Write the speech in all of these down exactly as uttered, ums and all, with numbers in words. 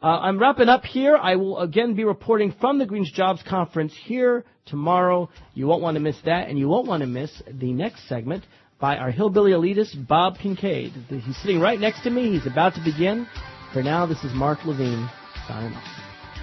Uh, I'm wrapping up here. I will again be reporting from the Greens Jobs Conference here tomorrow. You won't want to miss that, and you won't want to miss the next segment by our hillbilly elitist, Bob Kincaid. He's sitting right next to me. He's about to begin. For now, this is Mark Levine signing off.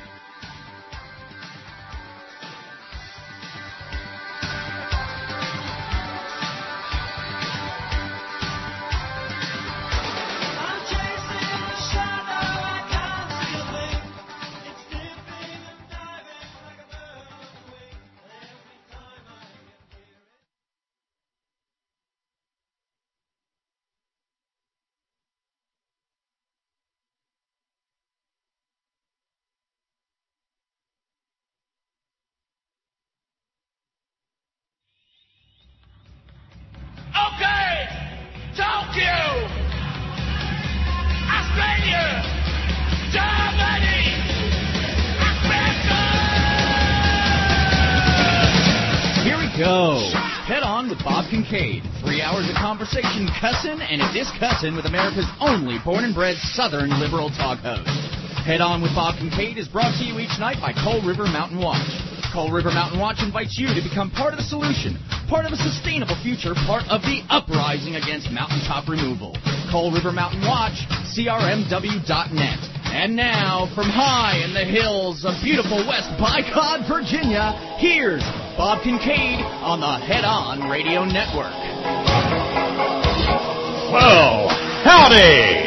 Cussin' and discussin' with America's only born-and-bred Southern liberal talk host. Head On with Bob Kincaid is brought to you each night by Coal River Mountain Watch. Coal River Mountain Watch invites you to become part of the solution, part of a sustainable future, part of the uprising against mountaintop removal. Coal River Mountain Watch, C R M W dot net. And now, from high in the hills of beautiful West Bicod, Virginia, here's Bob Kincaid on the Head On Radio Network. Well, howdy!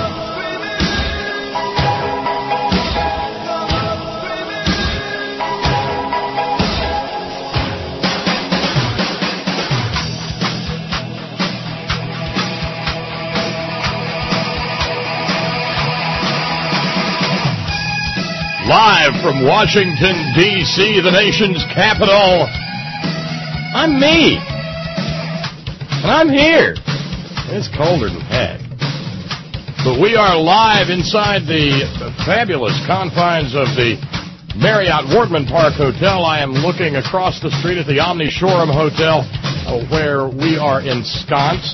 Live from Washington, D C, the nation's capital, I'm me. And I'm here. It's colder than heck. But we are live inside the fabulous confines of the Marriott Wardman Park Hotel. I am looking across the street at the Omni Shoreham Hotel, uh, where we are ensconced.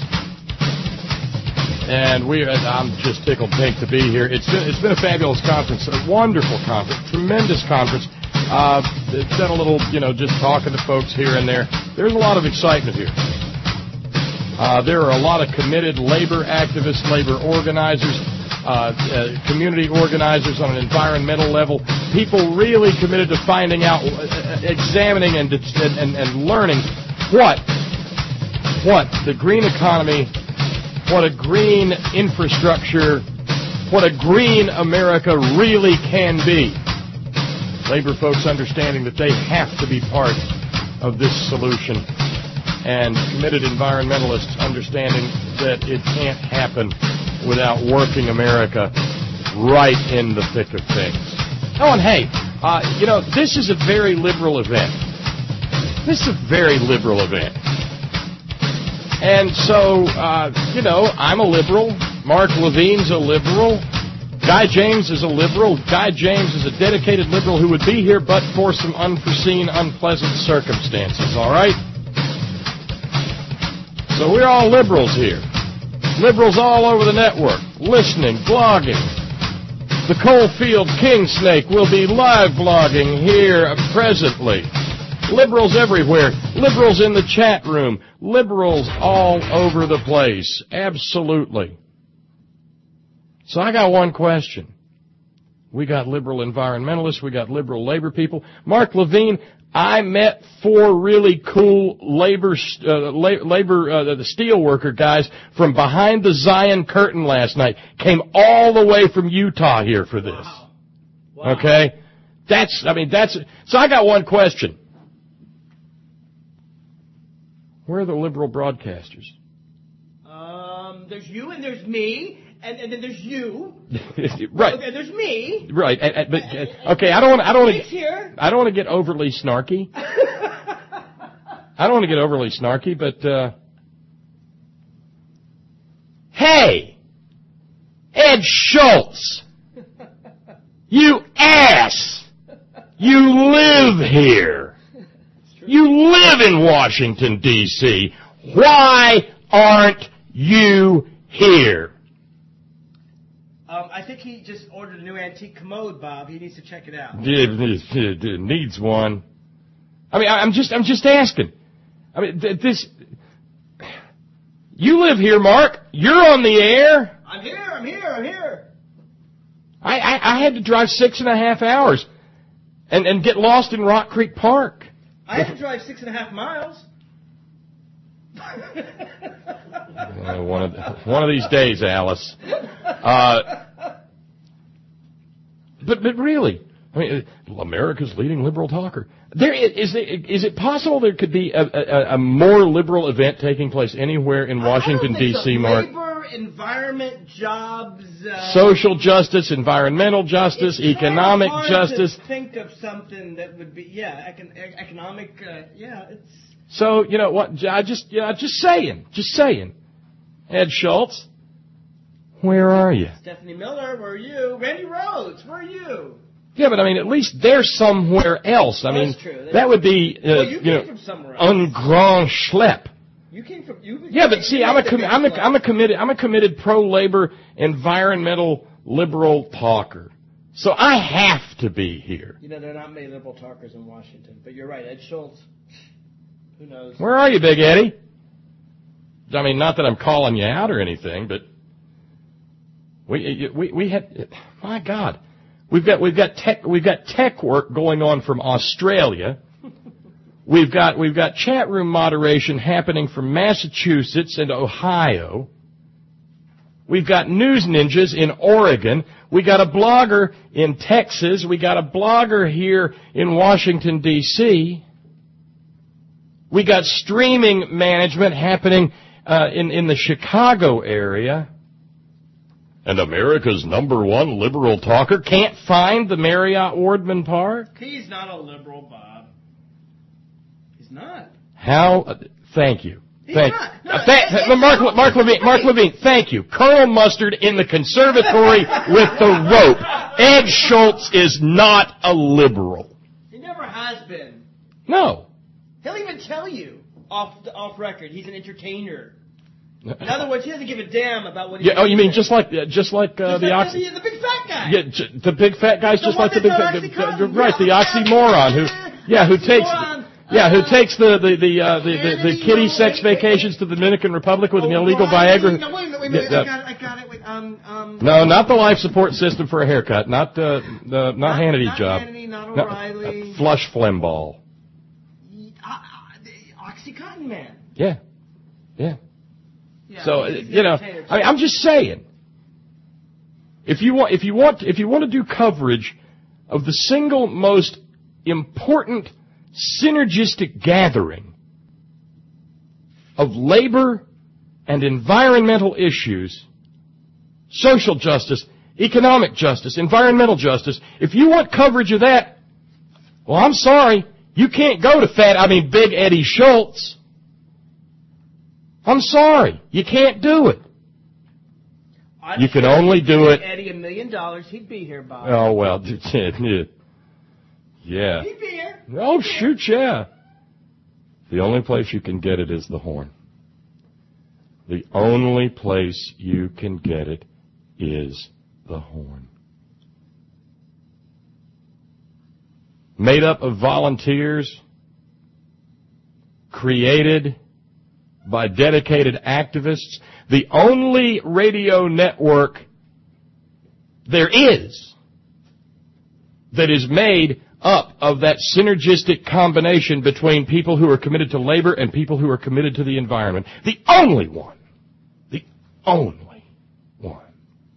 And we, I'm just tickled pink to be here. It's been, it's been a fabulous conference, a wonderful conference, tremendous conference. Uh, it's been a little, you know, just talking to folks here and there. There's a lot of excitement here. Uh, there are a lot of committed labor activists, labor organizers, uh, uh, community organizers on an environmental level, people really committed to finding out, uh, examining and, and, and learning what, what the green economy, what a green infrastructure, what a green America really can be. Labor folks understanding that they have to be part of this solution. And committed environmentalists understanding that it can't happen without working America right in the thick of things. Oh, and hey, uh, you know, this is a very liberal event. This is a very liberal event. And so, uh, you know, I'm a liberal. Mark Levine's a liberal. Guy James is a liberal. Guy James is a dedicated liberal who would be here but for some unforeseen, unpleasant circumstances, all right? So we're all liberals here. Liberals all over the network, listening, blogging. The Coalfield King Snake will be live blogging here presently. Liberals everywhere. Liberals in the chat room. Liberals all over the place. Absolutely. So I got one question. We got liberal environmentalists. We got liberal labor people. Mark Levine, I met four really cool labor, uh, labor, uh, the steel worker guys from behind the Zion curtain last night. Came all the way from Utah here for this. Wow. Wow. Okay? That's, I mean, that's, so I got one question. Where are the liberal broadcasters? Um, there's you and there's me. And, and then there's you. Right. Okay, there's me. Right. And, and, but, uh, okay, I don't want I don't want to I don't want to get overly snarky. I don't want to get overly snarky, but uh hey, Ed Schultz. You ass. You live here. You live in Washington D C Why aren't you here? Um, I think he just ordered a new antique commode, Bob. He needs to check it out. Yeah, it, it needs one. I mean, I'm just, I'm just asking. I mean, th- this. You live here, Mark. You're on the air. I'm here. I'm here. I'm here. I, I, I had to drive six and a half hours, and and get lost in Rock Creek Park. I had to drive six and a half miles. uh, one of the, one of these days, Alice. Uh, but but really, I mean, America's leading liberal talker. There is it, is it possible there could be a, a, a more liberal event taking place anywhere in Washington D C, Mark? Labor, environment, jobs, uh, social justice, environmental justice, it's economic hard justice. To think of something that would be yeah, econ- economic. Uh, yeah, it's. So you know what? I just yeah, just saying, just saying. Ed Schultz, where are you? Stephanie Miller, where are you? Randy Rhodes, where are you? Yeah, but I mean, at least they're somewhere else. I That's mean, true. that would be, uh, well, you, you know, came from somewhere else. un grand schlep. You came from. You, Yeah, but see, I'm a, com- I'm a, I'm a committed, I'm a committed pro-labor, environmental, liberal talker. So I have to be here. You know, there are not many liberal talkers in Washington, but you're right. Ed Schultz. Who knows? Where are you, Big Eddie? I mean, not that I'm calling you out or anything, but we we we had. My God. We've got we've got tech we've got tech work going on from Australia. We've got we've got chat room moderation happening from Massachusetts and Ohio. We've got news ninjas in Oregon. We got a blogger in Texas. We got a blogger here in Washington D C. We got streaming management happening uh, in in the Chicago area. And America's number one liberal talker can't find the Marriott Wardman Park? He's not a liberal, Bob. He's not. How? Uh, thank you. He's thank not. you. Uh, th- th- Mark, Mark Levine, Mark Levine, thank you. Colonel Mustard in the conservatory with the rope. Ed Schultz is not a liberal. He never has been. No. He'll even tell you off the, off record. He's an entertainer. In other words, he doesn't give a damn about what he. Yeah, oh, you mean just like uh, just like uh, just the like oxy? The, the big fat guy. Yeah, j- the big fat guy's The just one like the big that's fat. an The, right, the oxymoron who, yeah, who takes, yeah, who takes the the the uh, the, the, the kitty sex vacations to the Dominican Republic with an illegal Viagra. No, wait a minute, wait a minute. Yeah, I got it. I got it. Wait, um, um. No, not the life support system for a haircut. Not uh, the not, not Hannity not job. Hannity, not No, O'Reilly. uh, flush phlegm ball. Uh, uh, Oxycontin Man. Yeah, yeah. Yeah, So he's you know, entertainer, I mean, I'm just saying. If you want, if you want, if you want to do coverage of the single most important synergistic gathering of labor and environmental issues, social justice, economic justice, environmental justice, if you want coverage of that, well, I'm sorry, you can't go to fat, I mean, Big Eddie Schultz. I'm sorry, you can't do it. I'm You can sure only if do you it- paid Eddie a million dollars, he'd be here, Bob. Oh, well, yeah. He'd be here. Oh, shoot, yeah. The only place you can get it is the Horn. The only place you can get it is the Horn. Made up of volunteers, created by dedicated activists, the only radio network there is that is made up of that synergistic combination between people who are committed to labor and people who are committed to the environment. The only one. The only one.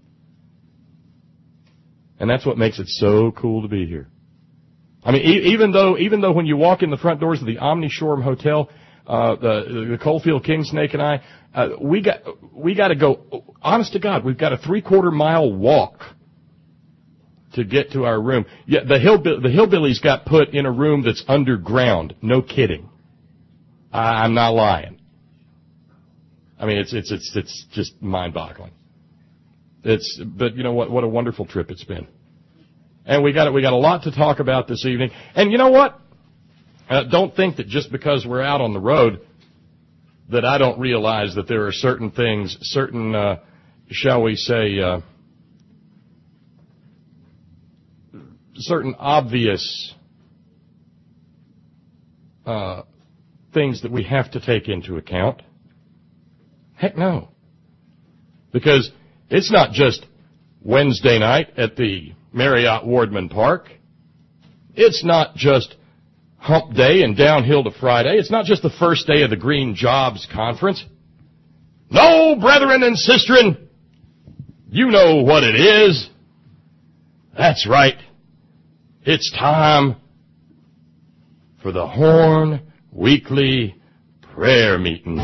And that's what makes it so cool to be here. I mean, e- even though, even though when you walk in the front doors of the Omni Shore Hotel, uh, the, the Coalfield King Snake and I, uh, we got, we got to go, honest to God, we've got a three quarter mile walk to get to our room. Yeah, the hillbill, the hillbillies got put in a room that's underground. No kidding. I, I'm not lying. I mean, it's, it's, it's, it's just mind boggling. It's, but you know what, what a wonderful trip it's been. And we got we got a lot to talk about this evening. And you know what? Uh, don't think that just because we're out on the road that I don't realize that there are certain things, certain, uh, shall we say, uh, certain obvious uh, things that we have to take into account? Heck no. Because it's not just Wednesday night at the Marriott Wardman Park. It's not just hump day and downhill to Friday. It's not just the first day of the Green Jobs Conference. No, brethren and sistren, you know what it is. That's right. It's time for the Horn Weekly Prayer Meeting.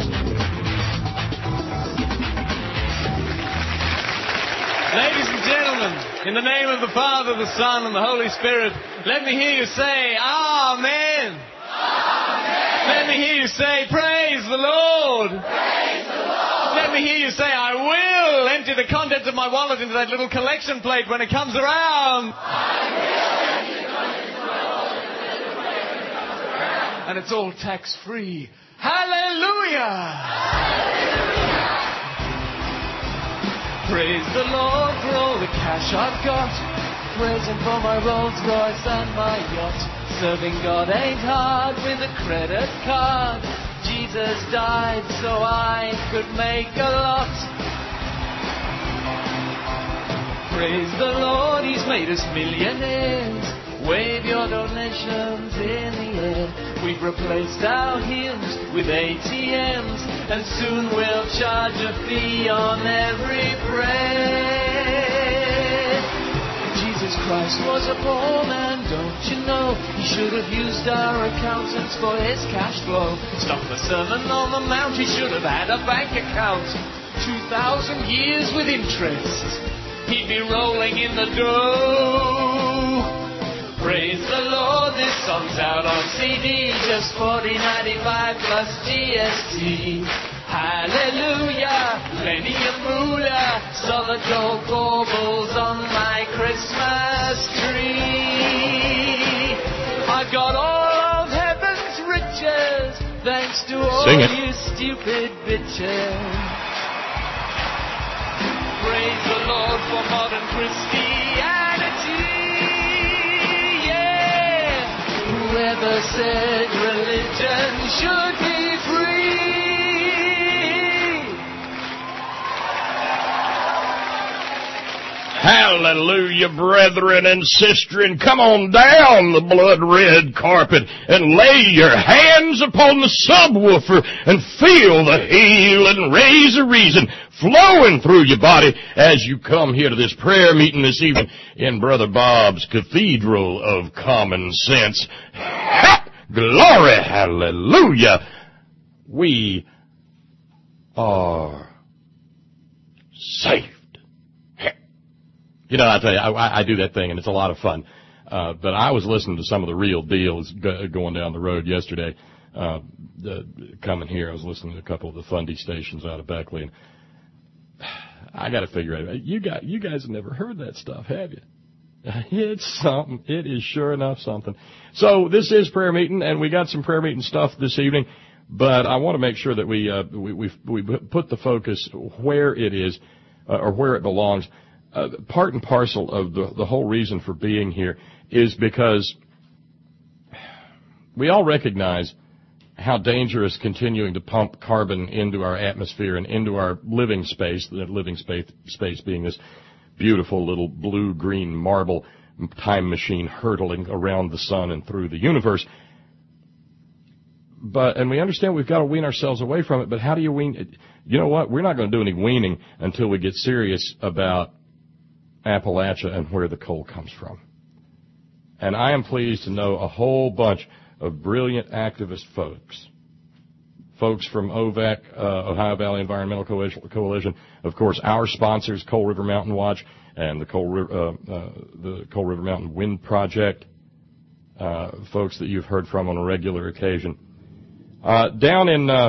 Ladies and gentlemen, in the name of the Father, the Son, and the Holy Spirit, let me hear you say, Amen. Amen. Let me hear you say, Praise the Lord. Praise the Lord. Let me hear you say, I will empty the contents of my wallet into that little collection plate when it comes around. I will empty the contents of my wallet into that little collection when it comes around. And it's all tax-free. Hallelujah. Hallelujah. Praise the Lord for all the cash I've got. Praise Him for my Rolls Royce and my yacht. Serving God ain't hard with a credit card. Jesus died so I could make a lot. Praise the Lord, He's made us millionaires. Wave your donations in the air. We've replaced our hymns with A T Ms, and soon we'll charge a fee on every prayer. Jesus Christ was a poor man, don't you know? He should have used our accountants for his cash flow. Stop the Sermon on the Mount, he should have had a bank account. Two thousand years with interest, he'd be rolling in the dough. Praise the Lord, this song's out on C D, just forty ninety-five plus G S T. Hallelujah, plenty of moolah, solid gold baubles on my Christmas tree. I've got all of heaven's riches, thanks to all you stupid bitches. Praise the Lord for modern Christianity. Whoever said religion should be free? Hallelujah, brethren and sistren. Come on down the blood-red carpet and lay your hands upon the subwoofer and feel the healing rays of reason flowing through your body as you come here to this prayer meeting this evening in Brother Bob's Cathedral of Common Sense. Ha! Glory, hallelujah. We are saved. You know, I tell you, I, I do that thing, and it's a lot of fun. Uh, but I was listening to some of the real deals go, going down the road yesterday. Uh, the, coming here, I was listening to a couple of the Fundy stations out of Beckley, and I got to figure out. You got, you guys have never heard that stuff, have you? It's something. It is sure enough something. So this is prayer meeting, and we got some prayer meeting stuff this evening. But I want to make sure that we uh, we we we put the focus where it is uh, or where it belongs. Uh, part and parcel of the, the whole reason for being here is because we all recognize how dangerous continuing to pump carbon into our atmosphere and into our living space, the living space, space being this beautiful little blue-green marble time machine hurtling around the sun and through the universe. But, and we understand we've got to wean ourselves away from it, but how do you wean it? You know what? We're not going to do any weaning until we get serious about Appalachia and where the coal comes from. And I am pleased to know a whole bunch of brilliant activist folks, folks from O V A C, uh, Ohio Valley Environmental Coalition, of course, our sponsors, Coal River Mountain Watch and the Coal River, uh, uh, the Coal River Mountain Wind Project, uh, folks that you've heard from on a regular occasion. Uh, down in, uh,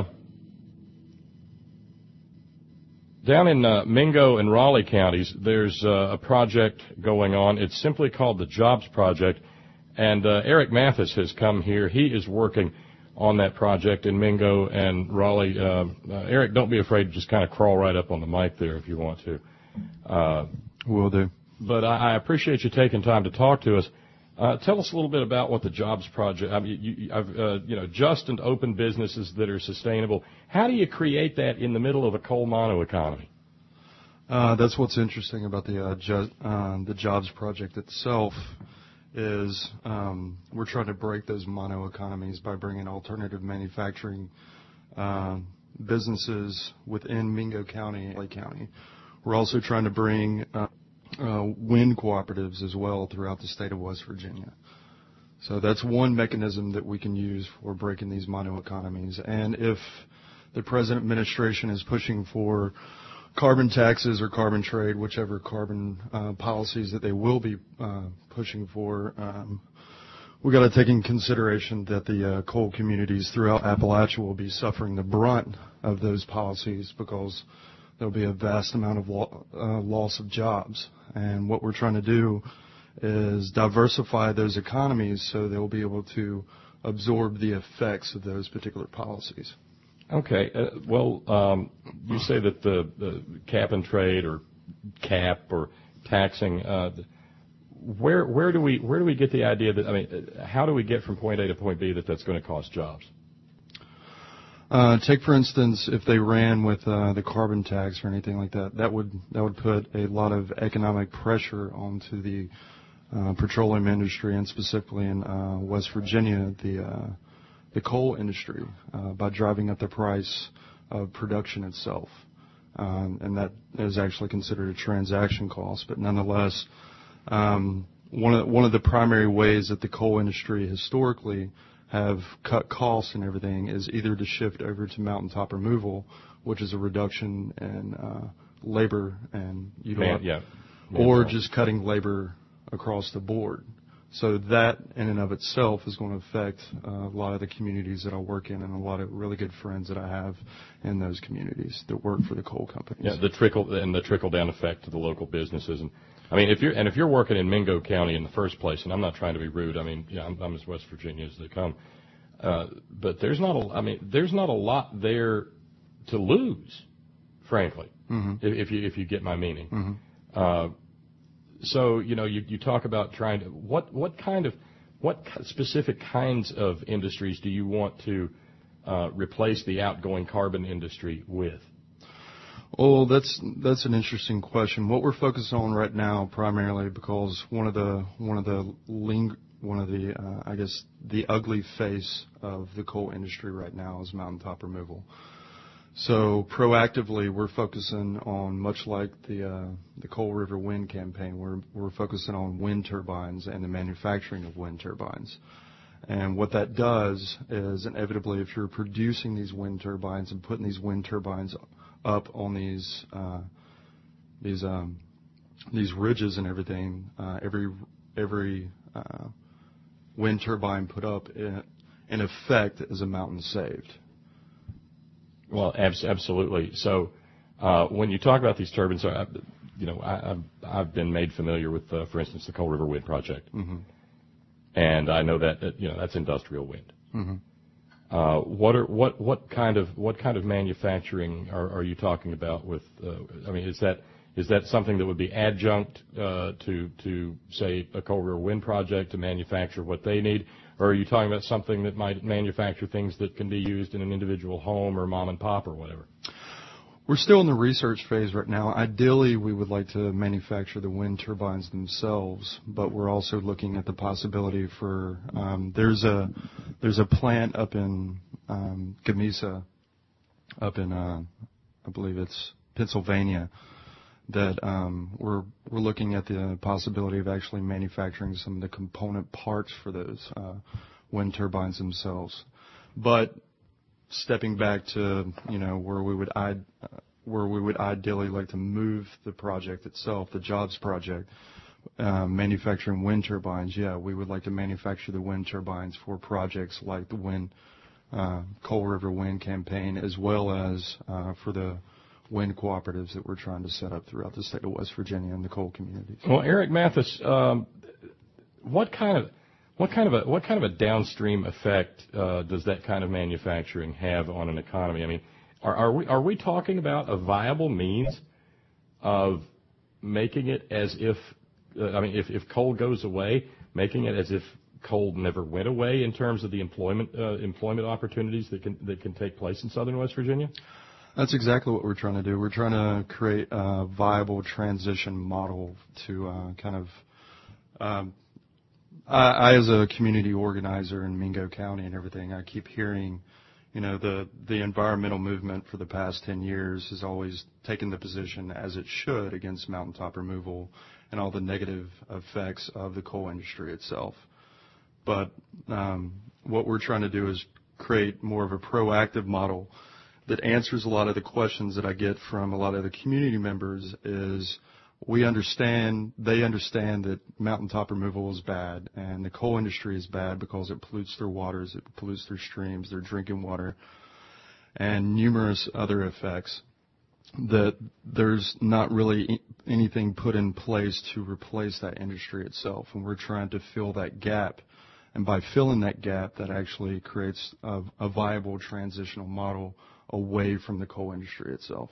Down in uh, Mingo and Raleigh counties, there's uh, a project going on. It's simply called the Jobs Project, and uh, Eric Mathis has come here. He is working on that project in Mingo and Raleigh. Uh, uh, Eric, don't be afraid to just kind of crawl right up on the mic there if you want to. Uh, Will do. but I, I appreciate you taking time to talk to us. Uh, tell us a little bit about what the Jobs Project. I mean, you, I've, uh, you know, just and open businesses that are sustainable. How do you create that in the middle of a coal mono economy? Uh, that's what's interesting about the uh, ju- uh, the Jobs Project itself. Is um, we're trying to break those mono economies by bringing alternative manufacturing uh, businesses within Mingo County, Lake County. We're also trying to bring uh, uh, wind cooperatives as well throughout the state of West Virginia. So that's one mechanism that we can use for breaking these mono economies. And if the present administration is pushing for carbon taxes or carbon trade, whichever carbon uh, policies that they will be uh, pushing for, um, we got to take in consideration that the uh, coal communities throughout Appalachia will be suffering the brunt of those policies because there'll be a vast amount of lo- uh, loss of jobs. And what we're trying to do is diversify those economies so they'll be able to absorb the effects of those particular policies. Okay. Uh, well, um, you say that the, the cap and trade or cap or taxing. Uh, where where do we where do we get the idea that I mean, how do we get from point A to point B that that's going to cost jobs? Uh, take for instance, if they ran with uh, the carbon tax or anything like that, that would that would put a lot of economic pressure onto the uh, petroleum industry and specifically in uh, West Virginia, the uh, the coal industry uh, by driving up the price of production itself. Um, and that is actually considered a transaction cost. But nonetheless, um, one of, one of the primary ways that the coal industry historically have cut costs and everything is either to shift over to mountaintop removal, which is a reduction in uh, labor and Man, yeah. or just cutting labor across the board. So that in and of itself is going to affect uh, a lot of the communities that I work in and a lot of really good friends that I have in those communities that work for the coal companies. Yeah, the trickle and the trickle down effect to the local businesses. And I mean, if you're and if you're working in Mingo County in the first place, and I'm not trying to be rude. I mean, yeah, I'm, I'm as West Virginia as they come. Uh, but there's not a, I mean, there's not a lot there to lose, frankly, mm-hmm. if, if you if you get my meaning. Mm-hmm. Uh, So, you know, you, you talk about trying to, what, what kind of, what specific kinds of industries do you want to uh, replace the outgoing carbon industry with? Oh, that's, that's an interesting question. What we're focused on right now primarily because one of the, one of the, ling, one of the, uh, I guess, the ugly face of the coal industry right now is mountaintop removal. So proactively, we're focusing on, much like the uh, the Coal River Wind campaign, we're we're focusing on wind turbines and the manufacturing of wind turbines. And what that does is, inevitably, if you're producing these wind turbines and putting these wind turbines up on these uh, these um, these ridges and everything, uh, every every uh, wind turbine put up, in, in effect, is a mountain saved. Well, absolutely. So, uh, when you talk about these turbines, I, you know, I, I've, I've been made familiar with, uh, for instance, the Coal River Wind Project, mm-hmm. and I know that, that you know that's industrial wind. Mm-hmm. Uh, what are what what kind of what kind of manufacturing are, are you talking about? With, uh, I mean, is that is that something that would be adjunct uh, to to say a Coal River Wind Project to manufacture what they need? Or are you talking about something that might manufacture things that can be used in an individual home or mom and pop or whatever? We're still in the research phase right now. Ideally, we would like to manufacture the wind turbines themselves, but we're also looking at the possibility for um, there's a there's a plant up in um, Gamesa, up in uh, I believe it's Pennsylvania, that um, we're we're looking at the possibility of actually manufacturing some of the component parts for those uh, wind turbines themselves. But stepping back to you know where we would uh, where we would ideally like to move the project itself, the Jobs Project, uh, manufacturing wind turbines. Yeah, we would like to manufacture the wind turbines for projects like the wind uh, Coal River Wind campaign, as well as uh, for the wind cooperatives that we're trying to set up throughout the state of West Virginia and the coal communities. Well, Eric Mathis, um, what kind of what kind of a what kind of a downstream effect uh, does that kind of manufacturing have on an economy? I mean, are, are we are we talking about a viable means of making it as if uh, I mean, if, if coal goes away, making it as if coal never went away in terms of the employment uh, employment opportunities that can that can take place in southern West Virginia? That's exactly what we're trying to do. We're trying to create a viable transition model to uh, kind of. Um, I, I, as a community organizer in Mingo County and everything, I keep hearing, you know, the the environmental movement for the past ten years has always taken the position, as it should, against mountaintop removal and all the negative effects of the coal industry itself. But um, what we're trying to do is create more of a proactive model that answers a lot of the questions that I get from a lot of the community members. Is we understand, they understand that mountaintop removal is bad and the coal industry is bad because it pollutes their waters, it pollutes their streams, their drinking water, and numerous other effects. That there's not really anything put in place to replace that industry itself, and we're trying to fill that gap. And by filling that gap, that actually creates a, a viable transitional model away from the coal industry itself.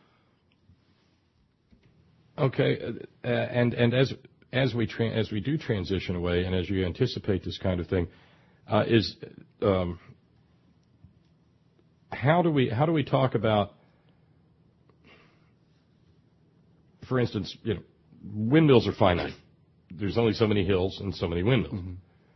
Okay, uh, and and as as we tra- as we do transition away, and as you anticipate this kind of thing, uh, is um, how do we how do we talk about, for instance, you know, windmills are finite. There's only so many hills and so many windmills. Mm-hmm.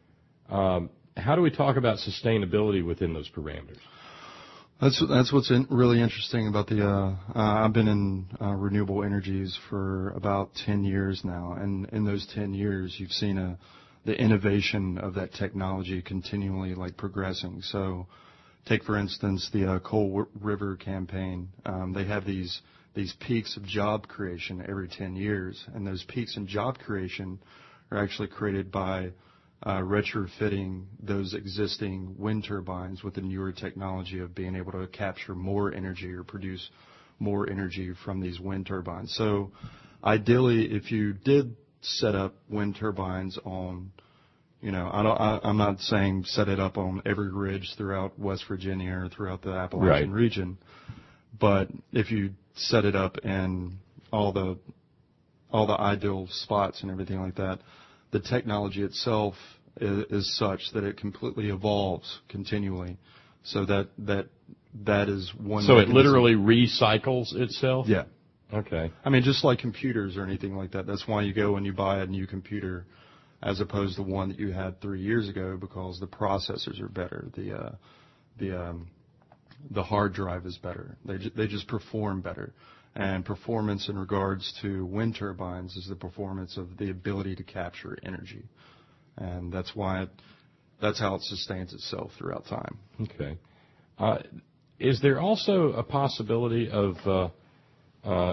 Um, how do we talk about sustainability within those parameters? That's that's what's in, really interesting about the. Uh, uh, I've been in uh, renewable energies for about ten years now, and in those ten years, you've seen a the innovation of that technology continually like progressing. So, take for instance the uh, Coal River campaign. Um, they have these these peaks of job creation every ten years, and those peaks in job creation are actually created by Uh, retrofitting those existing wind turbines with the newer technology of being able to capture more energy or produce more energy from these wind turbines. So ideally, if you did set up wind turbines on, you know, I don't, I, I'm not saying set it up on every ridge throughout West Virginia or throughout the Appalachian right. region, but if you set it up in all the all the ideal spots and everything like that, the technology itself is, is such that it completely evolves continually. So that that that is one. So mechanism. It literally recycles itself? Yeah. Okay. I mean, just like computers or anything like that. That's why you go and you buy a new computer as opposed to one that you had three years ago, because the processors are better. The uh, the um, the hard drive is better. They ju- they just perform better. And performance in regards to wind turbines is the performance of the ability to capture energy. And that's why it, that's how it sustains itself throughout time. Okay. Uh, is there also a possibility of uh, uh,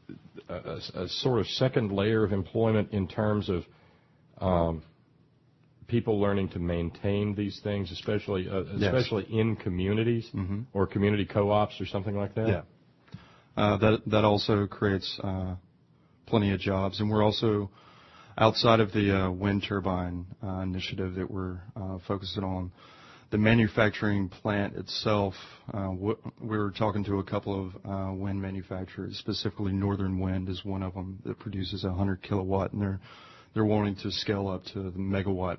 a, a sort of second layer of employment in terms of um, people learning to maintain these things, especially uh, especially yes. in communities mm-hmm. or community co-ops or something like that? Yeah. Uh, that that also creates uh, plenty of jobs, and we're also outside of the uh, wind turbine uh, initiative that we're uh, focusing on. The manufacturing plant itself, uh, w- we were talking to a couple of uh, wind manufacturers, specifically Northern Wind is one of them that produces one hundred kilowatt, and they're they're wanting to scale up to the megawatt.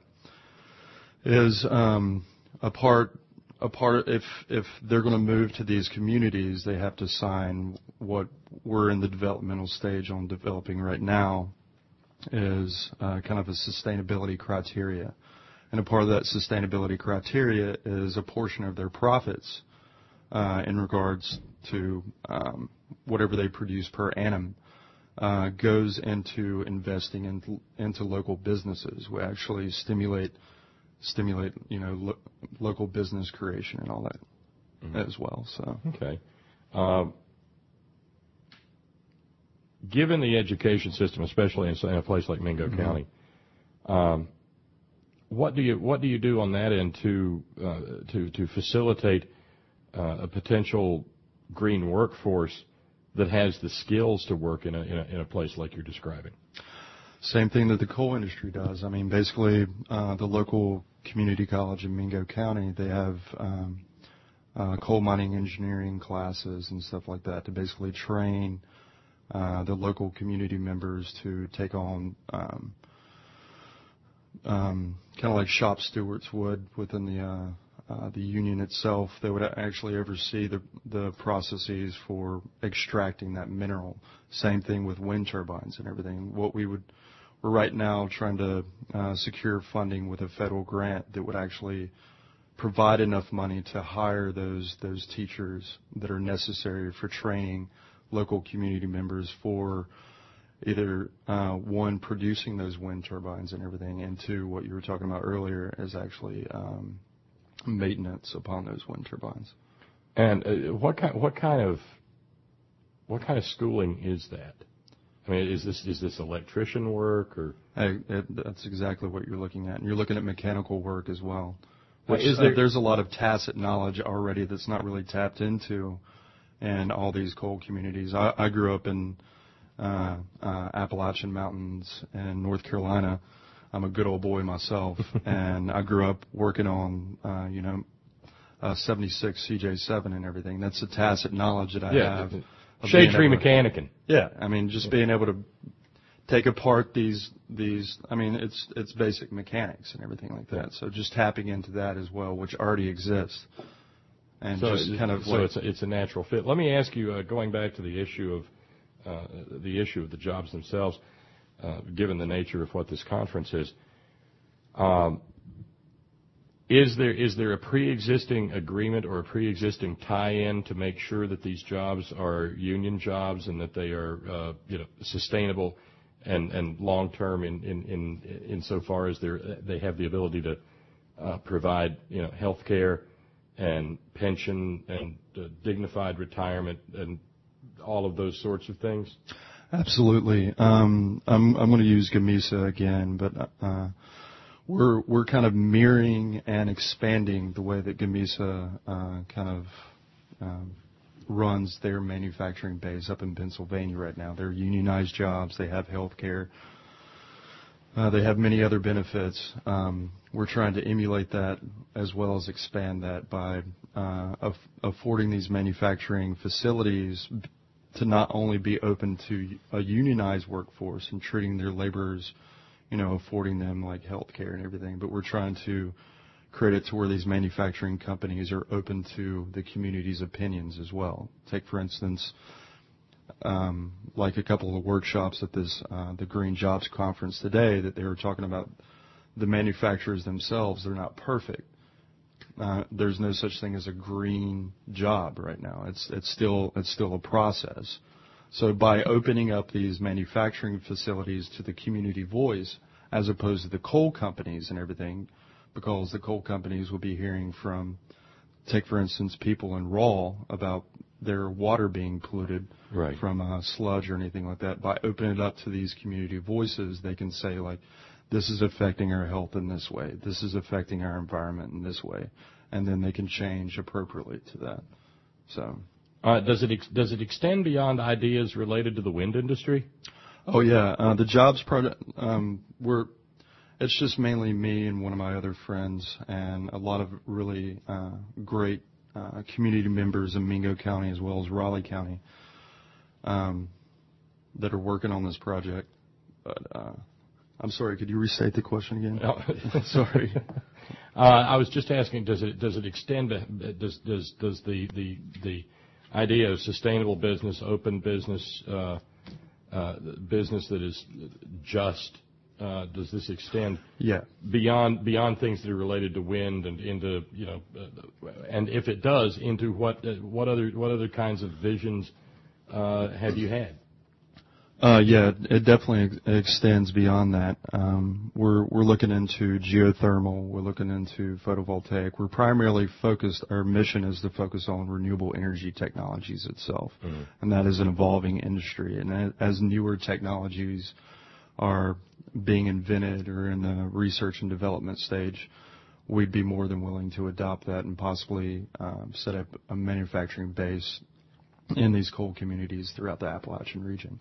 Is um, a part. A part, if if they're going to move to these communities, they have to sign what we're in the developmental stage on developing right now, is uh, kind of a sustainability criteria, and a part of that sustainability criteria is a portion of their profits uh, in regards to um, whatever they produce per annum uh, goes into investing in, into local businesses. We actually stimulate. stimulate, you know, lo- local business creation and all that mm-hmm. as well. So okay. Um, given the education system, especially in, in a place like Mingo mm-hmm. County, um, what do you what do you do on that end to uh, to to facilitate uh, a potential green workforce that has the skills to work in a in a, in a place like you're describing? Same thing that the coal industry does. I mean, basically, uh, the local community college in Mingo County, they have um, uh, coal mining engineering classes and stuff like that to basically train uh, the local community members to take on um, um, kind of like shop stewards would within the uh, uh, the union itself. They would actually oversee the the processes for extracting that mineral. Same thing with wind turbines and everything. What we would we're right now trying to uh, secure funding with a federal grant that would actually provide enough money to hire those those teachers that are necessary for training local community members for either uh, one, producing those wind turbines and everything, and two, what you were talking about earlier is actually um, maintenance upon those wind turbines. And uh, what kind what kind of what kind of schooling is that? I mean, is this is this electrician work or? Hey, it, that's exactly what you're looking at, and you're looking at mechanical work as well. Which, is there, uh, there's a lot of tacit knowledge already that's not really tapped into in all these coal communities. I, I grew up in uh, uh, Appalachian Mountains in North Carolina. I'm a good old boy myself, and I grew up working on, uh, you know, uh, seventy-six C J seven and everything. That's the tacit knowledge that I yeah, have. Shade tree mechanicking. Yeah, I mean, just being able to take apart these these. I mean, it's it's basic mechanics and everything like that. So just tapping into that as well, which already exists, and so just kind of so like, it's a, it's a natural fit. Let me ask you, uh, going back to the issue of uh, the issue of the jobs themselves, uh, given the nature of what this conference is. Um, Is there is there a pre-existing agreement or a pre-existing tie-in to make sure that these jobs are union jobs and that they are uh, you know sustainable and, and long-term in in in insofar as they they have the ability to uh, provide you know health care and pension and uh, dignified retirement and all of those sorts of things? Absolutely. Um, I'm I'm going to use Gamesa again, but. Uh, We're we're kind of mirroring and expanding the way that Gamesa uh, kind of um, runs their manufacturing base up in Pennsylvania right now. They're unionized jobs. They have health care. Uh, they have many other benefits. Um, we're trying to emulate that as well as expand that by uh, aff- affording these manufacturing facilities to not only be open to a unionized workforce and treating their laborers, you know, affording them like health care and everything, but we're trying to create it to where these manufacturing companies are open to the community's opinions as well. Take, for instance, um, like a couple of workshops at this, uh, the Green Jobs Conference today that they were talking about the manufacturers themselves. They're not perfect. Uh, there's no such thing as a green job right now. It's, it's still, it's still a process. So by opening up these manufacturing facilities to the community voice, as opposed to the coal companies and everything, because the coal companies will be hearing from, take for instance, people in Raw about their water being polluted right. from uh, sludge or anything like that. By opening it up to these community voices, they can say, like, this is affecting our health in this way. This is affecting our environment in this way. And then they can change appropriately to that. So... Uh, does it ex- does it extend beyond ideas related to the wind industry? Oh yeah, uh, the jobs project. Um, we're it's just mainly me and one of my other friends, and a lot of really uh, great uh, community members in Mingo County as well as Raleigh County um, that are working on this project. But uh, I'm sorry, could you restate the question again? Oh, sorry. uh, I was just asking, does it does it extend? Does does does the the the idea of sustainable business, open business, uh, uh, business that is just, uh, does this extend yeah. beyond beyond things that are related to wind and into, you know, uh, and if it does, into what uh, what other what other kinds of visions uh, have you had? Uh, yeah, it definitely ex- extends beyond that. Um, we're we're looking into geothermal. We're looking into photovoltaic. We're primarily focused. Our mission is to focus on renewable energy technologies itself, mm-hmm. and that is an evolving industry. And as newer technologies are being invented or in the research and development stage, we'd be more than willing to adopt that and possibly um, set up a manufacturing base in these coal communities throughout the Appalachian region.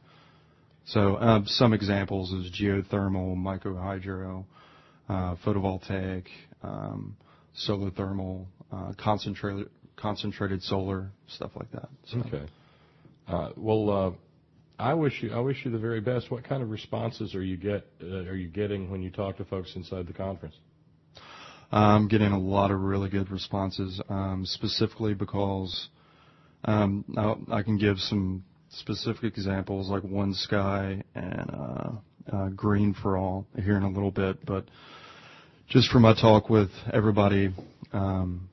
So uh, some examples is geothermal, microhydro, uh, photovoltaic, um, solar thermal, uh, concentrated concentrated solar, stuff like that. So. Okay. Uh, well, uh, I wish you I wish you the very best. What kind of responses are you get uh, are you getting when you talk to folks inside the conference? I'm getting a lot of really good responses, um, specifically because um, I, I can give some specific examples like One Sky and uh, uh, Green for All here in a little bit. But just from my talk with everybody, um,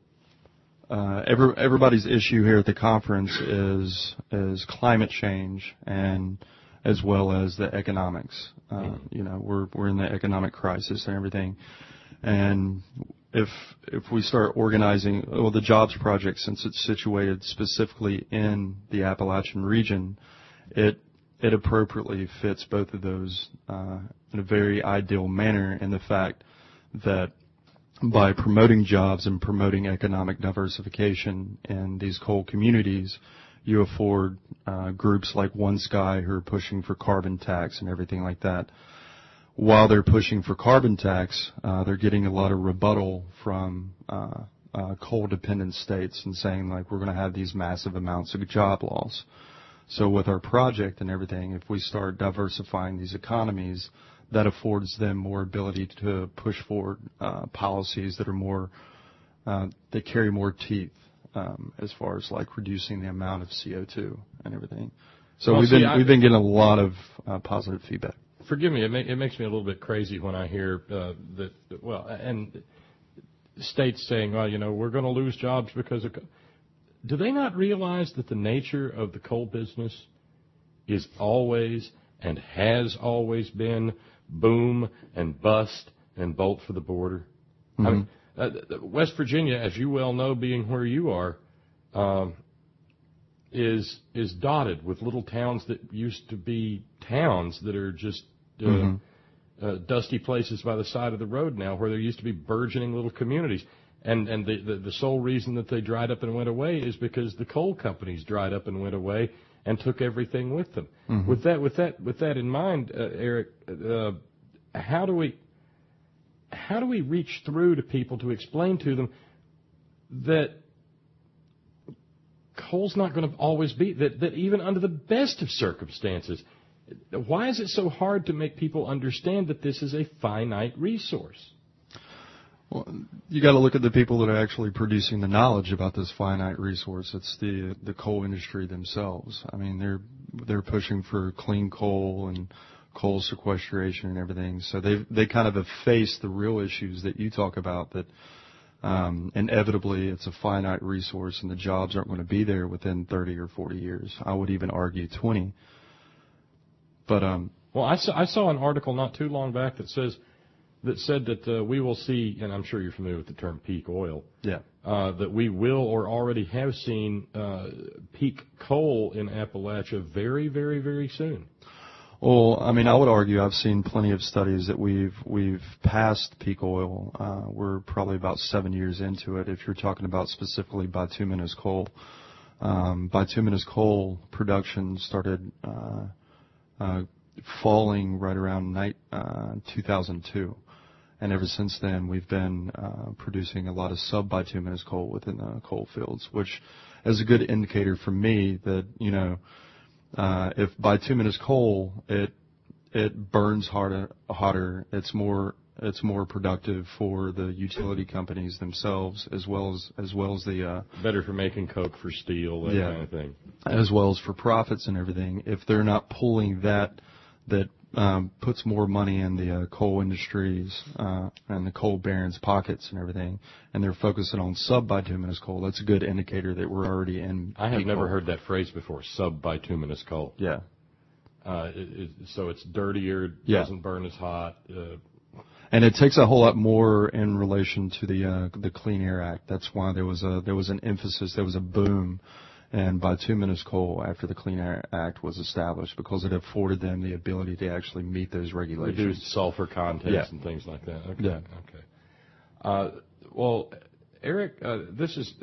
uh, every, everybody's issue here at the conference is is climate change and as well as the economics. Uh, you know, we're we're in the economic crisis and everything. And if if we start organizing, well, the Jobs Project, since it's situated specifically in the Appalachian region, it it appropriately fits both of those uh, in a very ideal manner in the fact that by promoting jobs and promoting economic diversification in these coal communities, you afford uh, groups like One Sky who are pushing for carbon tax and everything like that. While they're pushing for carbon tax, uh, they're getting a lot of rebuttal from uh, uh, coal-dependent states and saying, like, we're going to have these massive amounts of job loss. So with our project and everything, if we start diversifying these economies, that affords them more ability to push forward uh, policies that are more, uh, that carry more teeth um, as far as, like, reducing the amount of C O two and everything. So well, we've see, been I, we've been getting a lot of uh, positive feedback. Forgive me, it, make, it makes me a little bit crazy when I hear uh, that, well, and states saying, well, you know, we're going to lose jobs because of... Do they not realize that the nature of the coal business is always and has always been boom and bust and bolt for the border? Mm-hmm. I mean, uh, West Virginia, as you well know, being where you are, um, is is dotted with little towns that used to be towns that are just uh, mm-hmm. uh, dusty places by the side of the road now, where there used to be burgeoning little communities. And and the, the, the sole reason that they dried up and went away is because the coal companies dried up and went away and took everything with them. Mm-hmm. With that with that with that in mind, uh, Eric, uh, how do we how do we reach through to people to explain to them that coal's not going to always be, that, that even under the best of circumstances, why is it so hard to make people understand that this is a finite resource? Well, you got to look at the people that are actually producing the knowledge about this finite resource. It's the the coal industry themselves. I mean, they're they're pushing for clean coal and coal sequestration and everything. So they they kind of have faced the real issues that you talk about, that um, inevitably it's a finite resource and the jobs aren't going to be there within thirty or forty years. I would even argue twenty. But um, well, I saw, I saw an article not too long back that says that said that uh, we will see, and I'm sure you're familiar with the term peak oil. Yeah. Uh, that we will or already have seen uh, peak coal in Appalachia very, very, very soon. Well, I mean, I would argue I've seen plenty of studies that we've we've passed peak oil. Uh, we're probably about seven years into it. If you're talking about specifically bituminous coal, um, bituminous coal production started uh, uh, falling right around night, uh, two thousand two. And ever since then, we've been uh, producing a lot of sub-bituminous coal within the coal fields, which is a good indicator for me that, you know, uh, if bituminous coal, it it burns harder, hotter, it's more it's more productive for the utility companies themselves, as well as as well as the uh, better for making coke, for steel, that yeah, kind of thing, as well as for profits and everything. If they're not pulling that that Um, puts more money in the uh, coal industries uh, and the coal barons' pockets and everything, and they're focusing on sub-bituminous coal. That's a good indicator that we're already in. I have never coal. heard that phrase before, sub-bituminous coal. Yeah. Uh, it, it, so it's dirtier, yeah. doesn't burn as hot. Uh, and it takes a whole lot more in relation to the uh, the Clean Air Act. That's why there was a there was an emphasis, there was a boom. And bituminous coal after the Clean Air Act was established, because it afforded them the ability to actually meet those regulations. Reduced sulfur content yeah. and things like that. Okay. Yeah. Okay. Uh, well, Eric, uh, this is.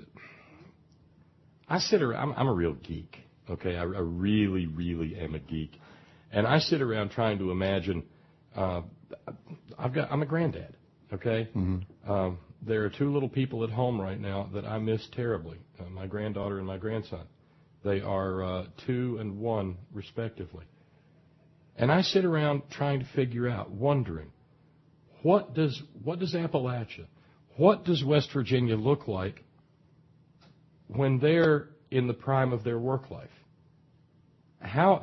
I sit around. I'm, I'm a real geek. Okay, I, I really, really am a geek, and I sit around trying to imagine. Uh, I've got. I'm a granddad. Okay. Mm-hmm. Um, There are two little people at home right now that I miss terribly, uh, my granddaughter and my grandson. They are uh, two and one, respectively. And I sit around trying to figure out, wondering, what does what does Appalachia, what does West Virginia look like when they're in the prime of their work life? How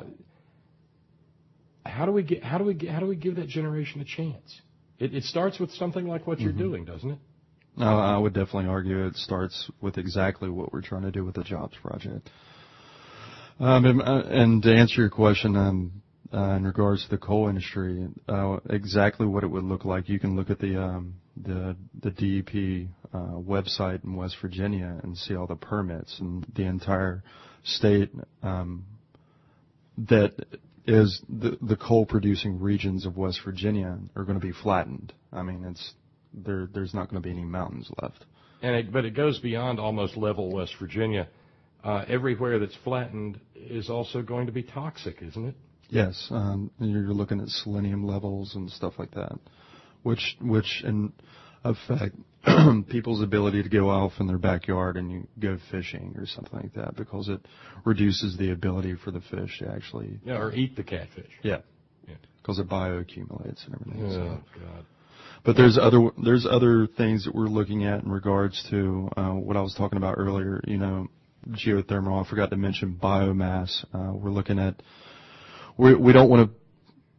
how do we get how do we get, how do we give that generation a chance? It, it starts with something like what you're Mm-hmm. doing, doesn't it? No, I would definitely argue it starts with exactly what we're trying to do with the Jobs Project. Um, and, uh, and to answer your question, um, uh, in regards to the coal industry, uh, exactly what it would look like, you can look at the um, the the D E P uh, website in West Virginia and see all the permits, and the entire state um, that is the the coal producing regions of West Virginia are going to be flattened. I mean, it's there. There's not going to be any mountains left. And it, but it goes beyond almost level West Virginia. Uh, everywhere that's flattened is also going to be toxic, isn't it? Yes, um, you're looking at selenium levels and stuff like that, which which in affect people's ability to go off in their backyard and you go fishing or something like that, because it reduces the ability for the fish to actually Yeah, or eat the catfish. yeah, Yeah. because it bioaccumulates and everything. So. Oh God. But there's other there's other things that we're looking at in regards to uh, what I was talking about earlier. You know, geothermal. I forgot to mention biomass. Uh, we're looking at we we don't want to.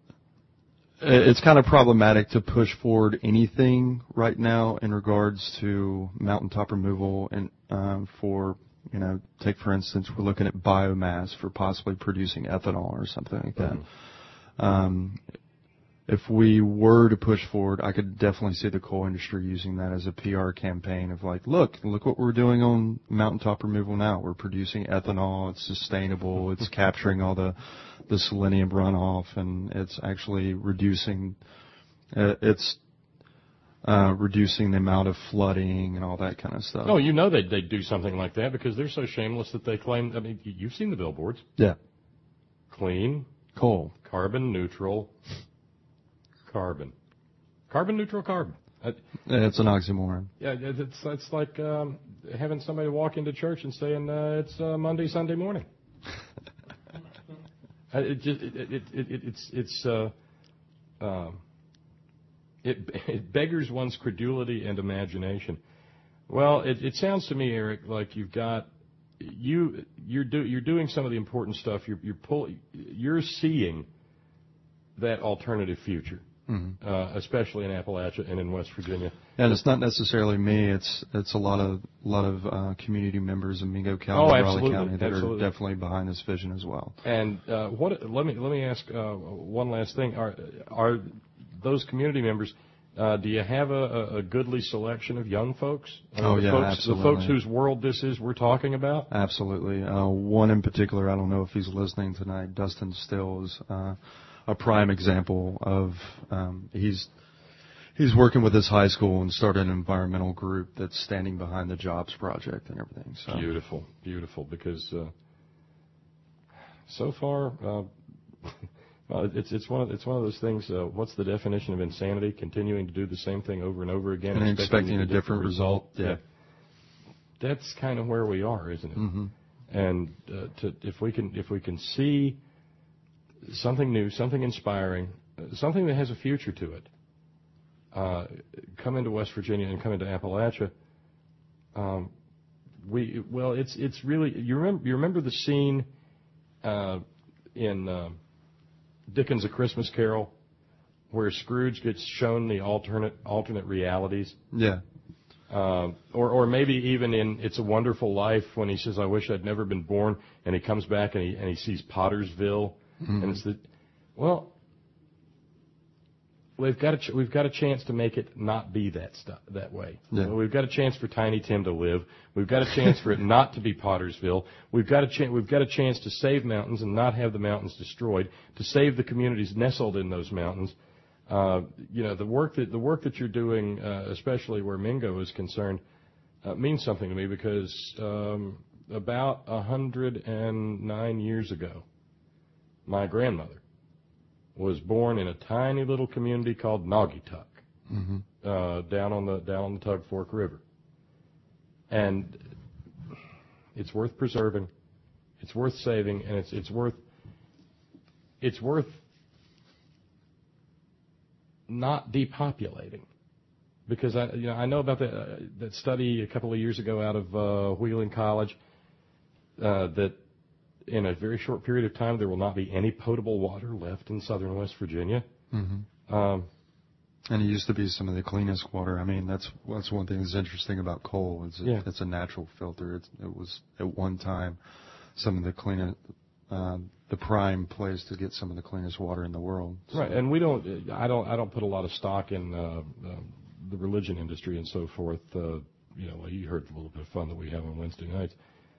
It's kind of problematic to push forward anything right now in regards to mountaintop removal, and um, for you know, take for instance, we're looking at biomass for possibly producing ethanol or something like that. Mm-hmm. Um, If we were to push forward, I could definitely see the coal industry using that as a P R campaign of like, look, look what we're doing on mountaintop removal now. We're producing ethanol. It's sustainable. It's capturing all the, the selenium runoff, and it's actually reducing, uh, it's, uh, reducing the amount of flooding and all that kind of stuff. Oh, you know they'd, they'd do something like that because they're so shameless that they claim, I mean, you've seen the billboards. Yeah. Clean, Coal. carbon neutral, carbon. Carbon neutral carbon. Uh, It's an oxymoron. yeah, it's, it's like um, having somebody walk into church and saying uh, it's uh, Monday, Sunday morning. uh, it just it, it, it, it, it's it's uh, uh, it, it beggars one's credulity and imagination. Well, it, it sounds to me, Eric, like you've got you you're do you're doing some of the important stuff. You're you're pull, you're seeing that alternative future. Mm-hmm. Uh, especially in Appalachia and in West Virginia. And it's not necessarily me. It's it's a lot of lot of uh, community members in Mingo County, oh, and Raleigh County that absolutely. are definitely behind this vision as well. And uh, what? Let me let me ask uh, one last thing. Are are those community members? Uh, do you have a, a goodly selection of young folks? Uh, oh the yeah, folks, absolutely. The folks whose world this is we're talking about. Absolutely. Uh, one in particular, I don't know if he's listening tonight. Dustin Still is uh, a prime example of um, he's. He's working with his high school and started an environmental group that's standing behind the Jobs Project and everything. So. Beautiful, beautiful. Because uh, so far, uh, well, it's it's one of it's one of those things. Uh, what's the definition of insanity? Continuing to do the same thing over and over again, and expecting, expecting a different, different result. result. Yeah, that's kind of where we are, isn't it? Mm-hmm. And uh, to, if we can if we can see something new, something inspiring, uh, something that has a future to it. Uh, come into West Virginia and come into Appalachia. Um, we well, it's it's really you remember you remember the scene uh, in uh, Dickens' A Christmas Carol where Scrooge gets shown the alternate alternate realities. Yeah. Uh, or or maybe even in It's a Wonderful Life when he says, "I wish I'd never been born," and he comes back and he and he sees Pottersville, mm-hmm. and it's the well. We've got a ch- we've got a chance to make it not be that stuff that way. Yeah. Well, we've got a chance for Tiny Tim to live. We've got a chance for it not to be Pottersville. We've got a chance we've got a chance to save mountains and not have the mountains destroyed. To save the communities nestled in those mountains. Uh, you know the work that the work that you're doing, uh, especially where Mingo is concerned, uh, means something to me because um, about a hundred and nine years ago, my grandmother was born in a tiny little community called Naugatuck, mm-hmm. uh, down on the down on the Tug Fork River, and it's worth preserving. It's worth saving, and it's it's worth it's worth not depopulating. Because I, you know, I know about that uh, that study a couple of years ago out of uh, Wheeling College uh, that in a very short period of time there will not be any potable water left in southern West Virginia. Mm-hmm. Um, and it used to be some of the cleanest water. I mean, that's that's one thing that's interesting about coal. It's a, yeah. it's a natural filter. It's, it was at one time some of the cleanest, uh, the prime place to get some of the cleanest water in the world. So. Right, and we don't. I don't. I don't put a lot of stock in. Uh, uh, the religion industry and so forth, uh, you know, you heard a little bit of fun that we have on Wednesday nights.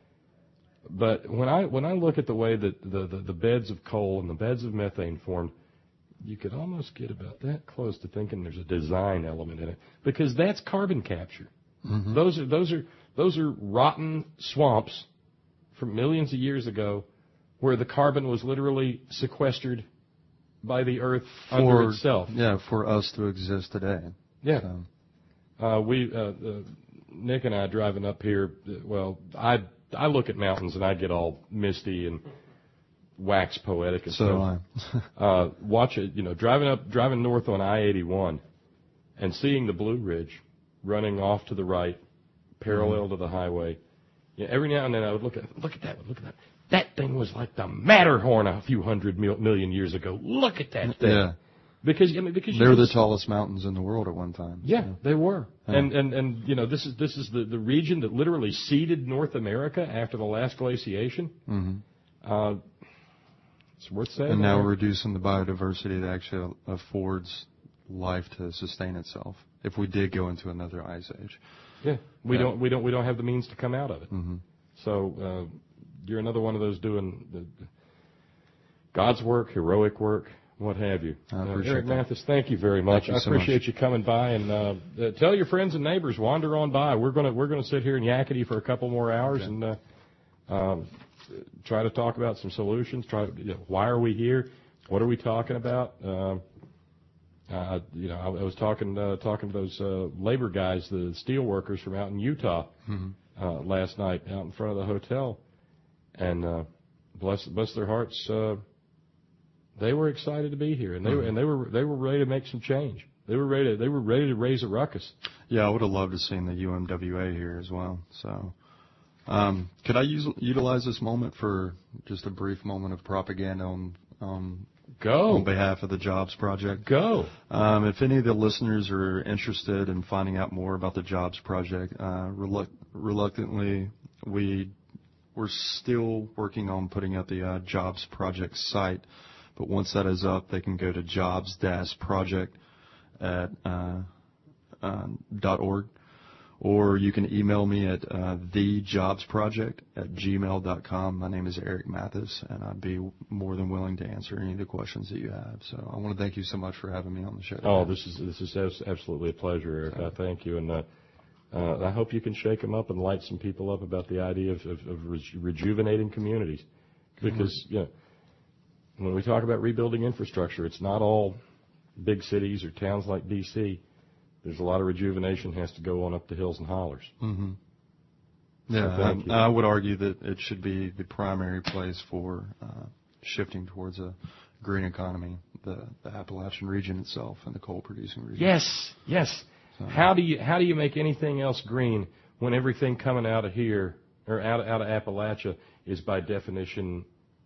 But when I when I look at the way that the, the, the beds of coal and the beds of methane formed, you could almost get about that close to thinking there's a design element in it, because that's carbon capture. Mm-hmm. Those are those are those are rotten swamps from millions of years ago, where the carbon was literally sequestered by the earth for, under itself. Yeah, for us to exist today. Yeah. So. Uh, we, uh, uh, Nick and I driving up here, uh, well, I I look at mountains and I get all misty and wax poetic and so stuff. uh, watch it, you know, driving up, driving north on I eighty-one and seeing the Blue Ridge running off to the right, parallel mm-hmm. to the highway. Yeah, every now and then I would look at, look at that one, look at that. That thing was like the Matterhorn a few hundred mil, million years ago. Look at that thing. Yeah. Because I mean, because they're the tallest mountains in the world at one time. Yeah, so. they were, yeah. and and and you know, this is this is the, the region that literally seeded North America after the last glaciation. Mm-hmm. Uh, it's worth saying. And now we're reducing the biodiversity that actually affords life to sustain itself. If we did go into another ice age. Yeah, we yeah. don't we don't we don't have the means to come out of it. Mm-hmm. So uh, you're another one of those doing the, God's work, heroic work. What have you. I Uh, appreciate Eric that. Mathis, thank you very much. Thank you I so appreciate much. you coming by, and uh, uh, tell your friends and neighbors, wander on by. We're gonna we're gonna sit here in Yakety for a couple more hours okay. and uh, um, try to talk about some solutions. Try, you know, why are we here? What are we talking about? Um, uh, you know, I, I was talking uh, talking to those uh, labor guys, the steel workers from out in Utah, mm-hmm. uh, last night out in front of the hotel, and uh, bless bless their hearts. Uh, They were excited to be here, and they were, and they were they were ready to make some change. They were ready to, they were ready to raise a ruckus. Yeah, I would have loved to seen the U M W A here as well. So, um, could I use, utilize this moment for just a brief moment of propaganda on um, go on behalf of the Jobs Project? Go. Um, if any of the listeners are interested in finding out more about the Jobs Project, uh, reluct- reluctantly we we're still working on putting up the uh, Jobs Project site. But once that is up, they can go to jobs dash project at uh, uh, dot org, or you can email me at uh, the jobs project at gmail dot com. My name is Eric Mathis, and I'd be more than willing to answer any of the questions that you have. So I want to thank you so much for having me on the show today. Oh, this is this is absolutely a pleasure, Eric. I thank you, and uh, uh, I hope you can shake them up and light some people up about the idea of, of, of reju- rejuvenating communities, because mm-hmm. you know. When we talk about rebuilding infrastructure, it's not all big cities or towns like D C. There's a lot of rejuvenation has to go on up the hills and hollers. Mm-hmm. Yeah, so I, I would argue that it should be the primary place for uh, shifting towards a green economy, the, the Appalachian region itself and the coal-producing region. Yes, yes. So, how do you how do you make anything else green when everything coming out of here or out out of Appalachia is by definition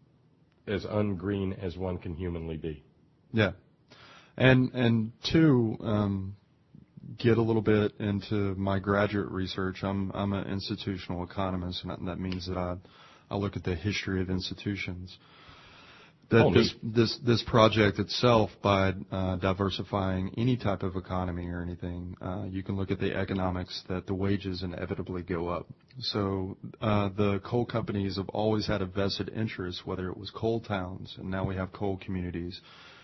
as ungreen as one can humanly be? Yeah. And, and two, um, get a little bit into my graduate research. I'm, I'm an institutional economist, and that means that I, I look at the history of institutions. That oh, this, this, this project itself, by uh, diversifying any type of economy or anything, uh, you can look at the economics that the wages inevitably go up. So uh, the coal companies have always had a vested interest, whether it was coal towns, and now we have coal communities,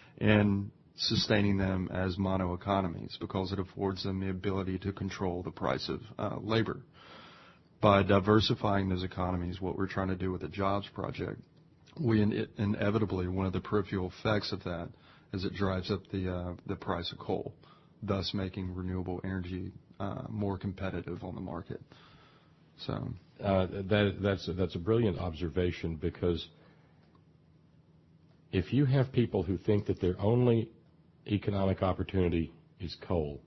in sustaining them as mono economies because it affords them the ability to control the price of uh, labor. By diversifying those economies, what we're trying to do with the Jobs Project, we in, inevitably, one of the peripheral effects of that is it drives up the uh, the price of coal, thus making renewable energy uh, more competitive on the market. So uh, that that's that's a brilliant observation, because if you have people who think that their only economic opportunity is coal,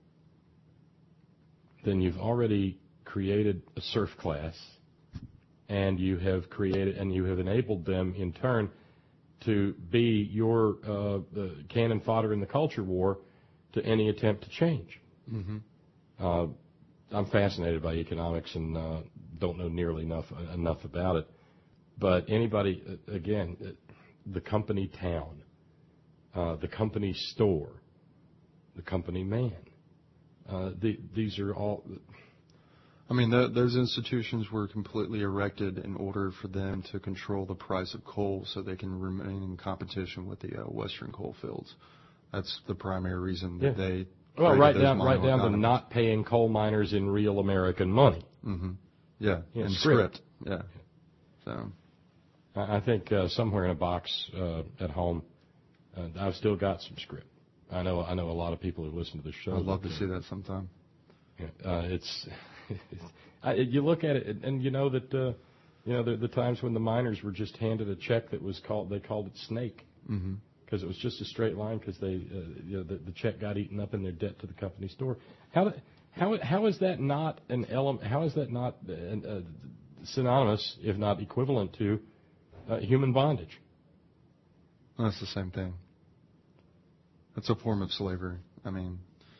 then you've already created a serf class, and you have created and you have enabled them in turn to be your uh, the cannon fodder in the culture war to any attempt to change. Mm-hmm. Uh, I'm fascinated by economics and uh, don't know nearly enough enough about it. But anybody, again, the company town, uh, the company store, the company man, uh, the, these are all. I mean, the, those institutions were completely erected in order for them to control the price of coal so they can remain in competition with the uh, Western coal fields. That's the primary reason that Yeah. they. Well, right down, mono right down to economies. not paying coal miners in real American money. Mm-hmm. Yeah, Yeah, and script. script. Yeah. So. I I think uh, somewhere in a box uh, at home, uh, I've still got some script. I know I know a lot of people who listen to the show. I'd love to see that sometime. Yeah, uh, it's I, you look at it and you know that uh, you know the, the times when the miners were just handed a check that was called they called it snake. Mm-hmm. Because it was just a straight line, because they, uh, you know, the, the check got eaten up in their debt to the company store. How, how, how is that not an element? How is that not an, uh, synonymous, if not equivalent to, uh, human bondage? That's the same thing. It's a form of slavery. I mean,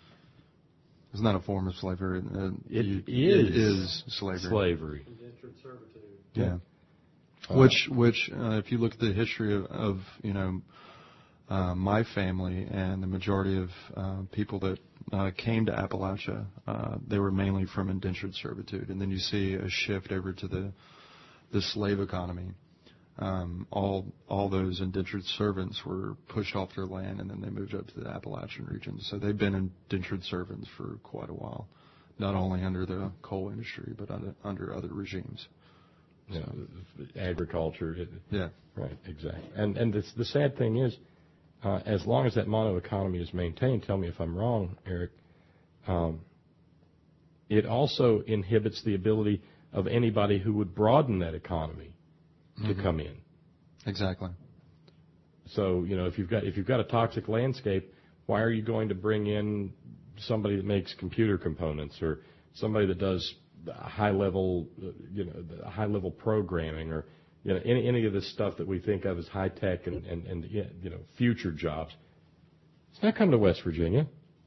it's not a form of slavery. Uh, It you, is. It is slavery. Slavery. Yeah. Yeah. Uh, which, which, uh, if you look at the history of, of you know. Uh, my family and the majority of uh, people that uh, came to Appalachia, uh, they were mainly from indentured servitude. And then you see a shift over to the the slave economy. Um, all all those indentured servants were pushed off their land, and then they moved up to the Appalachian region. So they've been indentured servants for quite a while, not only under the coal industry, but under, under other regimes. Yeah, agriculture. It, Yeah. Right, exactly. And and this, the sad thing is, Uh, as long as that mono economy is maintained, tell me if I'm wrong, Eric, um, it also inhibits the ability of anybody who would broaden that economy mm-hmm. to come in. Exactly. So, you know, if you've got if you've got a toxic landscape, why are you going to bring in somebody that makes computer components or somebody that does high level, uh, you know, high level programming or You know, any any of this stuff that we think of as high tech and, and, and you know, future jobs, it's not coming to West Virginia.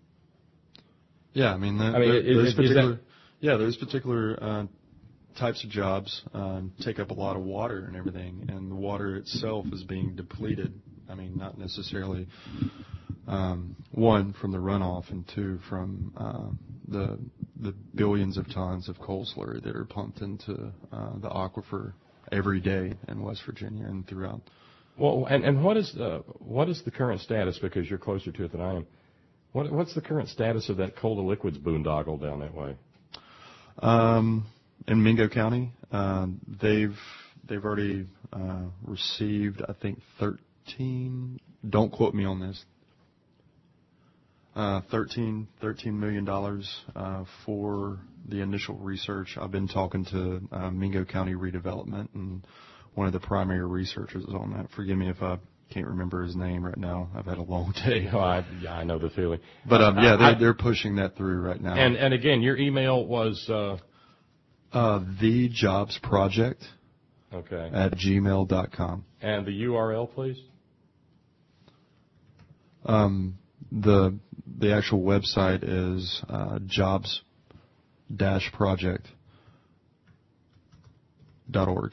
Yeah, I mean, the, I mean, the, is, those is particular, that, yeah, those particular uh, types of jobs um, take up a lot of water and everything, and the water itself is being depleted. I mean, not necessarily um, one from the runoff, and two from uh, the the billions of tons of coal slurry that are pumped into uh, the aquifer every day in West Virginia and throughout. Well, and, and what is uh, what is the current status? Because you're closer to it than I am. What, what's the current status of that coal to liquids boondoggle down that way? Um, in Mingo County, uh, they've they've already uh, received, I think, thirteen. Don't quote me on this. Uh, thirteen, thirteen million dollars uh, for the initial research. I've been talking to uh, Mingo County Redevelopment, and one of the primary researchers on that. Forgive me if I can't remember his name right now. I've had a long day. Oh, I, yeah, I know the feeling. But um, yeah, they're, I, they're pushing that through right now. And and again, your email was uh, uh, the Jobs Project okay at gmail dot com. And the U R L, please. Um, the the actual website is uh, jobs dash project dot org.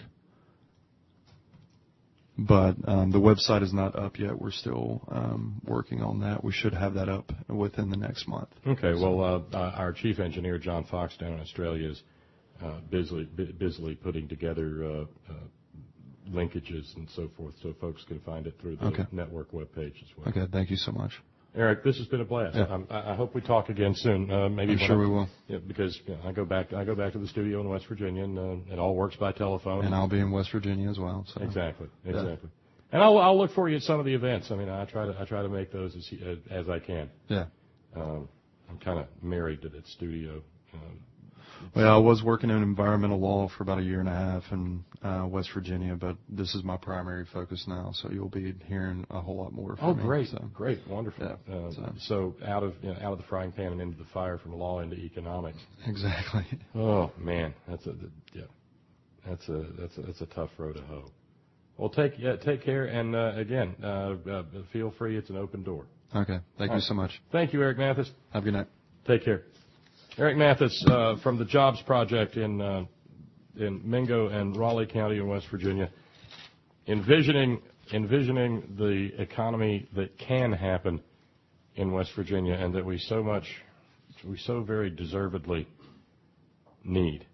But um, the website is not up yet. We're still um, working on that. We should have that up within the next month. Okay. Well, uh, our chief engineer, John Fox, down in Australia, is uh, busily busily putting together uh, uh, linkages and so forth, so folks can find it through the okay. network webpage as well. Okay. Thank you so much. Eric, this has been a blast. Yeah. I, I hope we talk again soon. Uh, maybe I'm sure I, we will. Yeah, because you know, I go back. I go back to the studio in West Virginia, and uh, it all works by telephone. And I'll be in West Virginia as well. So. Exactly. Exactly. Yeah. And I'll I'll look for you at some of the events. I mean, I try to I try to make those as as I can. Yeah. Um, I'm kind of married to that studio. Um, Well, I was working in environmental law for about a year and a half in uh, West Virginia, but this is my primary focus now, so you'll be hearing a whole lot more from oh, me. Oh, great, so. great, wonderful. Yeah, uh, so. so out of you know, out of the frying pan and into the fire, from law into economics. Exactly. Oh man, that's a yeah, that's a that's a, that's a tough road to hoe. Well, take yeah, take care, and uh, again, uh, uh, feel free. It's an open door. Okay. Thank All you right. so much. Thank you, Eric Mathis. Have a good night. Take care. Eric Mathis uh, from the Jobs Project in uh, in Mingo and Raleigh County in West Virginia, envisioning envisioning the economy that can happen in West Virginia and that we so much, we so very deservedly need.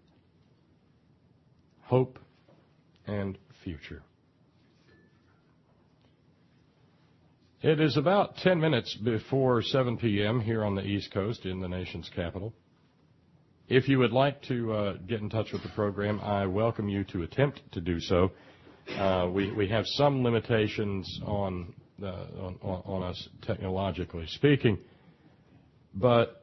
Hope and future. It is about ten minutes before seven p.m. here on the East Coast in the nation's capital. If you would like to uh, get in touch with the program, I welcome you to attempt to do so. Uh, we, we have some limitations on, uh, on, on us technologically speaking, but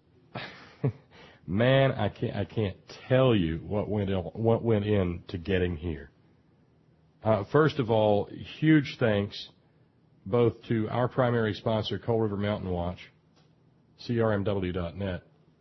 man, I can't, I can't tell you what went in, what went into getting here. Uh, first of all, huge thanks both to our primary sponsor, Coal River Mountain Watch, C R M W dot net,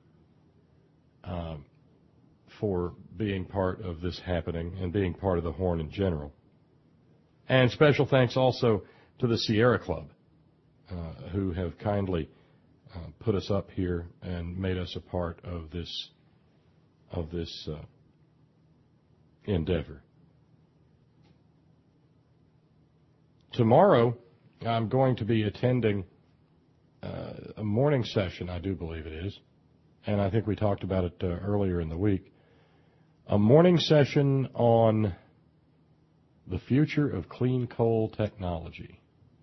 um, for being part of this happening and being part of the Horn in general. And special thanks also to the Sierra Club, uh, who have kindly uh, put us up here and made us a part of this of this uh, endeavor. Tomorrow, I'm going to be attending uh, a morning session, I do believe it is, and I think we talked about it uh, earlier in the week, a morning session on the future of clean coal technology.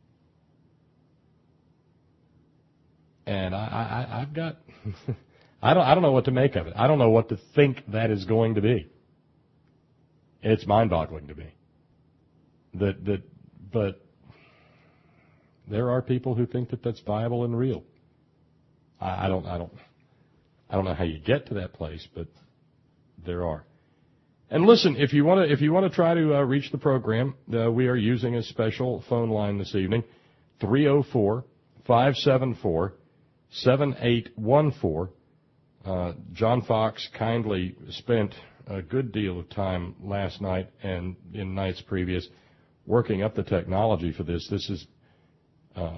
And I, I, I've got, I don't, I don't know what to make of it. I don't know what to think that is going to be. It's mind-boggling to me. That, that, but there are people who think that that's viable and real. I, I don't, I don't, I don't know how you get to that place, but there are. And listen, if you want to, if you want to try to uh, reach the program, uh, we are using a special phone line this evening, three oh four, five seven four, seven eight one four. Uh, John Fox kindly spent a good deal of time last night and in nights previous working up the technology for this. This is, uh,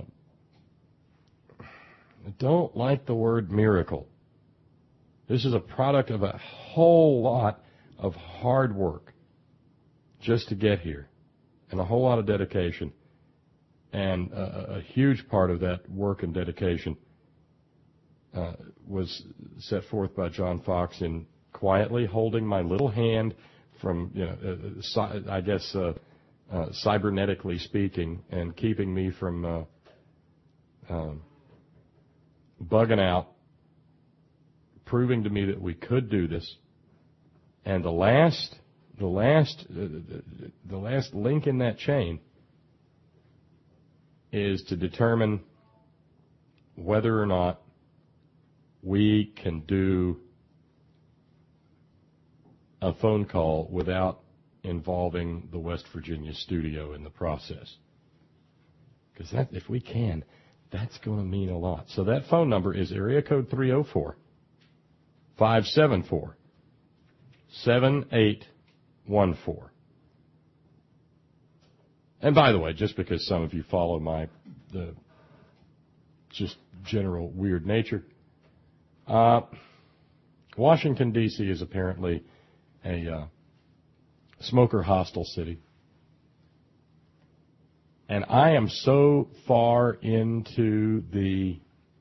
I don't like the word miracle. This is a product of a whole lot of hard work just to get here, and a whole lot of dedication. And a, a huge part of that work and dedication uh, was set forth by John Fox in quietly holding my little hand from, you know, uh, I guess, uh, uh, cybernetically speaking, and keeping me from uh, um, bugging out, proving to me that we could do this. And the last, the last, uh, the, the last link in that chain is to determine whether or not we can do a phone call without involving the West Virginia studio in the process. Because that, if we can, that's going to mean a lot. So that phone number is area code three oh four, five seven four, seven eight one four. And by the way, just because some of you follow my the just general weird nature, uh, Washington, D C is apparently a uh, smoker-hostile city. And I am so far into the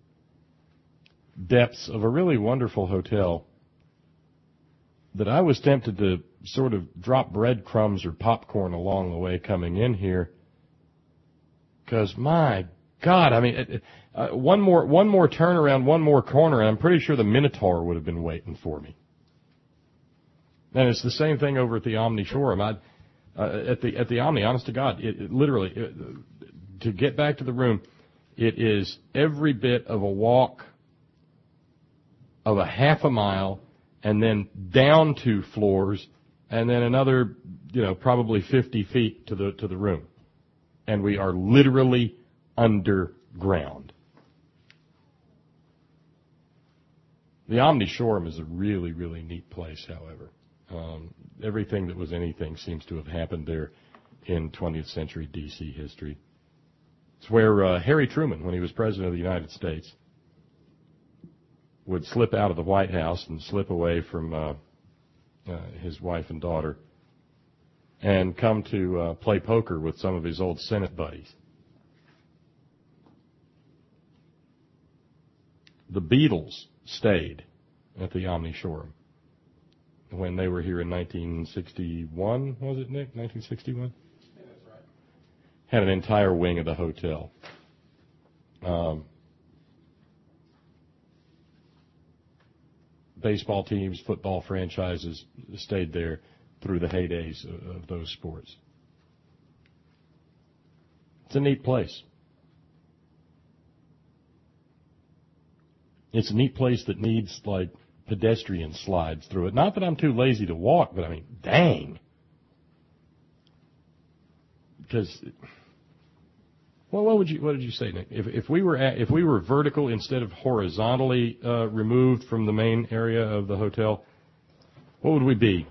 depths of a really wonderful hotel that I was tempted to sort of drop breadcrumbs or popcorn along the way coming in here. Because, my God, I mean, it, it, uh, one more one more turnaround, one more corner, and I'm pretty sure the Minotaur would have been waiting for me. And it's the same thing over at the Omni Shore. I, uh, at the at the Omni, honest to God, it, it literally, it, to get back to the room, it is every bit of a walk of a half a mile and then down two floors, and then another, you know, probably fifty feet to the to the room. And we are literally underground. The Omni Shoreham is a really, really neat place, however. Um, everything that was anything seems to have happened there in twentieth century D C history. It's where uh, Harry Truman, when he was president of the United States, would slip out of the White House and slip away from uh, uh, his wife and daughter and come to uh, play poker with some of his old Senate buddies. The Beatles stayed at the Omni Shoreham when they were here in nineteen sixty-one, was it, Nick? nineteen sixty-one? Yeah, that's right. Had an entire wing of the hotel. Um, baseball teams, football franchises stayed there through the heydays of, of those sports. It's a neat place. It's a neat place that needs, like, pedestrian slides through it. Not that I'm too lazy to walk, but I mean, dang. Because, well, what would you what did you say, Nick? If if we were at, if we were vertical instead of horizontally uh, removed from the main area of the hotel, what would we be?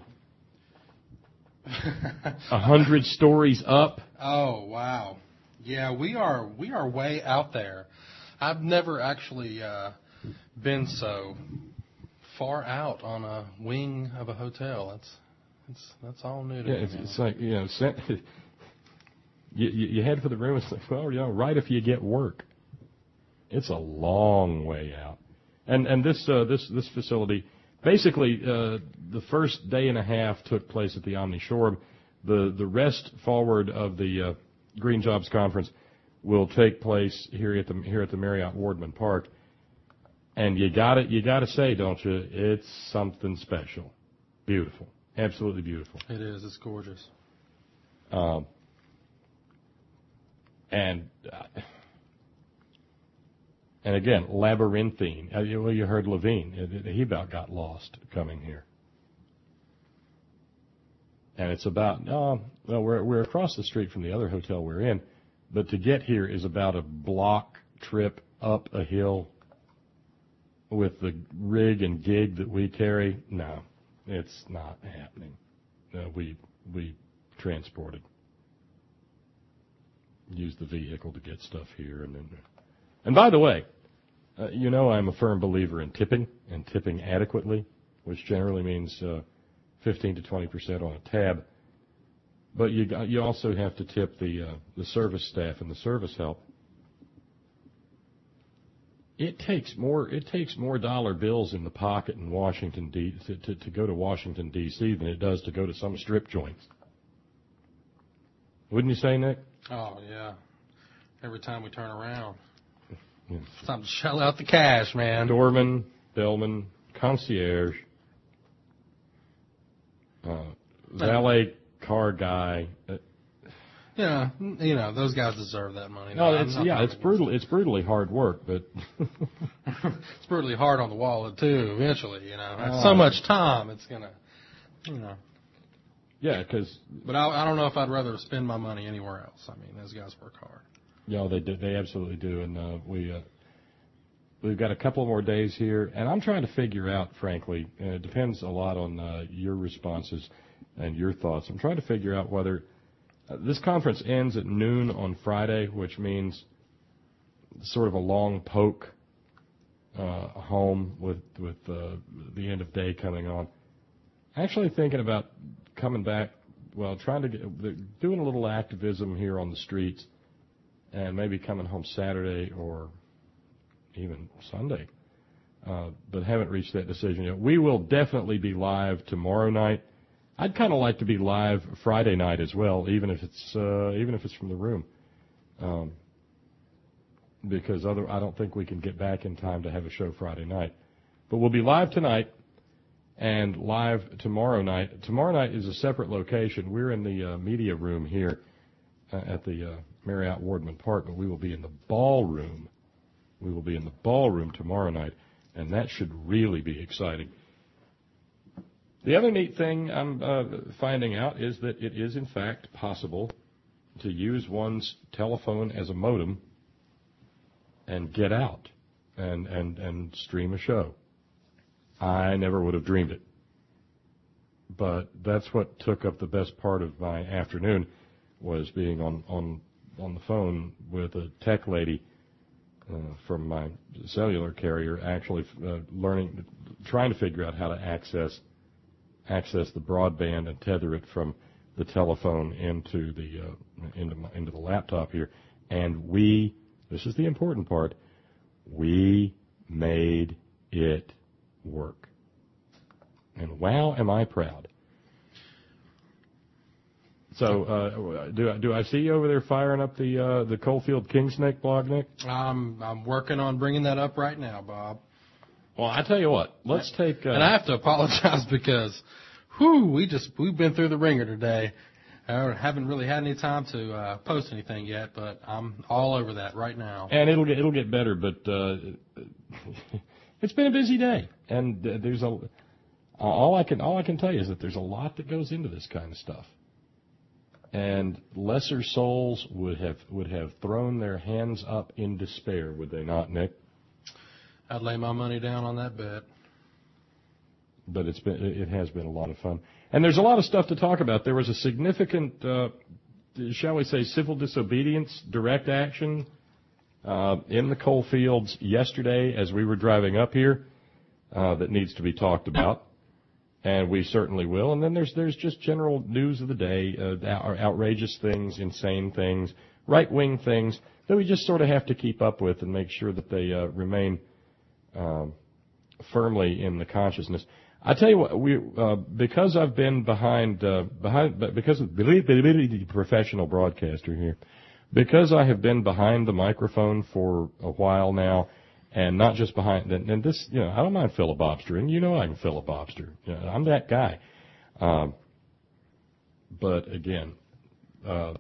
A hundred stories up? Oh wow, yeah, we are we are way out there. I've never actually uh, been so far out on a wing of a hotel. That's that's that's all new to Yeah, me. it's, it's like, you know, you, you, you head for the room. It's like, well, you know, right if you get work. It's a long way out, and and this uh, this this facility, basically, uh, the first day and a half took place at the Omni Shoreham. The the rest forward of the uh, Green Jobs Conference will take place here at the here at the Marriott Wardman Park. And you got to you got to say, don't you? It's something special, beautiful, absolutely beautiful. It is. It's gorgeous. Um, and uh, and again, labyrinthine. Uh, you, well, you heard Levine. He about got lost coming here. And it's about oh, well, we're we're across the street from the other hotel we're in, but to get here is about a block trip up a hill. With the rig and gig that we carry, no, it's not happening. No, we we transported, use the vehicle to get stuff here, and then. And by the way, uh, you know I'm a firm believer in tipping and tipping adequately, which generally means uh, fifteen to twenty percent on a tab. But you you also have to tip the uh, the service staff and the service help. It takes more. It takes more dollar bills in the pocket in Washington D. To, to, to go to Washington D C than it does to go to some strip joints. Wouldn't you say, Nick? Oh yeah. Every time we turn around, Yeah. it's time to shell out the cash, man. Doorman, bellman, concierge, uh, valet car guy. Uh, Yeah, you know those guys deserve that money. no, I'm it's not yeah, it's arguing. brutal. It's brutally hard work, but It's brutally hard on the wallet too. Eventually, you know, that's Oh. so much time. It's gonna, you know. yeah, because But I, I don't know if I'd rather spend my money anywhere else. I mean, those guys work hard. you know, they do, they absolutely do, and uh, we uh, we've got a couple more days here, and I'm trying to figure out, frankly, and it depends a lot on uh, your responses and your thoughts. I'm trying to figure out whether uh, this conference ends at noon on Friday, which means sort of a long poke uh, home with with uh, the end of day coming on. Actually thinking about coming back, well, trying to get, doing a little activism here on the streets, and maybe coming home Saturday or even Sunday, uh, but haven't reached that decision yet. We will definitely be live tomorrow night. I'd kind of like to be live Friday night as well, even if it's uh, even if it's from the room, um, because other I don't think we can get back in time to have a show Friday night. But we'll be live tonight and live tomorrow night. Tomorrow night is a separate location. We're in the uh, media room here uh, at the uh, Marriott Wardman Park, but we will be in the ballroom. We will be in the ballroom tomorrow night, and that should really be exciting. The other neat thing I'm uh, finding out is that it is, in fact, possible to use one's telephone as a modem and get out and, and, and stream a show. I never would have dreamed it. But that's what took up the best part of my afternoon, was being on, on, on the phone with a tech lady uh, from my cellular carrier, actually uh, learning, trying to figure out how to access access the broadband and tether it from the telephone into the uh, into my, into the laptop here. And we, this is the important part, we made it work. And wow, am I proud. So, uh, do, do I see you over there firing up the uh, the Coalfield Kingsnake blog, Nick? I'm I'm working on bringing that up right now, Bob. Well, I tell you what, let's take. Uh, and I have to apologize because, whew, we just we've been through the ringer today. I haven't really had any time to uh, post anything yet, but I'm all over that right now. And it'll get it'll get better, but uh, it's been a busy day, and uh, there's a all I can all I can tell you is that there's a lot that goes into this kind of stuff. And lesser souls would have would have thrown their hands up in despair, would they not, Nick? I'd lay my money down on that bet. But it's been it has been a lot of fun, and there's a lot of stuff to talk about. There was a significant, uh, shall we say, civil disobedience, direct action uh, in the coal fields yesterday as we were driving up here uh, that needs to be talked about. And we certainly will. And then there's there's just general news of the day, uh, outrageous things, insane things, right-wing things that we just sort of have to keep up with and make sure that they uh, remain um, firmly in the consciousness. I tell you what, we uh, because I've been behind uh, behind because of the professional broadcaster here, because I have been behind the microphone for a while now. And not just behind, and, and this, you know, I don't mind filibustering. You know I can filibuster. You know, I'm that guy. Um, but again, uh,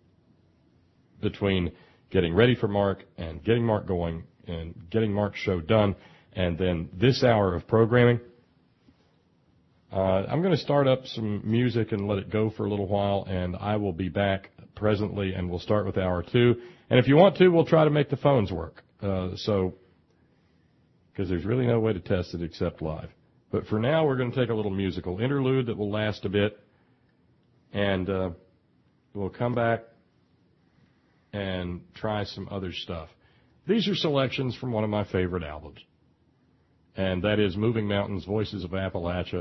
between getting ready for Mark and getting Mark going and getting Mark's show done, and then this hour of programming, uh, I'm going to start up some music and let it go for a little while, and I will be back presently, and we'll start with hour two. And if you want to, we'll try to make the phones work. Uh, so. Because there's really no way to test it except live. But for now, we're going to take a little musical interlude that will last a bit, and uh, we'll come back and try some other stuff. These are selections from one of my favorite albums, and that is Moving Mountains, Voices of Appalachia.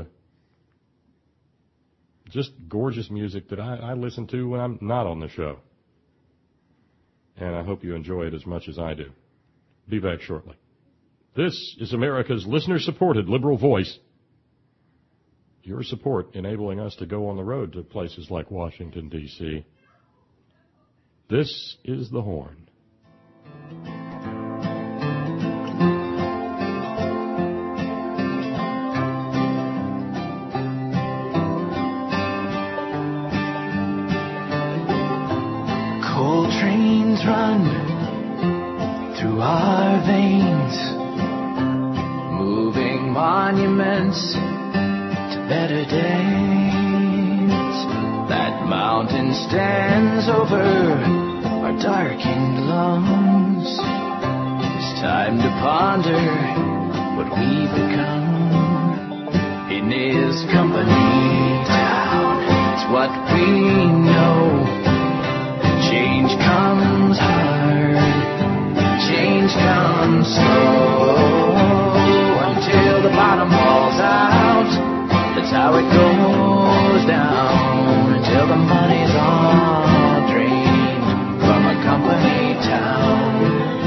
Just gorgeous music that I, I listen to when I'm not on the show. And I hope you enjoy it as much as I do. Be back shortly. This is America's listener-supported liberal voice. Your support enabling us to go on the road to places like Washington, D C This is The Horn. Coal trains run through our veins, moving monuments to better days. That mountain stands over our darkened lungs. It's time to ponder what we've become. In his company town, it's what we know. Change comes hard, change comes slow. Till the bottom falls out, that's how it goes down. Until the money's all drained from a company town.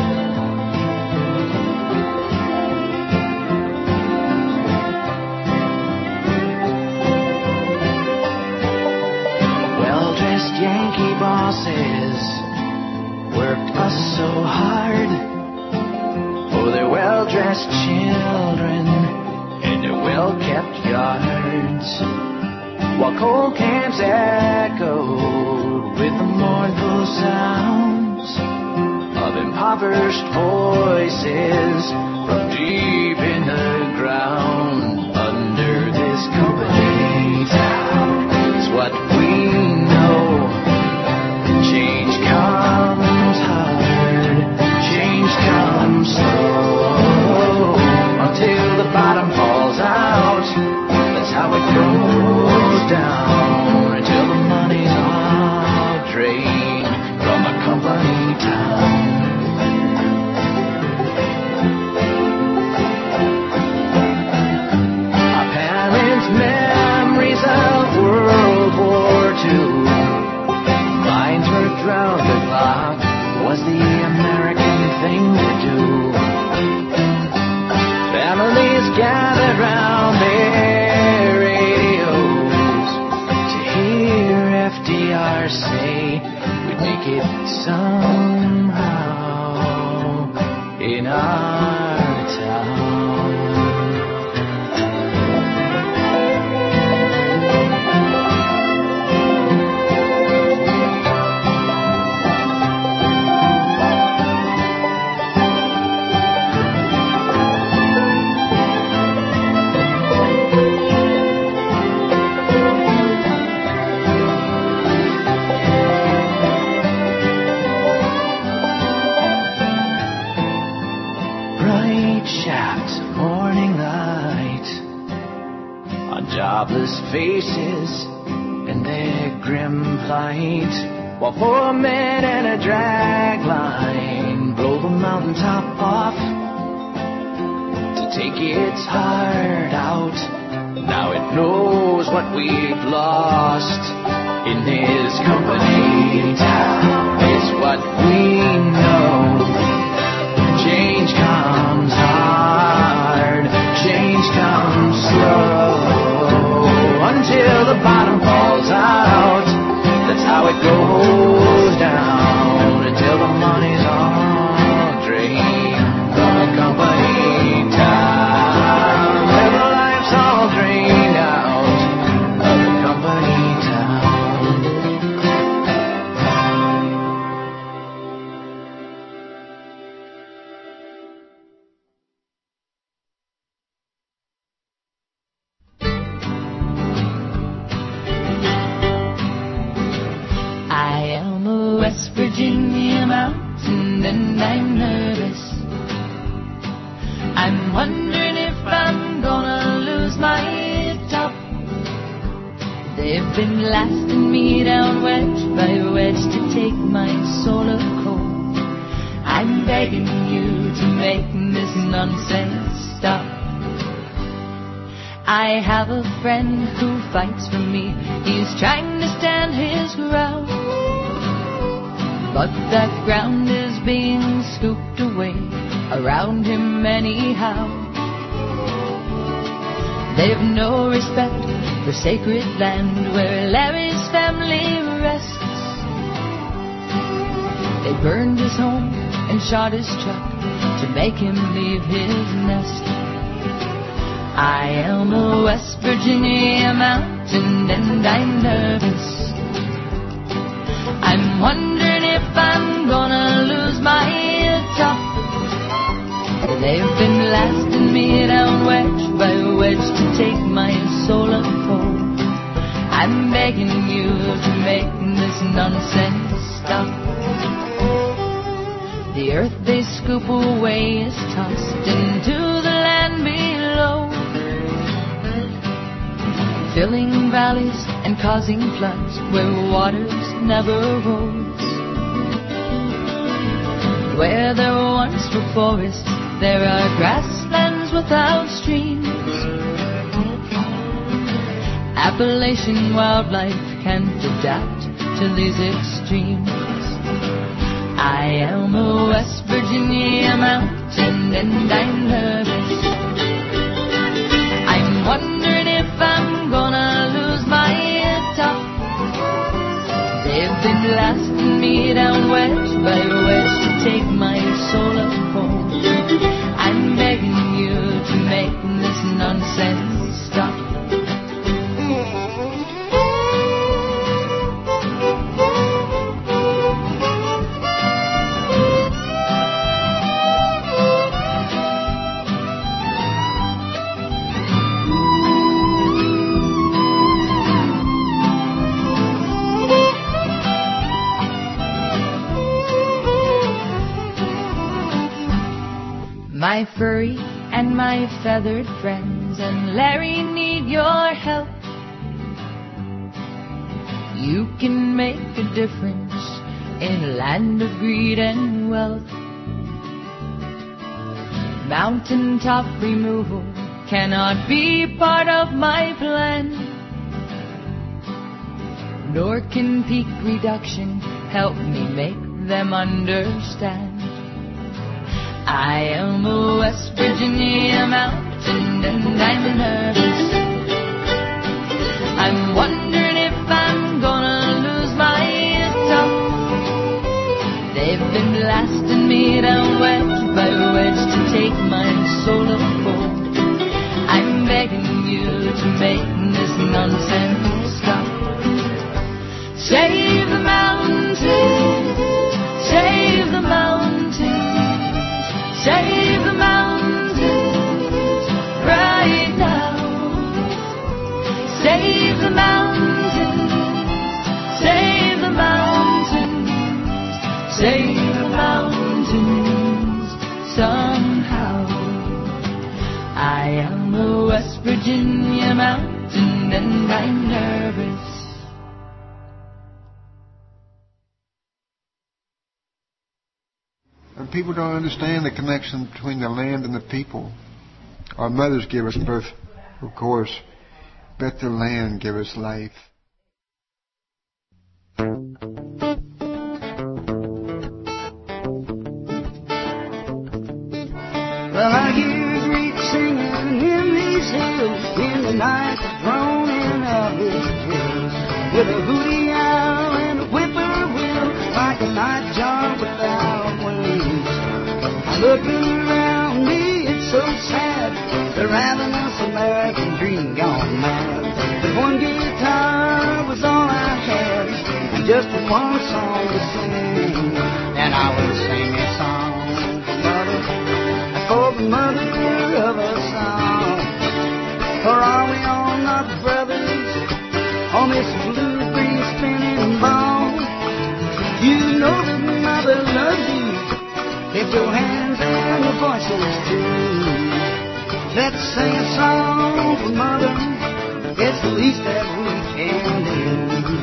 Well-dressed Yankee bosses worked us so hard for their well-dressed children in their well-kept yards, while coal camps echoed with the mournful sounds of impoverished voices from deep in the ground under this company somehow in our town. Jobless faces and their grim plight, while four men and a drag line blow the mountaintop off to take its heart out. Now it knows what we've lost in this company town. It's what we know. Change comes hard, change comes slow. Until the bottom falls out, that's how it goes down. Until the money's all drained from the company town. Till the life's all drained out of the company town. West Virginia mountain and I'm nervous. I'm wondering if I'm gonna lose my top. They've been blasting me down wedge by wedge to take my solar coal. I'm begging you to make this nonsense stop. I have a friend who fights for me. He's trying to stand his ground, but that ground is being scooped away around him anyhow. They've no respect for sacred land where Larry's family rests. They burned his home and shot his truck to make him leave his nest. I am a West Virginia mountain and I'm nervous. I'm wondering if I'm gonna lose my top. They've been blasting me down wedge by wedge to take my solar pole. I'm begging you to make this nonsense stop. The earth they scoop away is tossed into the land below, filling valleys and causing floods where waters never rose. Where there once were forests, there are grasslands without streams. Appalachian wildlife can't adapt to these extremes. I am a West Virginia mountain and I'm nervous. I'm wondering if I'm gonna lose my top. They've been blasting me down wedge by wedge to take my solar pole. I'm begging you to make this nonsense stop. My furry and my feathered friends and Larry need your help. You can make a difference in a land of greed and wealth. Mountaintop removal cannot be part of my plan, nor can peak reduction help me make them understand. I am a West Virginia mountain and I'm nervous. I'm wondering if I'm gonna lose my top. down wedge by wedge to take my soul of gold. I'm begging you to make this nonsense stop. Save the mountains, save the mountains, save the mountains right now. Save the mountains, save the mountains, save the mountains somehow. I am a West Virginia mountain and I'm nervous. And people don't understand the connection between the land and the people. Our mothers give us birth, of course, but the land give us life. Well, I hear great singing in these hills, in the night droning of his hills, with a hooty owl and a whippoorwill, like a nightjar without wings. I'm looking around me, it's so sad, the ravenous American dream gone mad. But one guitar was all I had, and just one song to sing, and I would sing a song for mother, for the mother of us all. For are we all not brothers on this blue green spinning ball? You know that mother loves you. Lift your hands and your voices too. Let's sing a song for mother. It's the least that we can do.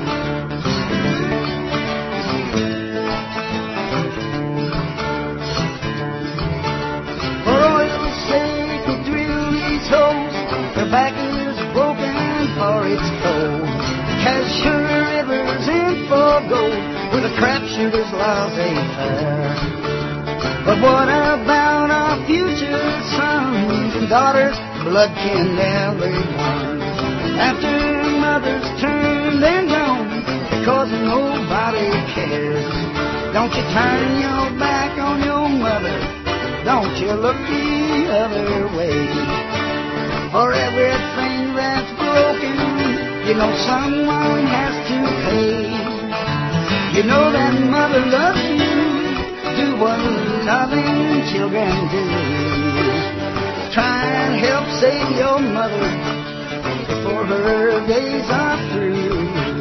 Her back is broken for its cold. Cash her rivers in for gold, where the crapshooters laissez faire. But what about our future sons and daughters? Blood can never run. After mother's turned and gone, because nobody cares. Don't you turn your back on your mother. Don't you look the other way. For everything that's broken, you know someone has to pay. You know that mother loves you. Do what loving children do. Try and help save your mother before her days are through.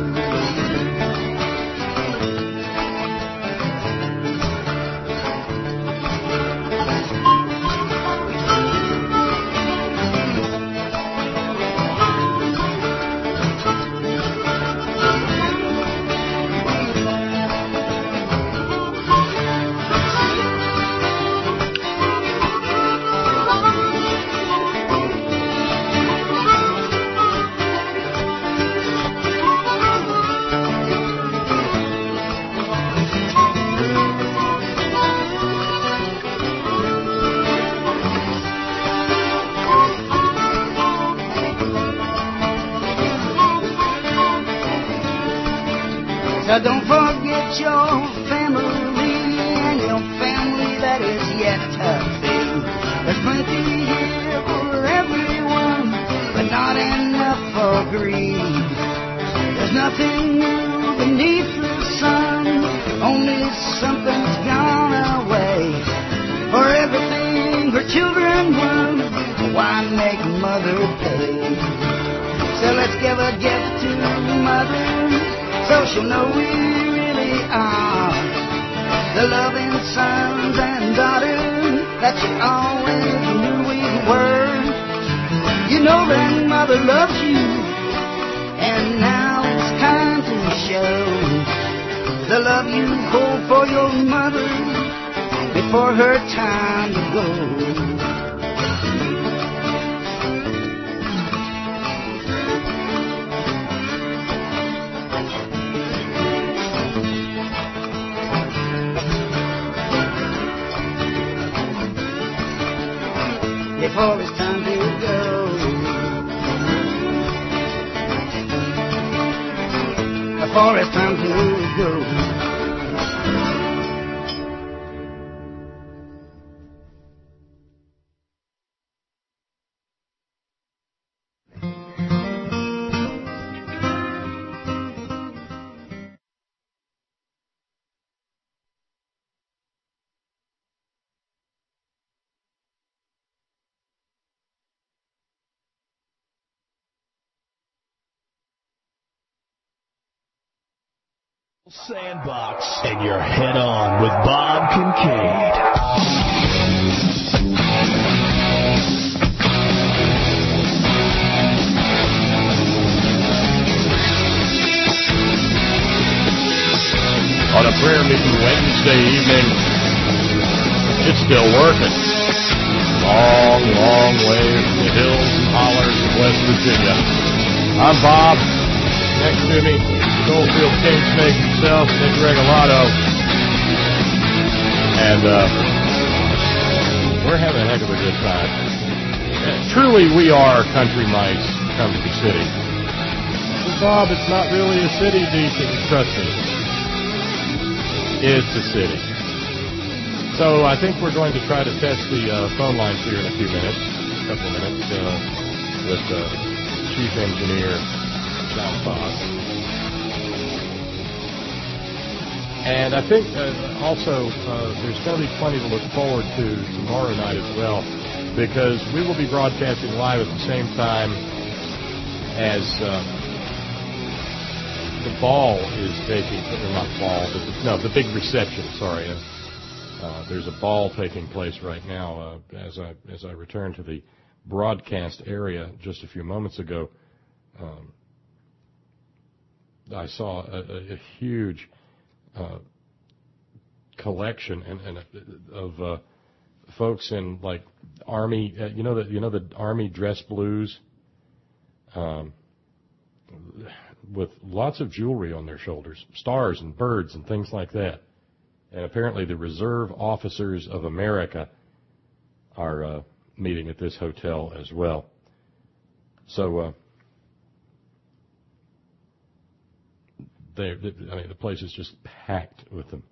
Now don't forget your family and your family that is yet to be. There's plenty here for everyone, but not enough for greed. There's nothing new beneath the sun, only something's gone away. For everything her children want, why make mother pay? So let's give a gift to mother, so she'll know we really are the loving sons and daughters that she always knew we were. You know that mother loves you, and now it's time to show the love you hold for your mother before her time to go. Before it's time to go, before it's time to go. Sandbox, and you're head on with Bob Kincaid. On a prayer meeting Wednesday evening, it's still working. Long, long way from the hills and hollers of West Virginia. I'm Bob. Next to me, Goldfield King Snake himself, Nick Regalado. And uh, we're having a heck of a good time. Uh, truly, we are country mice come to the city. But Bob, it's not really a city, decent. Trust me. It's a city. So I think we're going to try to test the uh, phone lines here in a few minutes, a couple of minutes, uh, with uh, Chief Engineer John Fox. And I think uh, also uh, there's going to be plenty to look forward to tomorrow night as well, because we will be broadcasting live at the same time as uh, the ball is taking, or not ball, but the, no, the big reception, sorry. Uh, uh, there's a ball taking place right now uh, as I as I return to the broadcast area just a few moments ago. Um, I saw a, a, a huge uh, collection and, and of uh, folks in like army, uh, you know the you know the army dress blues, um, with lots of jewelry on their shoulders, stars and birds and things like that. And apparently, the Reserve Officers of America are uh, meeting at this hotel as well. So. Uh, They, they, I mean, the place is just packed with them.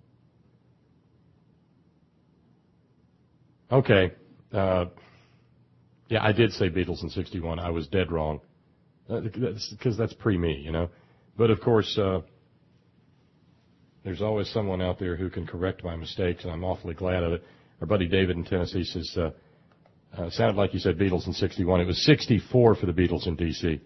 Okay. Uh, yeah, I did say Beatles in sixty-one. I was dead wrong. Uh, that's, because that's pre-me, you know. But, of course, uh, there's always someone out there who can correct my mistakes, and I'm awfully glad of it. Our buddy David in Tennessee says, uh, uh, sounded like you said Beatles in sixty-one. It was sixty-four for the Beatles in D C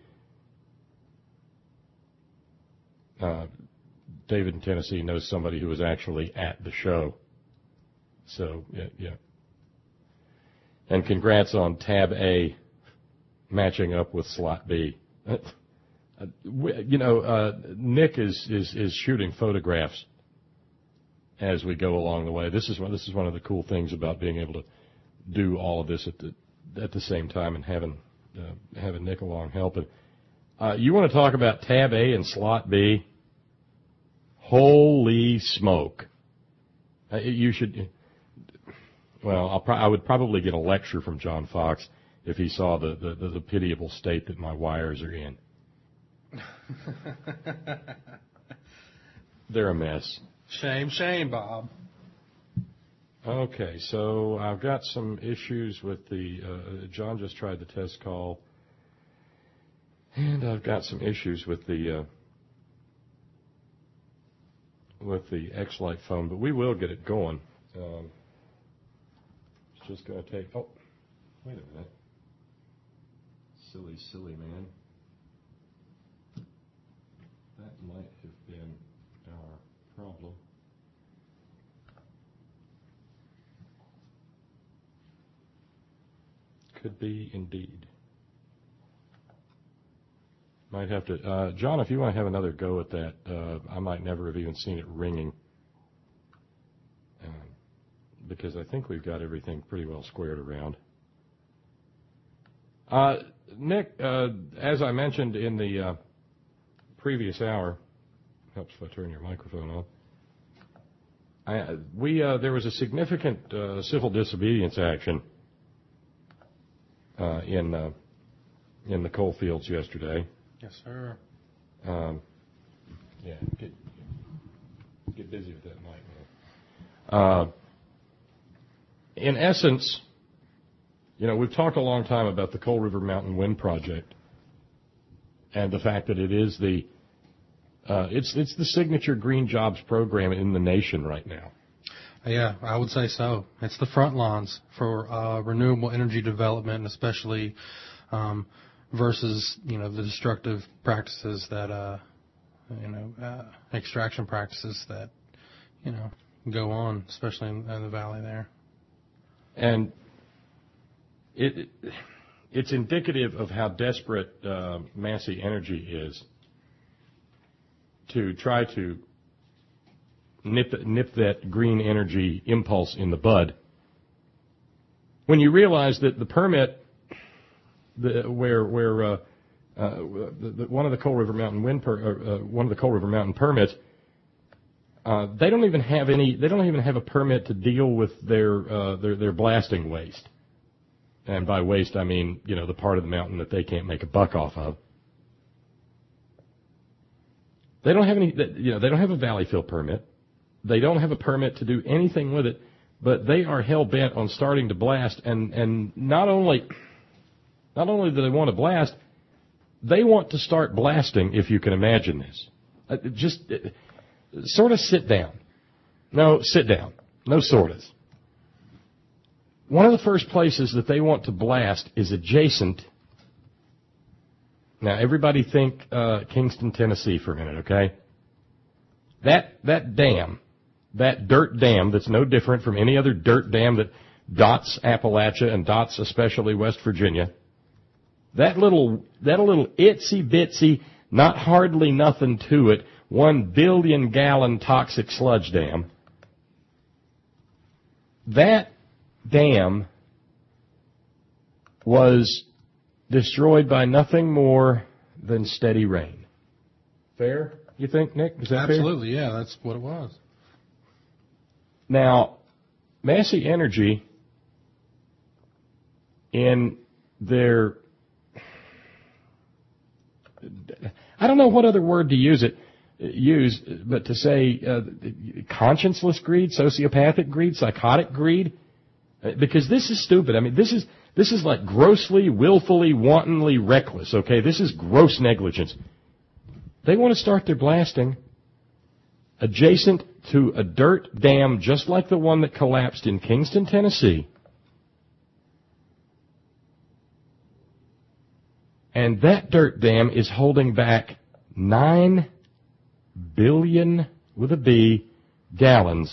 Uh, David in Tennessee knows somebody who was actually at the show. So, yeah, yeah. And congrats on Tab A matching up with Slot B. Uh, you know, uh, Nick is, is, is shooting photographs as we go along the way. This is one, this is one of the cool things about being able to do all of this at the, at the same time and having, uh, having Nick along helping. Uh, you want to talk about Tab A and Slot B? Holy smoke. Uh, you should, well, I'll pro- I would probably get a lecture from John Fox if he saw the, the, the, the pitiable state that my wires are in. They're a mess. Shame, shame, Bob. Okay, so I've got some issues with the, uh, John just tried the test call. And I've got some issues with the uh, with the X-Lite phone, but we will get it going. Um, it's just going to take. Oh, wait a minute! Silly, silly man. That might have been our problem. Could be indeed. Might have to, uh, John, if you want to have another go at that, uh, I might never have even seen it ringing, um, because I think we've got everything pretty well squared around. Uh, Nick, uh, as I mentioned in the uh, previous hour, helps if I turn your microphone on. I, we uh, there was a significant uh, civil disobedience action uh, in uh, in the coal fields yesterday. Yes, sir. Um, yeah, get, get busy with that mic, man. Uh, in essence, you know, we've talked a long time about the Coal River Mountain Wind Project and the fact that it is the uh, it's it's the signature green jobs program in the nation right now. Yeah, I would say so. It's the front lines for uh, renewable energy development, especially um, versus, you know, the destructive practices that uh, you know, uh, extraction practices that, you know, go on, especially in, in the valley there. And it, it it's indicative of how desperate uh, Massey Energy is to try to nip nip that green energy impulse in the bud. When you realize that the permit, the, where where uh, uh, the, the, one of the Coal River Mountain wind per, uh, uh, one of the Coal River Mountain permits, uh, they don't even have any. They don't even have a permit to deal with their uh, their their blasting waste. And by waste, I mean, you know, the part of the mountain that they can't make a buck off of. They don't have any. You know, they don't have a valley fill permit. They don't have a permit to do anything with it. But they are hell bent on starting to blast, and and not only not only do they want to blast, they want to start blasting. If you can imagine this, uh, just uh, sort of sit down. No, sit down. No sortas. One of the first places that they want to blast is adjacent. Now, everybody think uh, Kingston, Tennessee for a minute, okay? That that dam, that dirt dam that's no different from any other dirt dam that dots Appalachia and dots especially West Virginia, that little that little itsy bitsy, not hardly nothing to it, one billion gallon toxic sludge dam, that dam was destroyed by nothing more than steady rain. Fair, you think, Nick? Is that Absolutely, fair? Yeah, that's what it was. Now, Massey Energy, in their, I don't know what other word to use it, use, but to say uh, conscienceless greed, sociopathic greed, psychotic greed, because this is stupid. I mean, this is this is like grossly, willfully, wantonly reckless, okay? This is gross negligence. They want to start their blasting adjacent to a dirt dam just like the one that collapsed in Kingston, Tennessee. And that dirt dam is holding back nine billion, with a B, gallons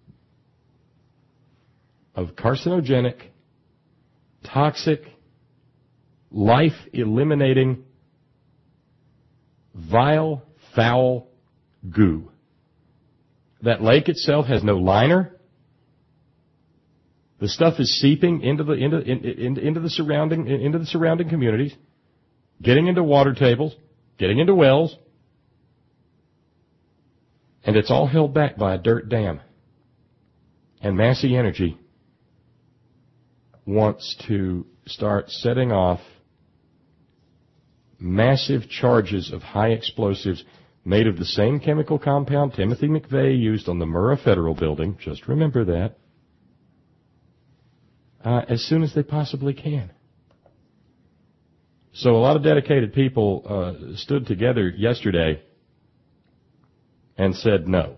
of carcinogenic, toxic, life-eliminating, vile, foul goo. That lake itself has no liner. The stuff is seeping into the into into, into the surrounding into the surrounding communities, getting into water tables, getting into wells, and it's all held back by a dirt dam. And Massey Energy wants to start setting off massive charges of high explosives made of the same chemical compound Timothy McVeigh used on the Murrah Federal Building, just remember that, uh, as soon as they possibly can. So a lot of dedicated people uh, stood together yesterday and said no.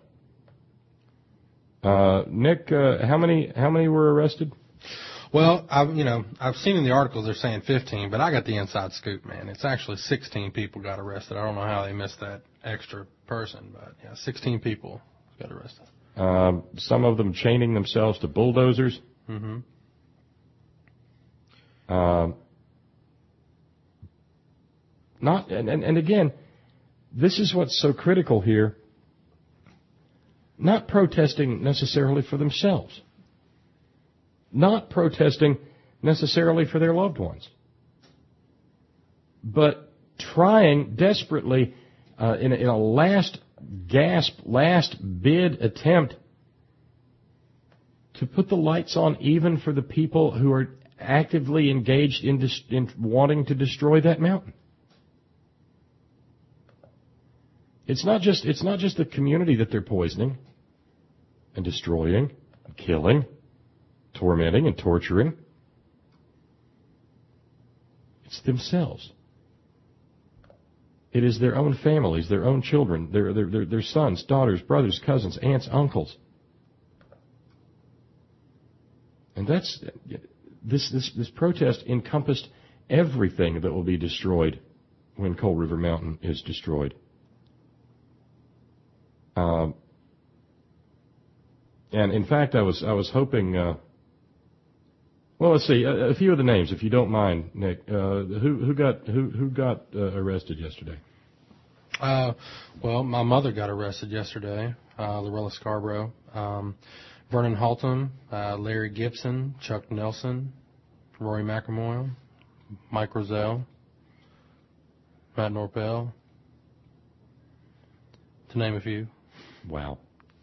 Uh, Nick, uh, how many how many were arrested? Well, I, you know, I've seen in the articles they're saying fifteen, but I got the inside scoop, man. It's actually sixteen people got arrested. I don't know how they missed that extra person, but yeah, sixteen people got arrested. Um, some of them chaining themselves to bulldozers. Mm-hmm. Um, not, and, and, and again, this is what's so critical here. Not protesting necessarily for themselves. Not protesting necessarily for their loved ones, but trying desperately uh, in, a, in a last gasp, last bid attempt to put the lights on even for the people who are actively engaged in, dis- in wanting to destroy that mountain. It's not just it's not just the community that they're poisoning and destroying, and killing, tormenting and torturing. It's themselves. It is their own families, their own children, their, their, their, their sons, daughters, brothers, cousins, aunts, uncles. And that's, this, this, this protest encompassed everything that will be destroyed when Coal River Mountain is destroyed. Um, and in fact, I was I was hoping. Uh, well, let's see a, a few of the names, if you don't mind, Nick. Uh, who who got who who got uh, arrested yesterday? Uh, well, my mother got arrested yesterday. Uh, Lorella Scarborough, um, Vernon Haltom, uh, Larry Gibson, Chuck Nelson, Rory McElmoy, Mike Rozelle, Matt Norpel, to name a few. Wow.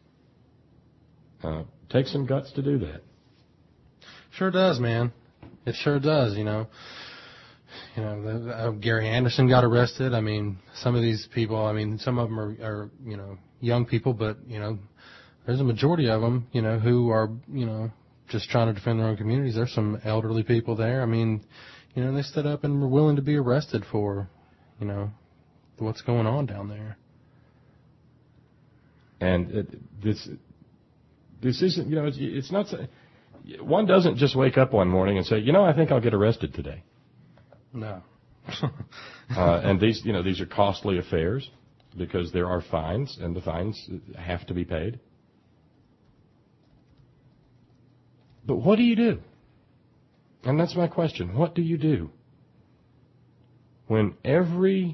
Uh, takes some guts to do that. Sure does, man. It sure does, you know. You know, the, uh, Gary Anderson got arrested. I mean, some of these people, I mean, some of them are, are, you know, young people, but, you know, there's a majority of them, you know, who are, you know, just trying to defend their own communities. There's some elderly people there. I mean, you know, they stood up and were willing to be arrested for, you know, what's going on down there. And it, this this isn't, you know, it's, it's not, one doesn't just wake up one morning and say, you know, I think I'll get arrested today. No. uh, and these, you know, these are costly affairs because there are fines, and the fines have to be paid. But what do you do? And that's my question. What do you do when every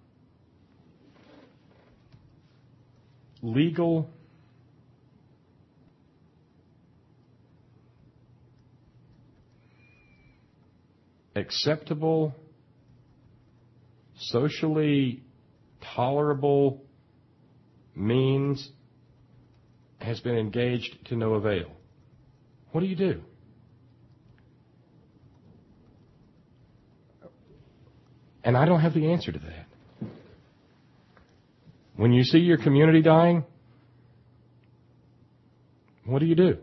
legal acceptable, socially tolerable means has been engaged to no avail? What do you do? And I don't have the answer to that. When you see your community dying, what do you do?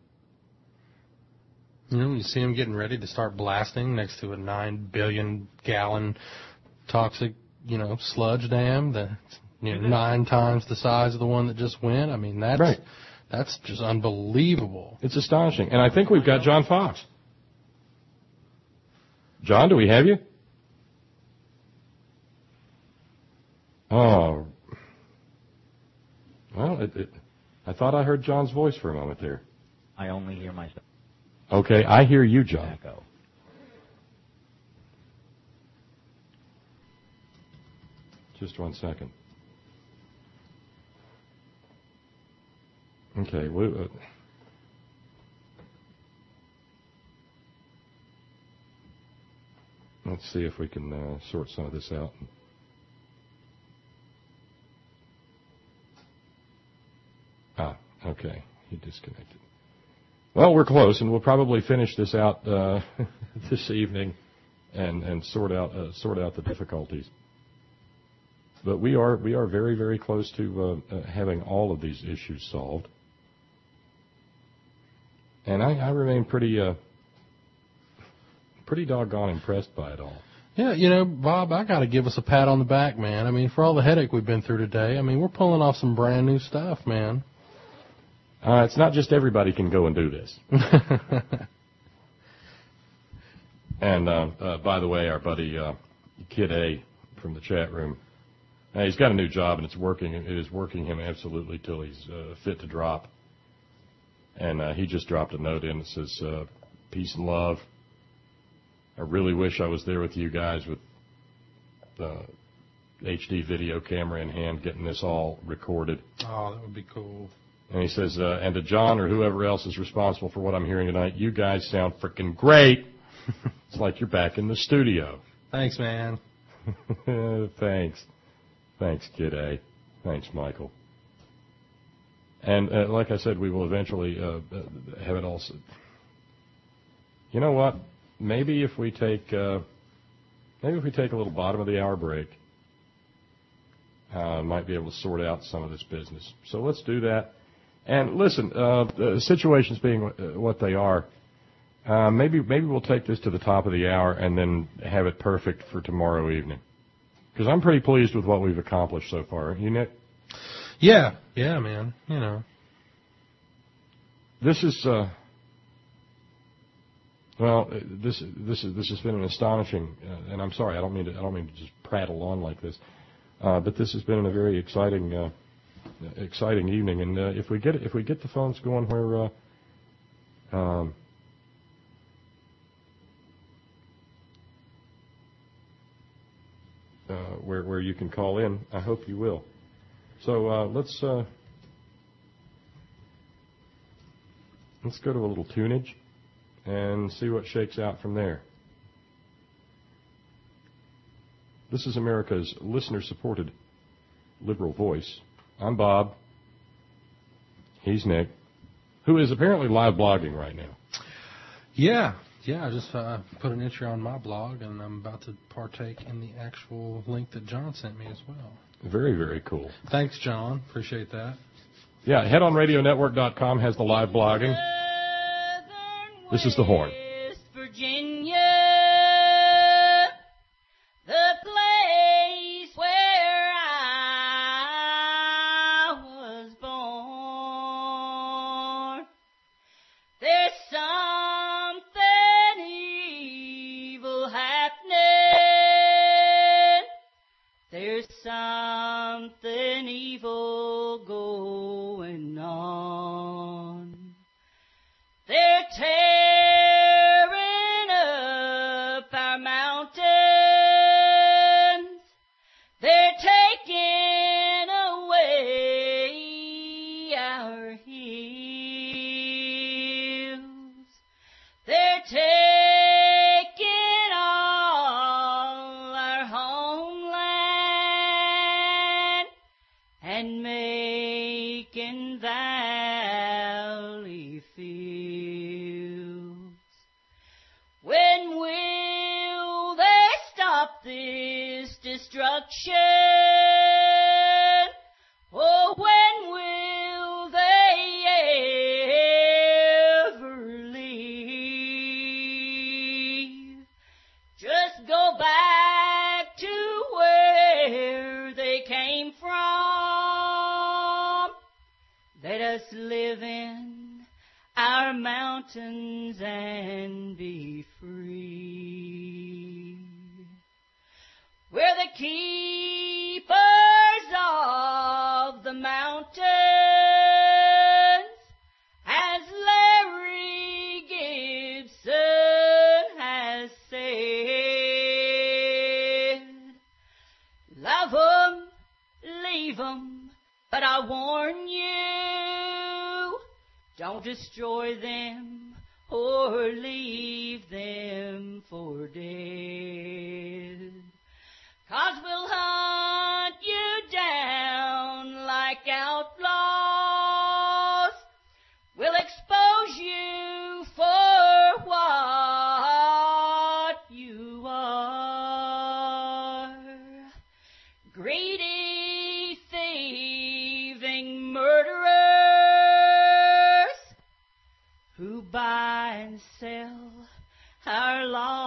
You know, you see them getting ready to start blasting next to a nine billion gallon toxic, you know, sludge dam that's, you know, nine times the size of the one that just went. I mean, that's right. That's just unbelievable. It's astonishing. And I think we've got John Fox. John, do we have you? Oh. Well, it, it, I thought I heard John's voice for a moment there. I only hear myself. Okay, I hear you, John. Echo. Just one second. Okay, we, uh, let's see if we can uh, sort some of this out. Ah, okay, he disconnected. Well, we're close, and we'll probably finish this out uh, this evening, and and sort out uh, sort out the difficulties. But we are we are very very close to uh, uh, having all of these issues solved, and I, I remain pretty uh, pretty doggone impressed by it all. Yeah, you know, Bob, I got to give us a pat on the back, man. I mean, for all the headache we've been through today, I mean, we're pulling off some brand new stuff, man. Uh, it's not just everybody can go and do this. And, uh, uh, by the way, our buddy uh, Kid A from the chat room, uh, he's got a new job, and it's working. It is working him absolutely till he's uh, fit to drop. And uh, he just dropped a note in that says, uh, peace and love. I really wish I was there with you guys with the H D video camera in hand getting this all recorded. Oh, that would be cool. And he says, uh, and to John or whoever else is responsible for what I'm hearing tonight, you guys sound freaking great. It's like you're back in the studio. Thanks, man. Thanks. Thanks, Kid A. Thanks, Michael. And uh, like I said, we will eventually uh, have it all. You know what? Maybe if we take, uh, maybe if we take a little bottom of the hour break, uh, might be able to sort out some of this business. So let's do that. And listen, uh, the situations being what they are, uh, maybe maybe we'll take this to the top of the hour and then have it perfect for tomorrow evening. Because I'm pretty pleased with what we've accomplished so far. You, Nick? Yeah, yeah, man. You know, this is uh, well, this this is this has been an astonishing, uh, and I'm sorry, I don't mean to I don't mean to just prattle on like this, uh, but this has been a very exciting. Uh, exciting evening. And uh, if we get if we get the phones going where uh, um, uh, where where you can call in, I hope you will. So uh, let's uh, let's go to a little tunage and see what shakes out from there. This is America's listener-supported liberal voice. I'm Bob. He's Nick, who is apparently live blogging right now. Yeah, yeah. I just uh, put an entry on my blog, and I'm about to partake in the actual link that John sent me as well. Very, very cool. Thanks, John. Appreciate that. Yeah, head on radio network dot com has the live blogging. This is the horn. Virginia, the place where I was born. There's something evil happening. There's something evil going on. They're tearing up our mountains. They're taking away our hills. They're taking all our homeland and making valley fields. When will they stop this destruction? Oh, when will they ever leave? Just go back to where they came from. Let us live in our mountains and be free. We're the keepers of the mountains, as Larry Gibson has said. Love 'em, leave 'em, but I warn you, don't destroy them or leave them for dead. 'Cause we'll hunt you down like outlaws. We'll expose you for what you are. Greedy, thieving murderers who buy and sell our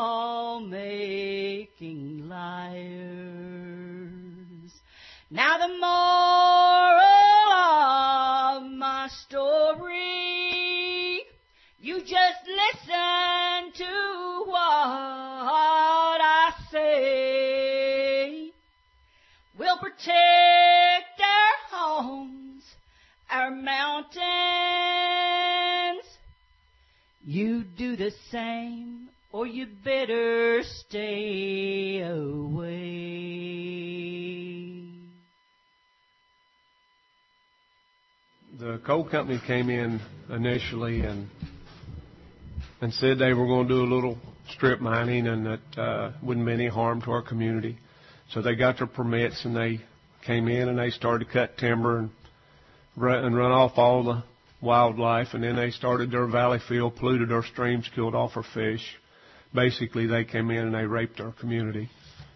law-making liars. Now the moral of my story, you just listen to what I say. We'll protect our homes, our mountains. You do the same, or you better stay away. The coal company came in initially and and said they were going to do a little strip mining and that uh, wouldn't be any harm to our community. So they got their permits and they came in and they started to cut timber and run, and run off all the wildlife, and then they started their valley field, polluted our streams, killed off our fish. Basically, they came in and they raped our community.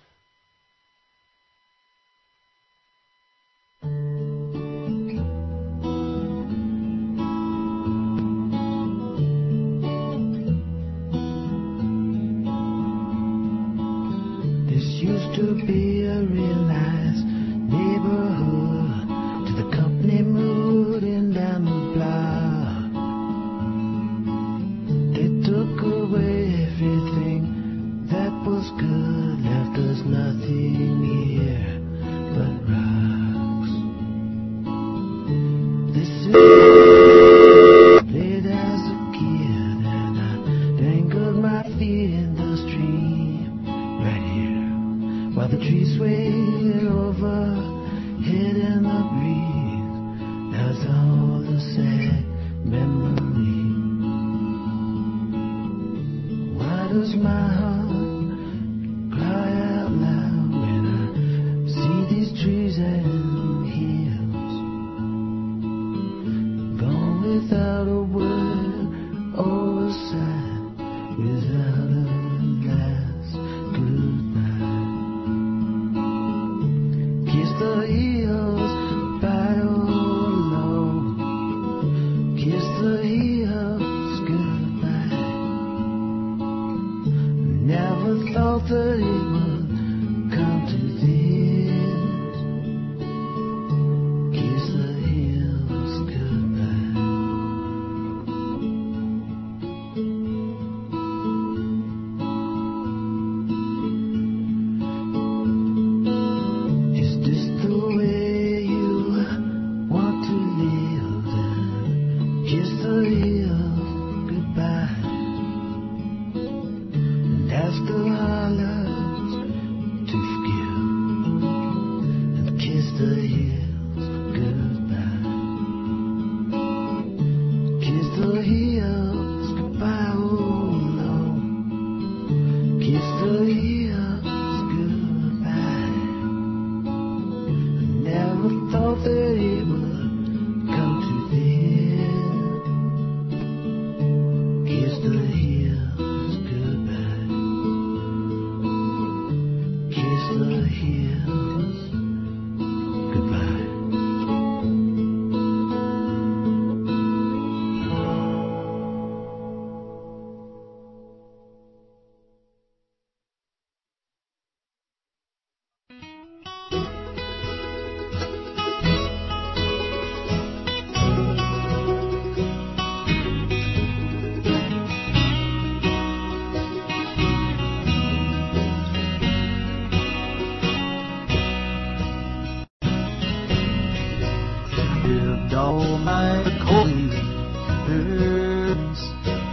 This used to be a real nice neighborhood till the company moved in down the block. They took away everything that was good, left the trees sway overhead in the breeze. That's all the sad memory. Why does my heart cry out loud when I see these trees and hills gone without a word or a sign, without a last goodbye? Kiss the hills by all alone, kiss the hills goodbye. Never thought that it would come to this. Kiss the hills goodbye. Is this the way you want to live then? Kiss the hills goodbye. And after our lives to forgive, and kiss the hills goodbye. Kiss the hills goodbye, oh no. Kiss the hills goodbye. I never thought that it would come to this. Kiss the hills goodbye. Kiss the hills goodbye. Lived all my cold birds,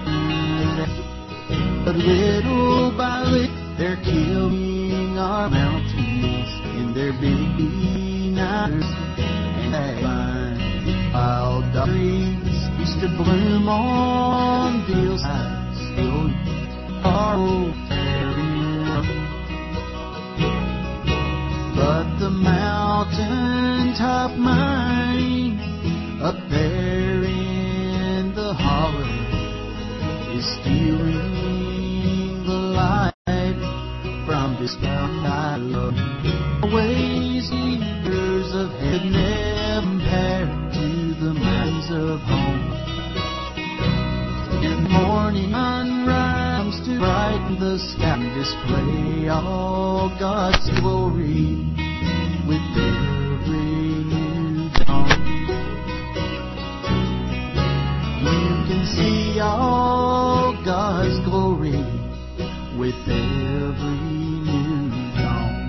but little by little they're killing our mountains in their big nights. And that vine, wild trees used to bloom on the hillsides, far but the mountain top mine up there in the hollow is stealing the light from this ground I love. Always years of heaven compared to the minds of home. In the morning sunrise to brighten the sky and display all God's glory with every new dawn. You can see all God's glory with every new dawn.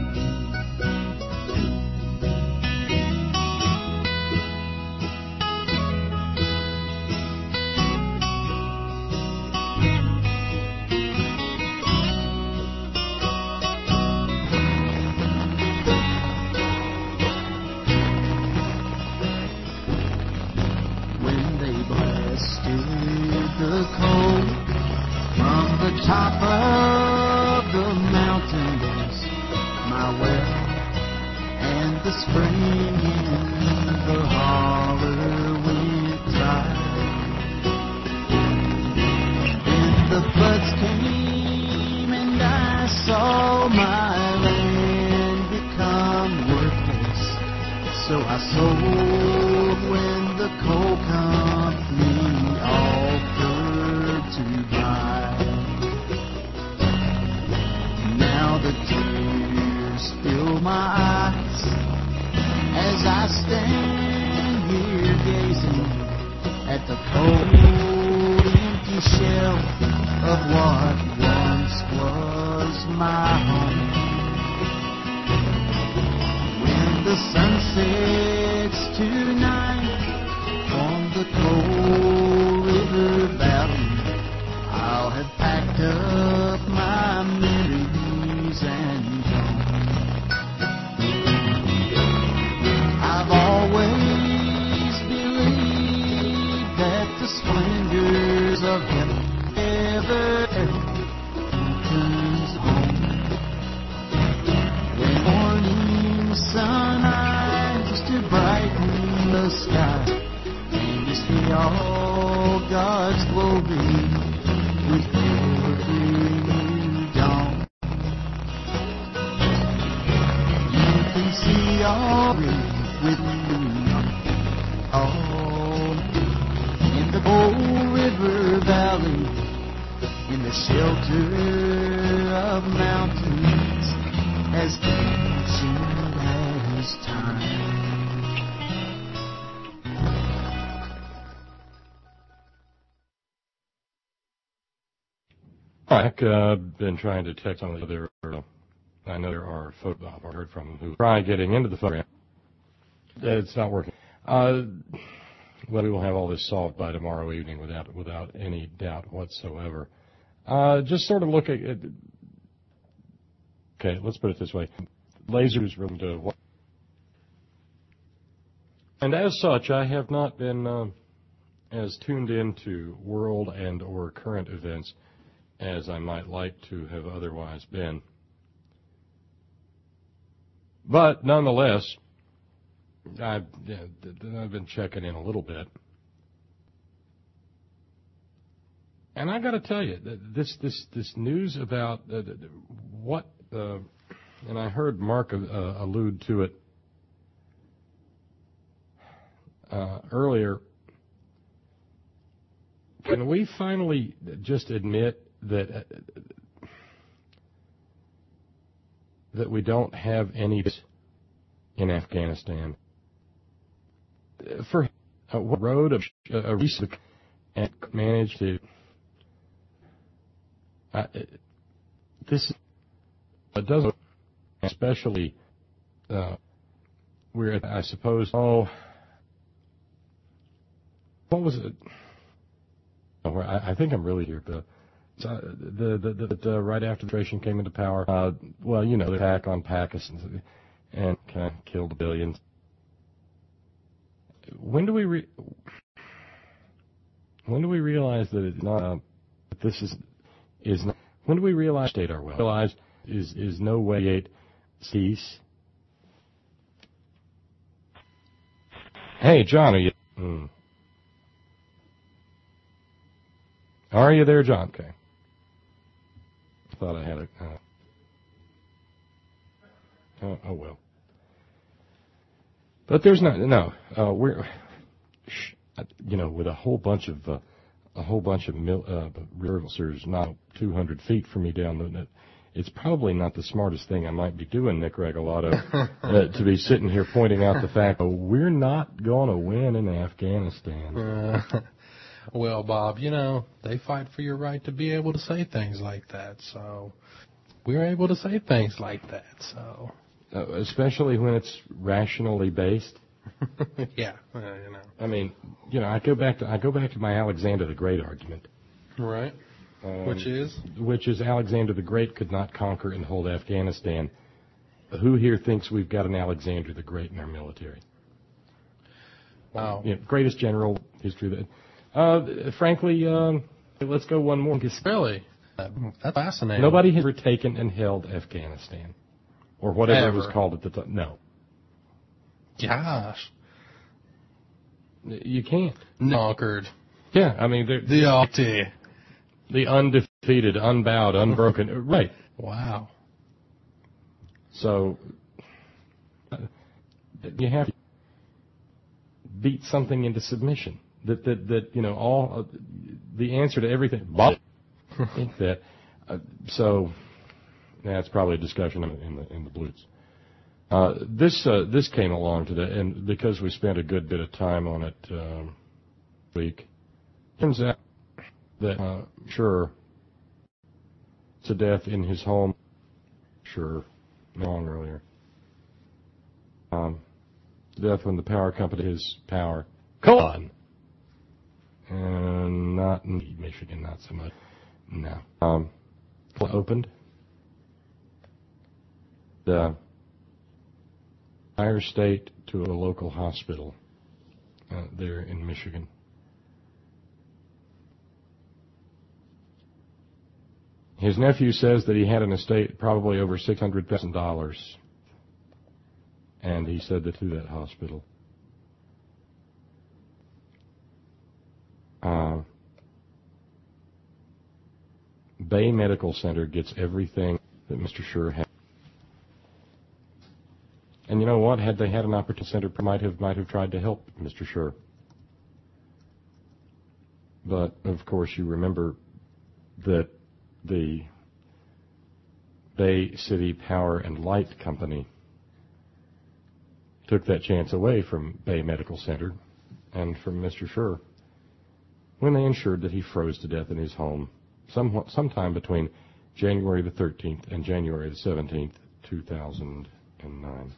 When they blasted the cold from the top of the mountains, my well and the spring in the holler went dry. Then the floods came and I saw my land become worthless, so I sold when the coal company offered to buy. Now the tears fill my eyes as I stand here gazing at the cold, empty shell of what once was my home. When the sun sets tonight on the Coal River Valley, I'll have packed up my memories and gone. sorry with me. Oh, in the Cold River Valley, in the shelter of mountains, as ancient as time. I've uh, been trying to text some of the other. Uh, I know there are folks I've heard from who try getting into the program. It's not working. Uh, well, we will have all this solved by tomorrow evening without without any doubt whatsoever. Uh, just sort of look at it. Okay, let's put it this way. Lasers room to what? And as such, I have not been uh, as tuned into world and or current events as I might like to have otherwise been. But nonetheless, I've, I've been checking in a little bit. And I got to tell you, this this this news about uh, what, uh, and I heard Mark uh, allude to it uh, earlier. Can we finally just admit that uh, that we don't have any in Afghanistan? For a road of a recent and managed to uh, this it doesn't especially uh, we're I suppose oh what was it? Oh, I, I think I'm really here, but. Uh, the, the, the, the, uh, right after the administration came into power, uh, well, you know, the attack on Pakistan and kind of killed billions. When do we re- when do we realize that it's not, uh, that this is, is not, when do we realize state our well? Realize is, is no way to cease. Hey, John, are you, hmm. Are you there, John? Okay. Thought I had a. Uh, oh, oh well. But there's not. No, uh, we're. You know, with a whole bunch of uh, a whole bunch of mil, uh, reversers not two hundred feet from me down the. It's probably not the smartest thing I might be doing, Nick Regalado, uh, to be sitting here pointing out the fact that we're not going to win in Afghanistan. Uh, well, Bob, you know, they fight for your right to be able to say things like that, so we're able to say things like that, so. Uh, especially when it's rationally based. yeah, uh, you know. I mean, you know, I go back to I go back to my Alexander the Great argument. Right. Um, which is? Which is Alexander the Great could not conquer and hold Afghanistan. Who here thinks we've got an Alexander the Great in our military? Wow. You know, greatest general history. That. Uh, frankly, um, let's go one more. Really? That's fascinating. Nobody has ever taken and held Afghanistan. Or whatever Ever. it was called at the time. No. Gosh. You can't. Conquered. Yeah, I mean... The Alti. The undefeated, unbowed, unbroken. Right. Wow. So, uh, you have to beat something into submission. That, that, that you know, all... Uh, the answer to everything... Bob. I think that... Uh, so... That's probably a discussion in the in the Blues. Uh, this uh, this came along today, and because we spent a good bit of time on it um, week, turns out that uh, sure to death in his home. Sure, long earlier. Um, death when the power company his power. Come on. And not in Michigan, not so much. No. Um, opened. The entire state to a local hospital uh, there in Michigan. His nephew says that he had an estate probably over six hundred thousand dollars, and he said that to that hospital. Uh, Bay Medical Center gets everything that Mister Schur had. And you know what? Had they had an opportunity, center might have might have tried to help Mister Schur. But of course, you remember that the Bay City Power and Light Company took that chance away from Bay Medical Center and from Mister Schur when they ensured that he froze to death in his home some, sometime between January the thirteenth and January the seventeenth, two thousand nine.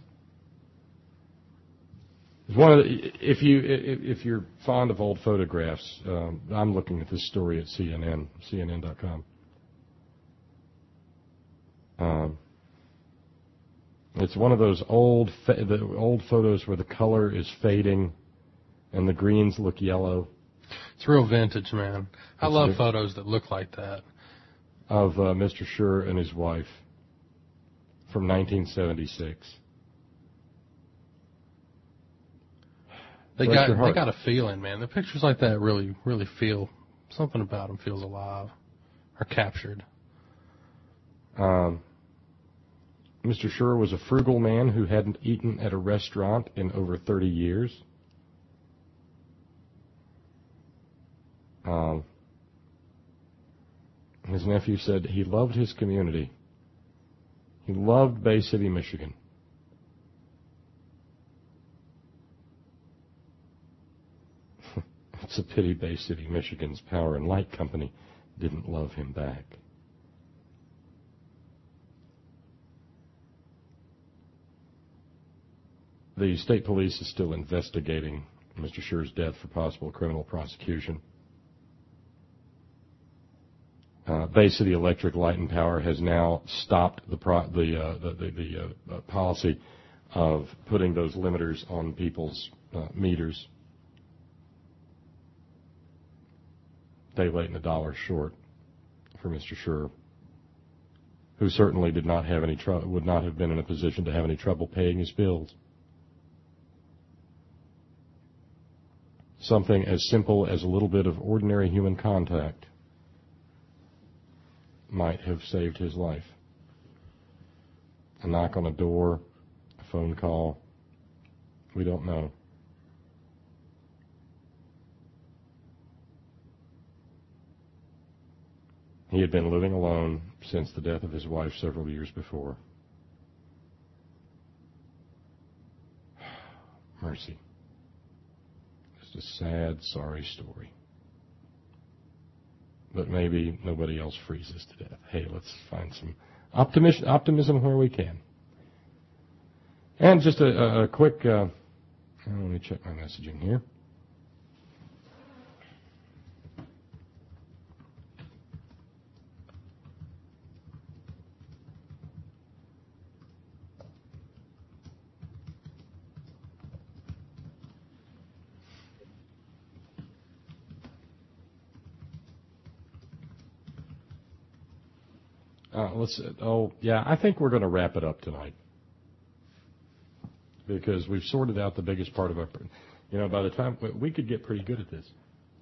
It's one of the, if you if you're fond of old photographs, um, I'm looking at this story at C N N, C N N dot com. Um, it's one of those old fa- the old photos where the color is fading and the greens look yellow. It's real vintage, man. I It's love the, photos that look like that. Of uh, Mister Schur and his wife from nineteen seventy-six. They Breaks got your heart. they got a feeling, man. The pictures like that really really feel something about them feels alive or captured. Um, Mister Schur was a frugal man who hadn't eaten at a restaurant in over thirty years. Um, his nephew said he loved his community. He loved Bay City, Michigan. It's a pity Bay City, Michigan's Power and Light Company didn't love him back. The state police is still investigating Mister Schur's death for possible criminal prosecution. Uh, Bay City Electric Light and Power has now stopped the pro- the uh, the, the, the uh, uh, policy of putting those limiters on people's uh, meters. Day late and a dollar short for Mister Schur, who certainly did not have any tr- would not have been in a position to have any trouble paying his bills. Something as simple as a little bit of ordinary human contact might have saved his life. A knock on a door, a phone call, we don't know. He had been living alone since the death of his wife several years before. Mercy. Just a sad, sorry story. But maybe nobody else freezes to death. Hey, let's find some optimism, optimism where we can. And just a, a, a quick, uh, let me check my messaging here. Uh, let's. Oh, yeah. I think we're going to wrap it up tonight because we've sorted out the biggest part of our. You know, by the time we could get pretty good at this,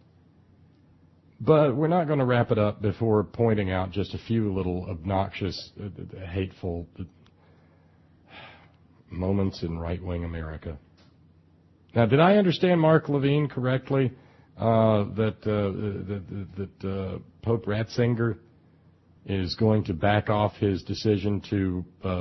but we're not going to wrap it up before pointing out just a few little obnoxious, uh, hateful moments in right-wing America. Now, did I understand Mark Levine correctly uh, that uh, that, that uh, Pope Ratzinger is going to back off his decision to, uh,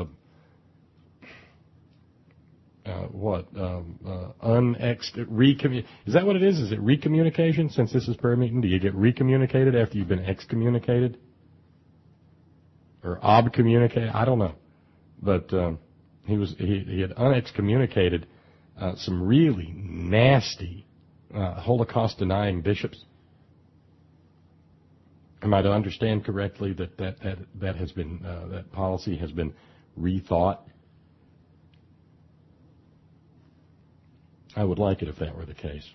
uh, what, um, uh, unex, recommun- is that what it is? Is it recommunication? Since this is prayer meeting, do you get recommunicated after you've been excommunicated? Or obcommunicated? I don't know. But, um, he was, he, he had unexcommunicated, uh, some really nasty, uh, Holocaust-denying bishops. Am I to understand correctly that that, that, that has been, uh, that policy has been rethought? I would like it if that were the case.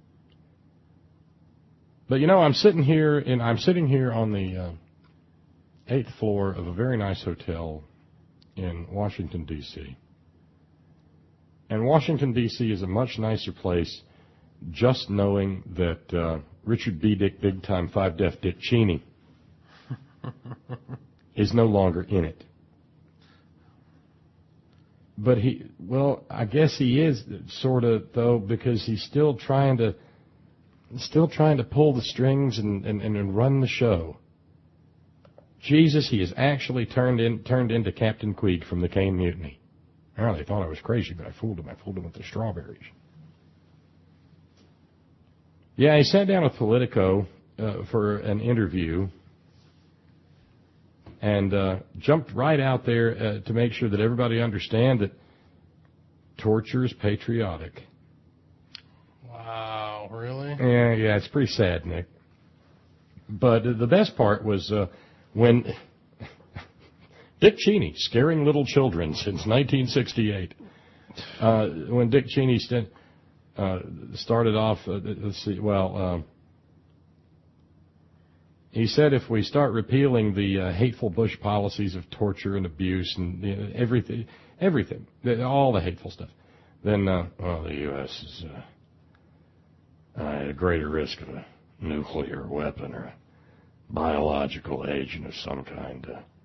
But you know, I'm sitting here in, I'm sitting here on the uh, eighth floor of a very nice hotel in Washington, D C And Washington, D C is a much nicer place just knowing that uh, Richard B. Dick Big Time Five Def Dick Cheney is no longer in it. but he, well, I guess he is sort of, though, because he's still trying to, still trying to pull the strings and, and, and run the show. Jesus, he has actually turned in, turned into Captain Queeg from the Caine Mutiny. Well, they thought I was crazy, but I fooled him. I fooled him with the strawberries. Yeah, he sat down with Politico uh, for an interview and uh, jumped right out there uh, to make sure that everybody understand that torture is patriotic. Wow, really? Yeah, yeah, it's pretty sad, Nick. But the best part was uh, when Dick Cheney, scaring little children since nineteen sixty-eight, uh, when Dick Cheney st- uh, started off, uh, let's see, well, uh, he said if we start repealing the uh, hateful Bush policies of torture and abuse and you know, everything, everything, all the hateful stuff, then, uh, well, the U S is uh, at a greater risk of a nuclear weapon or a biological agent of some kind.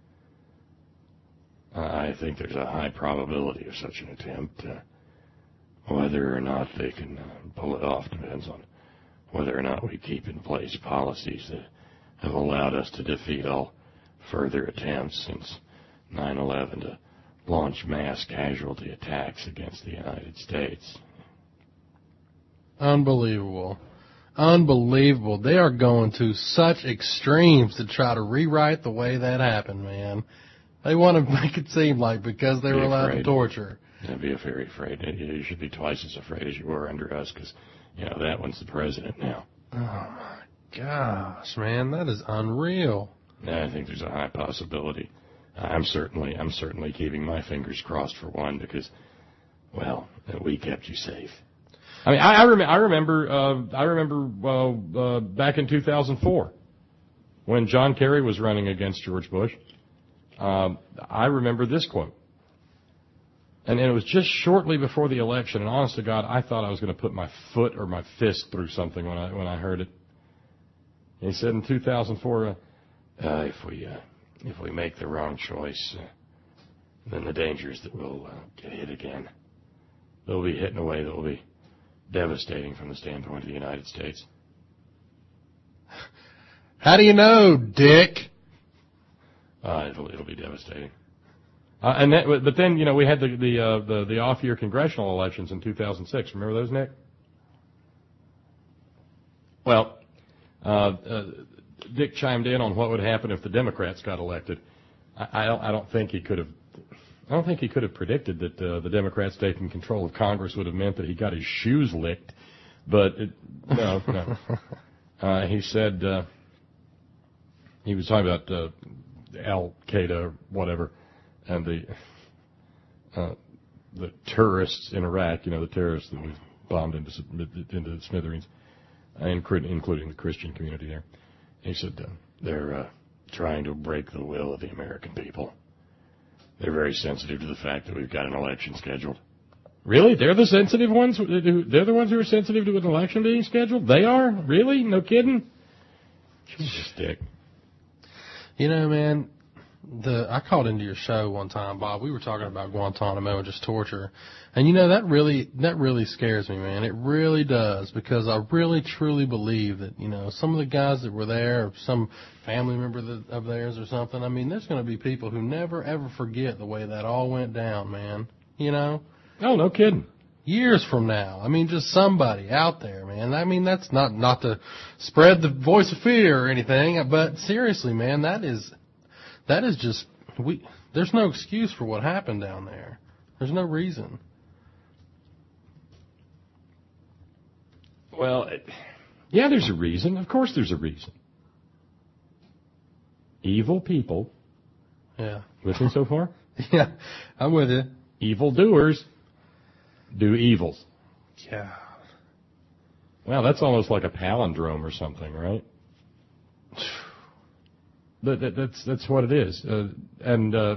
Uh, I think there's a high probability of such an attempt. Uh, whether or not they can uh, pull it off depends on whether or not we keep in place policies that have allowed us to defeat all further attempts since nine eleven to launch mass casualty attacks against the United States. Unbelievable. Unbelievable. They are going to such extremes to try to rewrite the way that happened, man. They want to make it seem like because they were allowed to torture. Yeah, be very afraid. You should be twice as afraid as you were under us because, you know, that one's the president now. Oh, my gosh, man. That is unreal. Yeah, I think there's a high possibility. I'm certainly, I'm certainly keeping my fingers crossed for one because, well, we kept you safe. I mean, I, I, rem- I remember, uh, I remember uh, uh, back in two thousand four when John Kerry was running against George Bush. Um, I remember this quote, and, and it was just shortly before the election. And honest to God, I thought I was going to put my foot or my fist through something when I when I heard it. He said in two thousand four, uh, uh, if we uh, if we make the wrong choice, uh, then the danger is that we'll uh, get hit again. They'll be hit in a way that will be devastating from the standpoint of the United States. How do you know, Dick? Uh, it'll, it'll be devastating. Uh, and that, but then, you know, we had the the uh, the, the off-year congressional elections in two thousand six. Remember those, Nick? Well, uh, uh, Dick chimed in on what would happen if the Democrats got elected. I, I don't I don't think he could have. I don't think he could have predicted that uh, the Democrats taking control of Congress would have meant that he got his shoes licked. But it, no, no. Uh, he said uh, he was talking about uh, Al Qaeda or whatever, and the uh, the terrorists in Iraq. You know, the terrorists that we bombed into into smithereens, including the Christian community there. He said uh, they're uh, trying to break the will of the American people. They're very sensitive to the fact that we've got an election scheduled. Really? They're the sensitive ones? They're the ones who are sensitive to an election being scheduled? They are? Really? No kidding? Jesus, Dick. You know, man, the I called into your show one time, Bob. We were talking about Guantanamo and just torture. And, you know, that really that really scares me, man. It really does, because I really, truly believe that, you know, some of the guys that were there, or some family member that, of theirs or something, I mean, there's going to be people who never, ever forget the way that all went down, man. You know? Oh, no kidding. Years from now. I mean, just somebody out there, man. I mean, that's not, not to spread the voice of fear or anything, but seriously, man, that is, that is just, we, there's no excuse for what happened down there. There's no reason. Well, it, yeah, there's a reason. Of course there's a reason. Evil people. Yeah. With me so far? Yeah, I'm with you. Evil doers do evils. Yeah. Well, that's almost like a palindrome or something, right? That, that, that's that's what it is. Uh, and uh,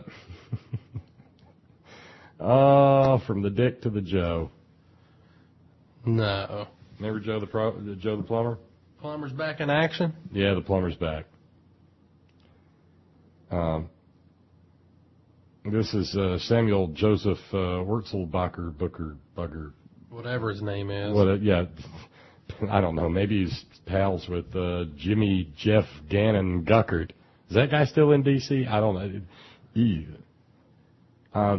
oh, from the Dick to the Joe. No. Remember Joe the Pro, Joe the plumber? Plumber's back in action? Yeah, the plumber's back. Um, This is uh, Samuel Joseph uh, Wurzelbacher, Booker, Bugger. Whatever his name is. What? Uh, yeah, I don't know. Maybe he's pals with uh, Jimmy Jeff Gannon Guckert. Is that guy still in D C? I don't know. He, uh,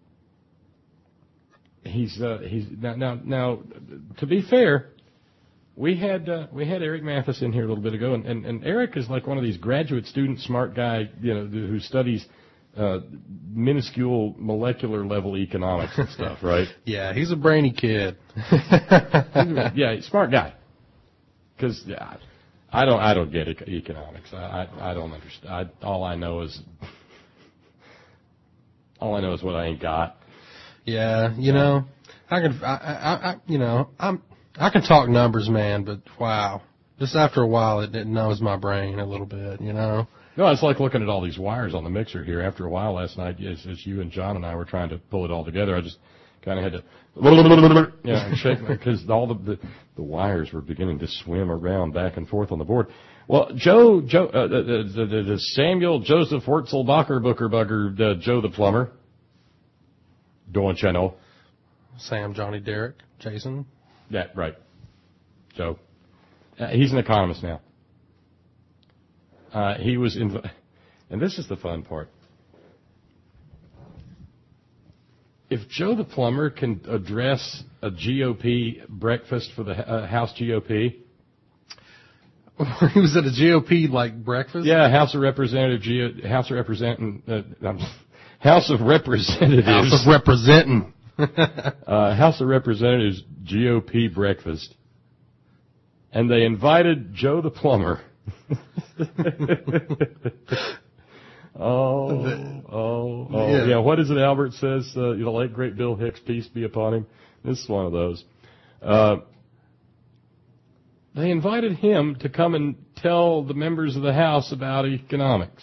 he's uh, he's now now now. To be fair, we had uh, we had Eric Mathis in here a little bit ago, and, and, and Eric is like one of these graduate student smart guy, you know, who studies uh, minuscule molecular level economics and stuff, right? Yeah, he's a brainy kid. Yeah, smart guy. Because yeah, I don't I don't get e- economics. I, I I don't understand. I, all I know is all I know is what I ain't got. Yeah, you know, I can I, I, I you know I'm. I can talk numbers, man, but wow. Just after a while, it, it knows my brain a little bit, you know? No, it's like looking at all these wires on the mixer here. After a while last night, as, as you and John and I were trying to pull it all together, I just kind of had to, you know, shake because all the, the the wires were beginning to swim around back and forth on the board. Well, Joe, Joe, uh, the, the, the, the Samuel Joseph Wurzelbacher, Booker Bugger, uh, Joe the plumber. Don't you know? Sam, Johnny, Derek, Jason. Yeah, right. Joe. Uh, he's an economist now. Uh, he was in, and this is the fun part. If Joe the plumber can address a G O P breakfast for the uh, House G O P. He was at a G O P like breakfast? Yeah, House of Representative G O, House of Representing uh, House of Representatives. House of Representing. uh, House of Representatives G O P breakfast, and they invited Joe the plumber. oh, oh, oh, yeah. yeah. What is it? Albert says, uh, "The late great Bill Hicks, peace be upon him." This is one of those. Uh, they invited him to come and tell the members of the House about economics.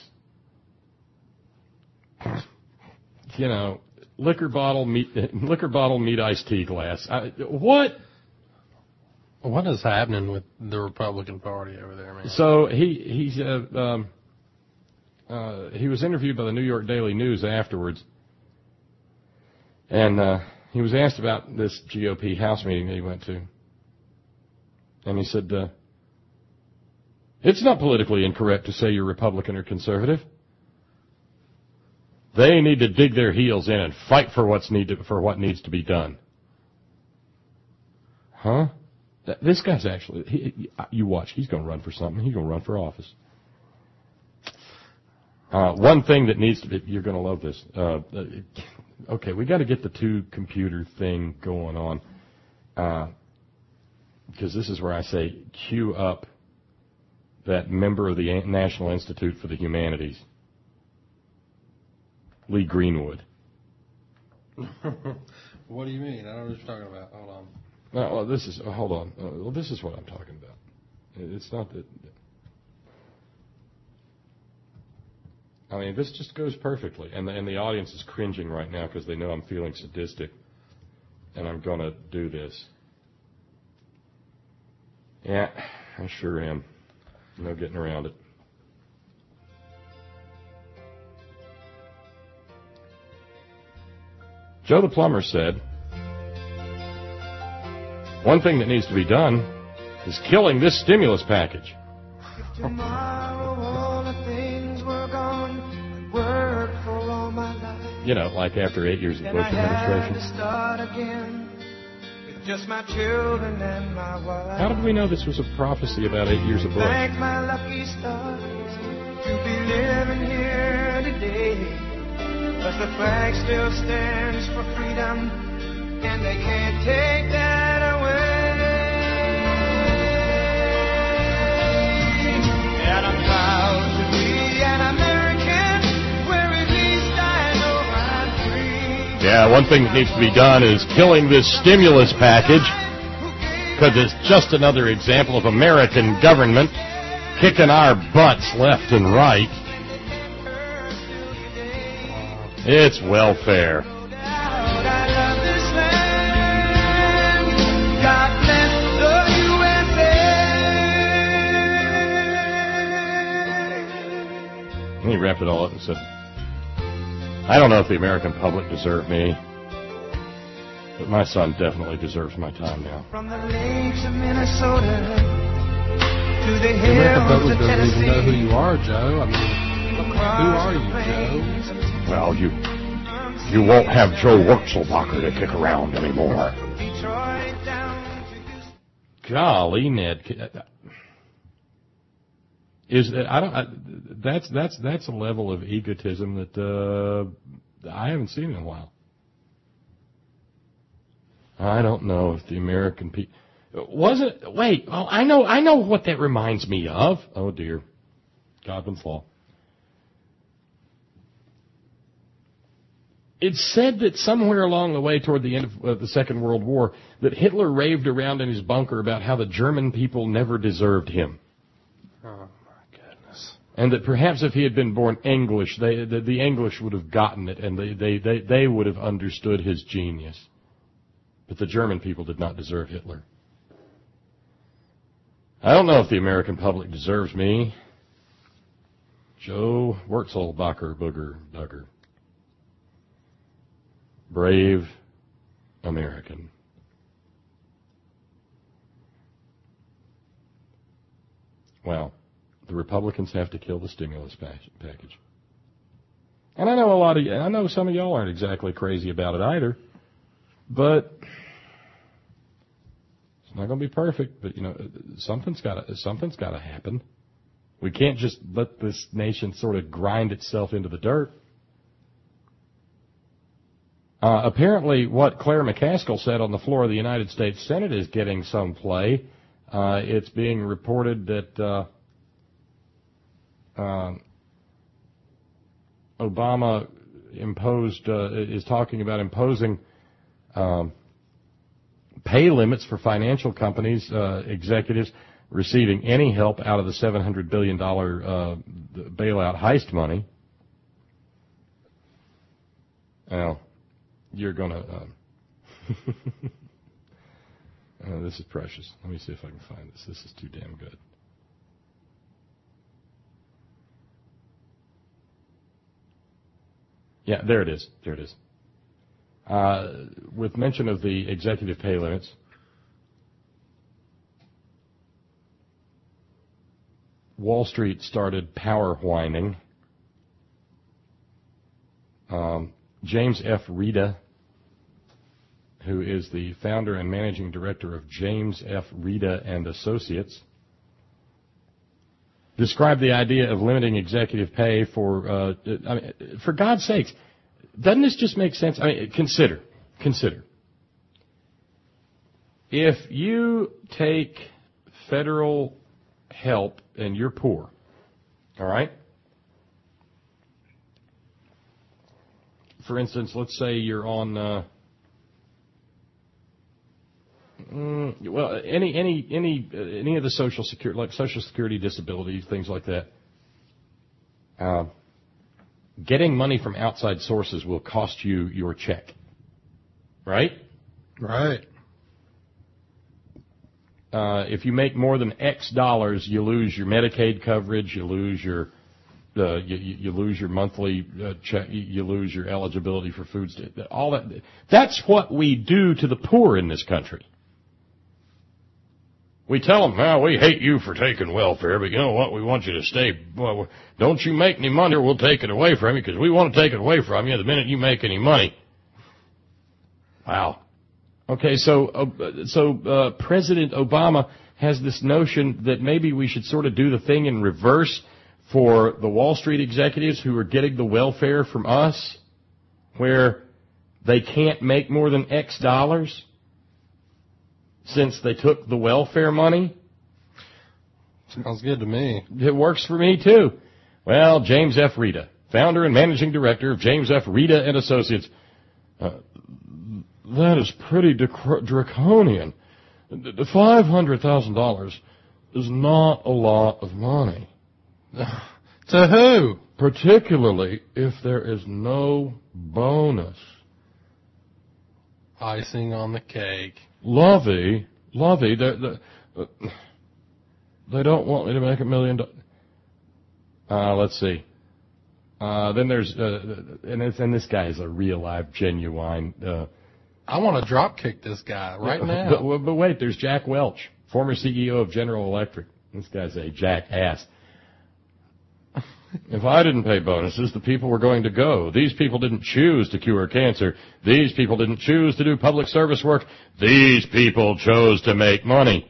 You know. Liquor bottle, meat, liquor bottle, meat, iced tea glass. I, what? What is happening with the Republican Party over there, man? So he he's uh, um, uh, he was interviewed by the New York Daily News afterwards, and uh, he was asked about this G O P House meeting that he went to, and he said, uh, "It's not politically incorrect to say you're Republican or conservative. They need to dig their heels in and fight for what's needed for what needs to be done." Huh? This guy's actually, he, you watch, he's going to run for something. He's going to run for office. Uh, one thing that needs to be, you're going to love this. Uh, okay, we got to get the two computer thing going on. Uh, because this is where I say, cue up that member of the National Institute for the Humanities. Lee Greenwood. What do you mean? I don't know what you're talking about. Hold on. No, well, this is, uh, hold on. Uh, well, this is what I'm talking about. It's not that, I mean, this just goes perfectly. And the, and the audience is cringing right now because they know I'm feeling sadistic. And I'm going to do this. Yeah, I sure am. No getting around it. Joe the plumber said, one thing that needs to be done is killing this stimulus package. If tomorrow all the things were gone, I'd work for all my life. You know, like after eight years of Then Bush I had administration. to start again with just my children and my wife. How did we know this was a prophecy about eight years of Bush? Thank my lucky stars to be living here today. Cause the flag still stands for freedom, and they can't take that away. And I'm proud to be an American, where at least I know I'm free. Yeah, one thing that needs to be done is killing this stimulus package, because it's just another example of American government kicking our butts left and right. It's welfare. And he wrapped it all up and said, I don't know if the American public deserve me, but my son definitely deserves my time now. From the lakes of Minnesota to the The American hills public of doesn't even know who Tennessee. you are, Joe. I mean, who are you, Joe? Well, you you won't have Joe Wurzelbacher to kick around anymore. Golly, Ned. Is I don't I, that's that's that's a level of egotism that uh, I haven't seen in a while. I don't know if the American people wasn't. Wait, oh, I know I know what that reminds me of. Oh dear, Godwin's Law. It's said that somewhere along the way toward the end of uh, the Second World War that Hitler raved around in his bunker about how the German people never deserved him. Oh, my goodness. And that perhaps if he had been born English, they, the, the English would have gotten it and they, they, they, they would have understood his genius. But the German people did not deserve Hitler. I don't know if the American public deserves me. Joe Wurzelbacher, Booger, Duggar. Brave American. Well, the Republicans have to kill the stimulus package. And I know a lot of you, I know some of y'all aren't exactly crazy about it either, but it's not going to be perfect. But you know, something's got to something's got to happen. We can't just let this nation sort of grind itself into the dirt. Uh, apparently, what Claire McCaskill said on the floor of the United States Senate is getting some play. Uh, it's being reported that uh, uh, Obama imposed uh, is talking about imposing um, pay limits for financial companies, uh, executives receiving any help out of the seven hundred billion dollars uh, bailout heist money. Well, you're going to... Uh, uh, this is precious. Let me see if I can find this. This is too damn good. Yeah, there it is. There it is. Uh, with mention of the executive pay limits, Wall Street started power whining. Um, James F. Rita, who is the founder and managing director of James F. Rita and Associates, described the idea of limiting executive pay for, uh, I mean, for God's sakes, doesn't this just make sense? I mean, consider, consider. If you take federal help and you're poor, all right? For instance, let's say you're on, uh, mm, well, any any any uh, any of the social security, like Social Security, disability, things like that. Uh, getting money from outside sources will cost you your check, right? Right. Uh, if you make more than X dollars, you lose your Medicaid coverage, you lose your Uh, you, you lose your monthly uh, check. You lose your eligibility for food stamps. All that. That's what we do to the poor in this country. We tell them, "Well, we hate you for taking welfare, but you know what? We want you to stay. Well, don't you make any money, or we'll take it away from you because we want to take it away from you the minute you make any money." Wow. Okay, so uh, so uh, President Obama has this notion that maybe we should sort of do the thing in reverse for the Wall Street executives who are getting the welfare from us, where they can't make more than X dollars since they took the welfare money. Sounds good to me. It works for me, too. Well, James F. Rita, founder and managing director of James F. Rita and Associates. Uh, that is pretty dec- draconian. The five hundred thousand dollars is not a lot of money. To who? Particularly if there is no bonus. Icing on the cake. Lovey, Lovey, they, they, they don't want me to make a million dollars. Uh, let's see. Uh, then there's, uh, and, it's, and this guy is a real live, genuine. Uh, I want to drop kick this guy right now. But, but wait, there's Jack Welch, former C E O of General Electric. This guy's a jackass. If I didn't pay bonuses, the people were going to go. These people didn't choose to cure cancer. These people didn't choose to do public service work. These people chose to make money.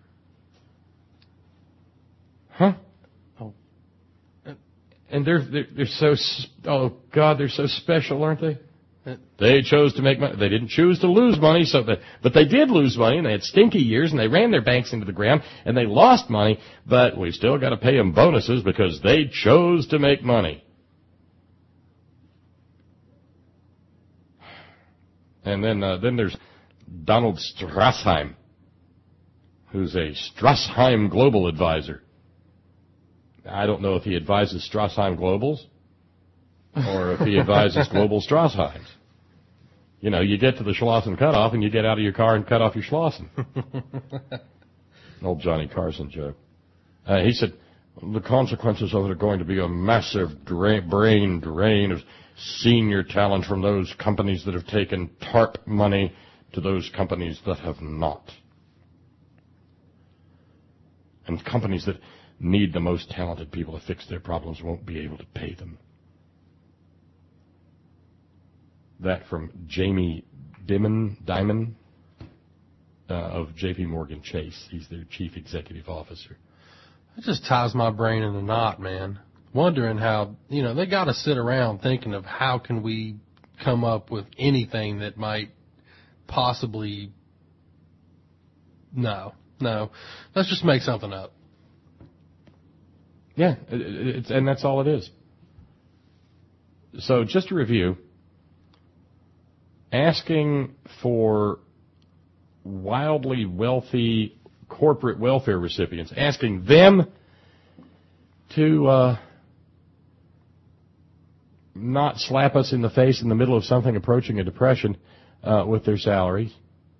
Huh? Oh. And they're, they're, they're so, oh God, they're so special, aren't they? They chose to make money. They didn't choose to lose money, so that, but they did lose money, and they had stinky years, and they ran their banks into the ground, and they lost money, but we've still got to pay them bonuses because they chose to make money. And then, uh, then there's Donald Strassheim, who's a Strassheim Global Advisor. I don't know if he advises Strassheim Globals, or if he advises Global Strassheims. You know, you get to the Schlosson cutoff and you get out of your car and cut off your Schlosson. An old Johnny Carson joke. Uh, he said, the consequences of it are going to be a massive drain, brain drain of senior talent from those companies that have taken TARP money to those companies that have not. And companies that need the most talented people to fix their problems won't be able to pay them. That from Jamie Dimon, Dimon uh, of J P Morgan Chase. He's their chief executive officer. It just ties my brain in a knot, man. Wondering how, you know, they got to sit around thinking of how can we come up with anything that might possibly. No, no. Let's just make something up. Yeah, it, it's, and that's all it is. So just to review. Asking for wildly wealthy corporate welfare recipients, asking them to uh, not slap us in the face in the middle of something approaching a depression uh, with their salaries.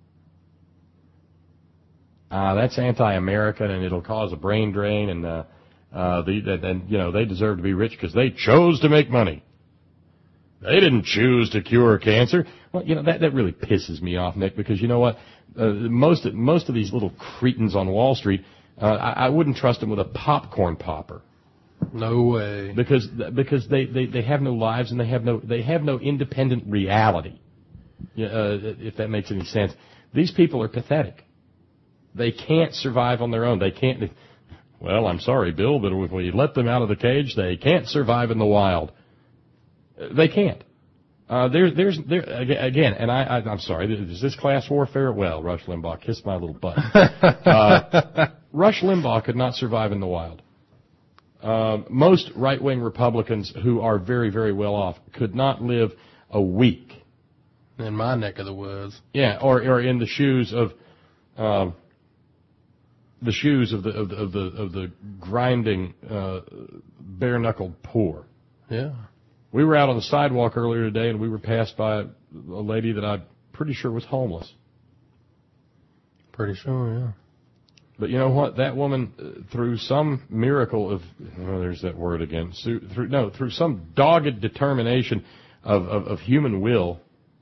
Uh, that's anti-American, and it'll cause a brain drain, and uh, uh, the, and you know they deserve to be rich because they chose to make money. They didn't choose to cure cancer. Well, you know, that, that really pisses me off, Nick, because you know what? Uh, most, most of these little cretins on Wall Street, uh, I, I wouldn't trust them with a popcorn popper. No way. Because, because they, they, they have no lives and they have no, they have no independent reality. Uh, if that makes any sense. These people are pathetic. They can't survive on their own. They can't, well, I'm sorry, Bill, but if we let them out of the cage, they can't survive in the wild. They can't. Uh, there, there's, there, again, and I, I, I'm sorry, is this class warfare? Well, Rush Limbaugh, kiss my little butt. uh, Rush Limbaugh could not survive in the wild. Uh, most right-wing Republicans who are very, very well off could not live a week. In my neck of the woods. Yeah, or, or in the shoes of, um, the shoes of the, of the, of the, of the grinding, uh, bare-knuckled poor. Yeah. We were out on the sidewalk earlier today, and we were passed by a lady that I'm pretty sure was homeless. Pretty sure, yeah. But you know what? That woman, uh, through some miracle of, oh, there's that word again, so, through, no, through some dogged determination of, of, of human will,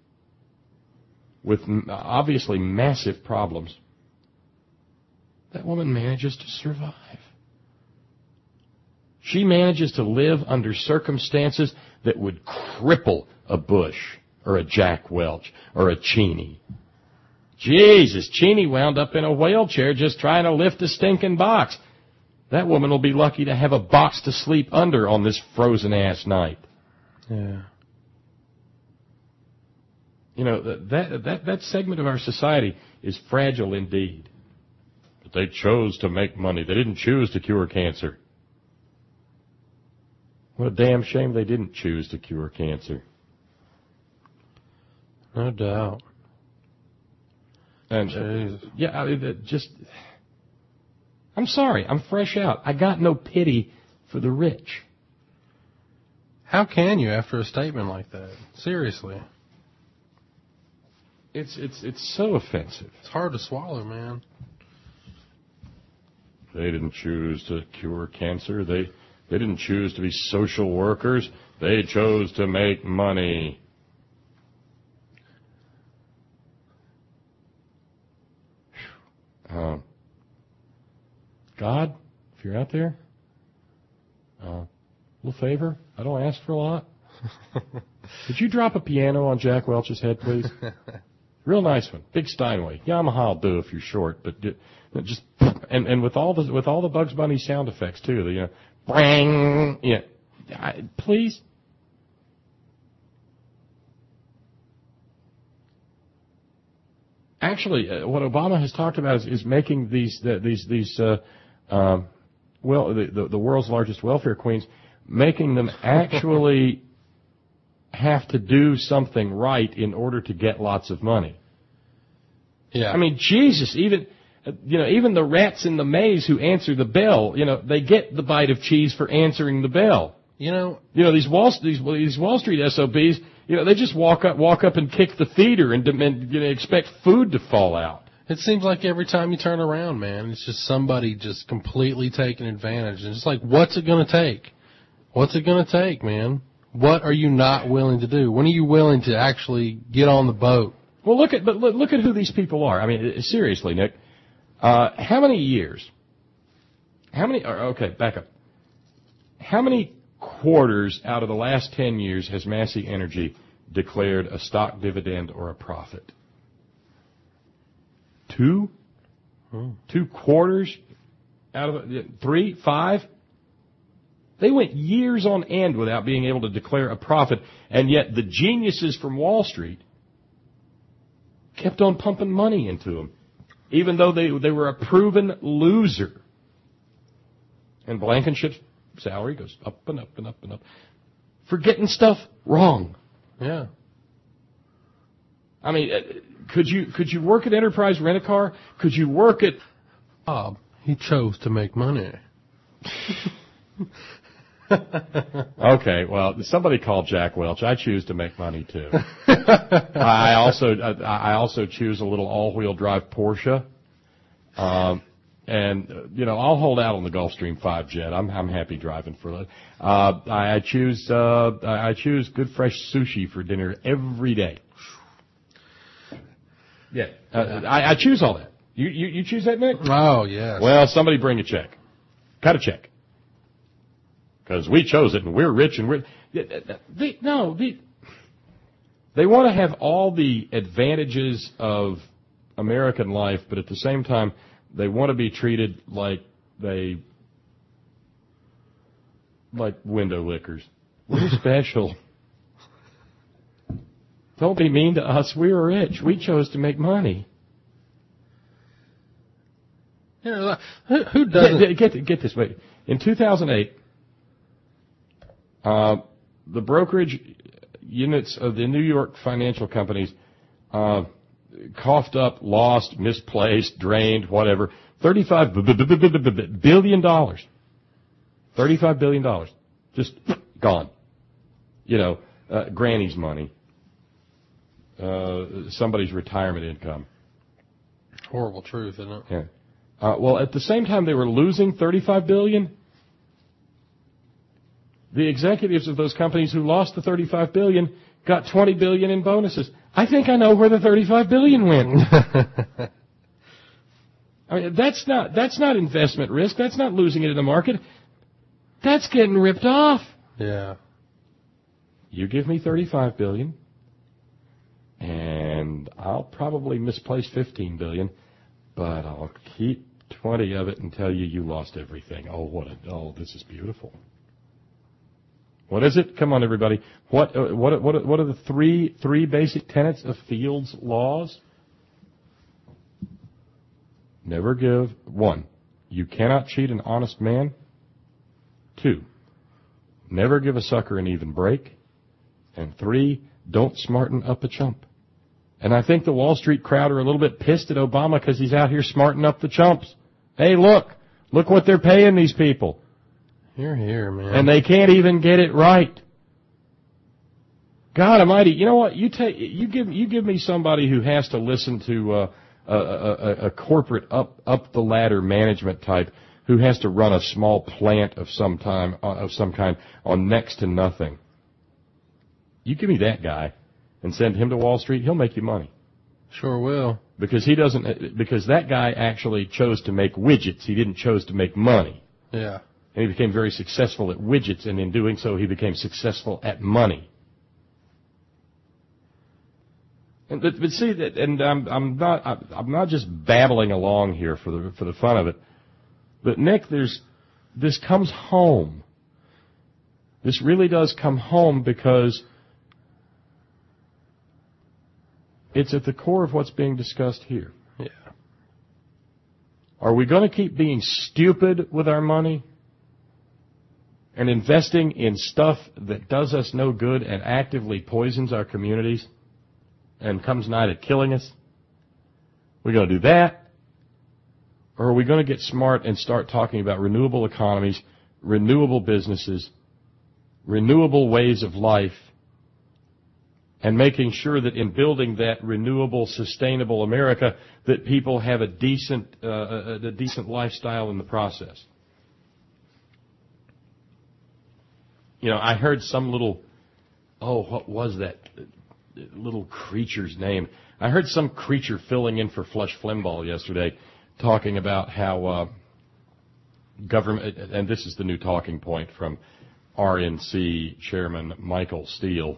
with m- obviously massive problems, that woman manages to survive. She manages to live under circumstances that would cripple a Bush or a Jack Welch or a Cheney. Jesus, Cheney wound up in a wheelchair just trying to lift a stinking box. That woman will be lucky to have a box to sleep under on this frozen-ass night. Yeah. You know, that, that, that segment of our society is fragile indeed. But they chose to make money. They didn't choose to cure cancer. What a damn shame they didn't choose to cure cancer. No doubt. And uh, yeah, I mean, just, I'm sorry, I'm fresh out. I got no pity for the rich. How can you after a statement like that? Seriously. It's it's it's so offensive. It's hard to swallow, man. They didn't choose to cure cancer. They They didn't choose to be social workers. They chose to make money. Uh, God, if you're out there, uh, a little favor. I don't ask for a lot. Could you drop a piano on Jack Welch's head, please? Real nice one, big Steinway. Yamaha will do if you're short, but just and and with all the with all the Bugs Bunny sound effects too. The you know, bang, yeah, I, please. Actually, uh, what Obama has talked about is, is making these the, these these uh, um, well the, the the world's largest welfare queens, making them actually have to do something right in order to get lots of money. Yeah. I mean, Jesus, even you know even the rats in the maze who answer the bell, you know, they get the bite of cheese for answering the bell. You know, you know these Wall these these Wall Street S O Bs. You know, they just walk up, walk up and kick the feeder and, and you know, expect food to fall out. It seems like every time you turn around, man, it's just somebody just completely taking advantage. And it's like, what's it going to take? What's it going to take, man? What are you not willing to do? When are you willing to actually get on the boat? Well, look at but look at who these people are. I mean, seriously, Nick. Uh, how many years? How many? Okay, back up. How many quarters out of the last ten years has Massey Energy declared a stock dividend or a profit? Two? Hmm. Two quarters out of three, five? They went years on end without being able to declare a profit, and yet the geniuses from Wall Street kept on pumping money into them, even though they they were a proven loser. And Blankenship's salary goes up and up and up and up for getting stuff wrong. Yeah. I mean, could you could you work at Enterprise Rent-A-Car? Could you work at Bob? He chose to make money. Okay, well, somebody called Jack Welch. I choose to make money too. I also I also choose a little all-wheel drive Porsche. Um, And, uh, you know, I'll hold out on the Gulfstream five jet. I'm, I'm happy driving for it. Uh, I, I choose, uh, I choose good fresh sushi for dinner every day. Yeah. Uh, I, I choose all that. You, you, you choose that, Nick? Oh, yes. Well, somebody bring a check. Cut a check. Because we chose it and we're rich and we're, they, no, they, they want to have all the advantages of American life, but at the same time, they want to be treated like they, like window lickers. We're special. Don't be mean to us. We're rich. We chose to make money. You know, who, who doesn't? Get, get, get this. Wait. In two thousand eight, uh, the brokerage units of the New York financial companies, uh, coughed up, lost, misplaced, drained, whatever, thirty-five billion dollars. thirty-five billion dollars. Just gone. You know, uh, granny's money. Uh, somebody's retirement income. Horrible truth, isn't it? Yeah. Uh, well, at the same time they were losing thirty-five billion dollars, the executives of those companies who lost the thirty-five billion dollars got twenty billion dollars in bonuses. I think I know where the thirty-five billion dollars went. I mean, that's not, that's not investment risk. That's not losing it in the market. That's getting ripped off. Yeah. You give me thirty-five billion dollars, and I'll probably misplace fifteen billion dollars, but I'll keep twenty of it and tell you you lost everything. Oh, what a, oh, this is beautiful. What is it? Come on, everybody. What uh, what what what are the three three basic tenets of Field's laws? Never give. One, you cannot cheat an honest man. Two, never give a sucker an even break. And three, don't smarten up a chump. And I think the Wall Street crowd are a little bit pissed at Obama because he's out here smarting up the chumps. Hey, look, look what they're paying these people. You're here, man. And they can't even get it right. God Almighty, you know what? You take you give you give me somebody who has to listen to uh, a, a, a corporate up up the ladder management type who has to run a small plant of some time uh, of some kind on next to nothing. You give me that guy and send him to Wall Street, he'll make you money. Sure will. Because he doesn't. Because that guy actually chose to make widgets. He didn't chose to make money. Yeah. And he became very successful at widgets, and in doing so, he became successful at money. And, but, but see that, and I'm, I'm not. I'm not just babbling along here for the for the fun of it. But Nick, there's this comes home. This really does come home because it's at the core of what's being discussed here. Yeah. Are we going to keep being stupid with our money and investing in stuff that does us no good and actively poisons our communities and comes nigh to killing us? We're going to do that? Or are we going to get smart and start talking about renewable economies, renewable businesses, renewable ways of life, and making sure that in building that renewable, sustainable America, that people have a decent, uh, a, a decent lifestyle in the process? You know, I heard some little, oh, what was that little creature's name? I heard some creature filling in for Flush Flimbaugh yesterday, talking about how uh, government, and this is the new talking point from R N C Chairman Michael Steele.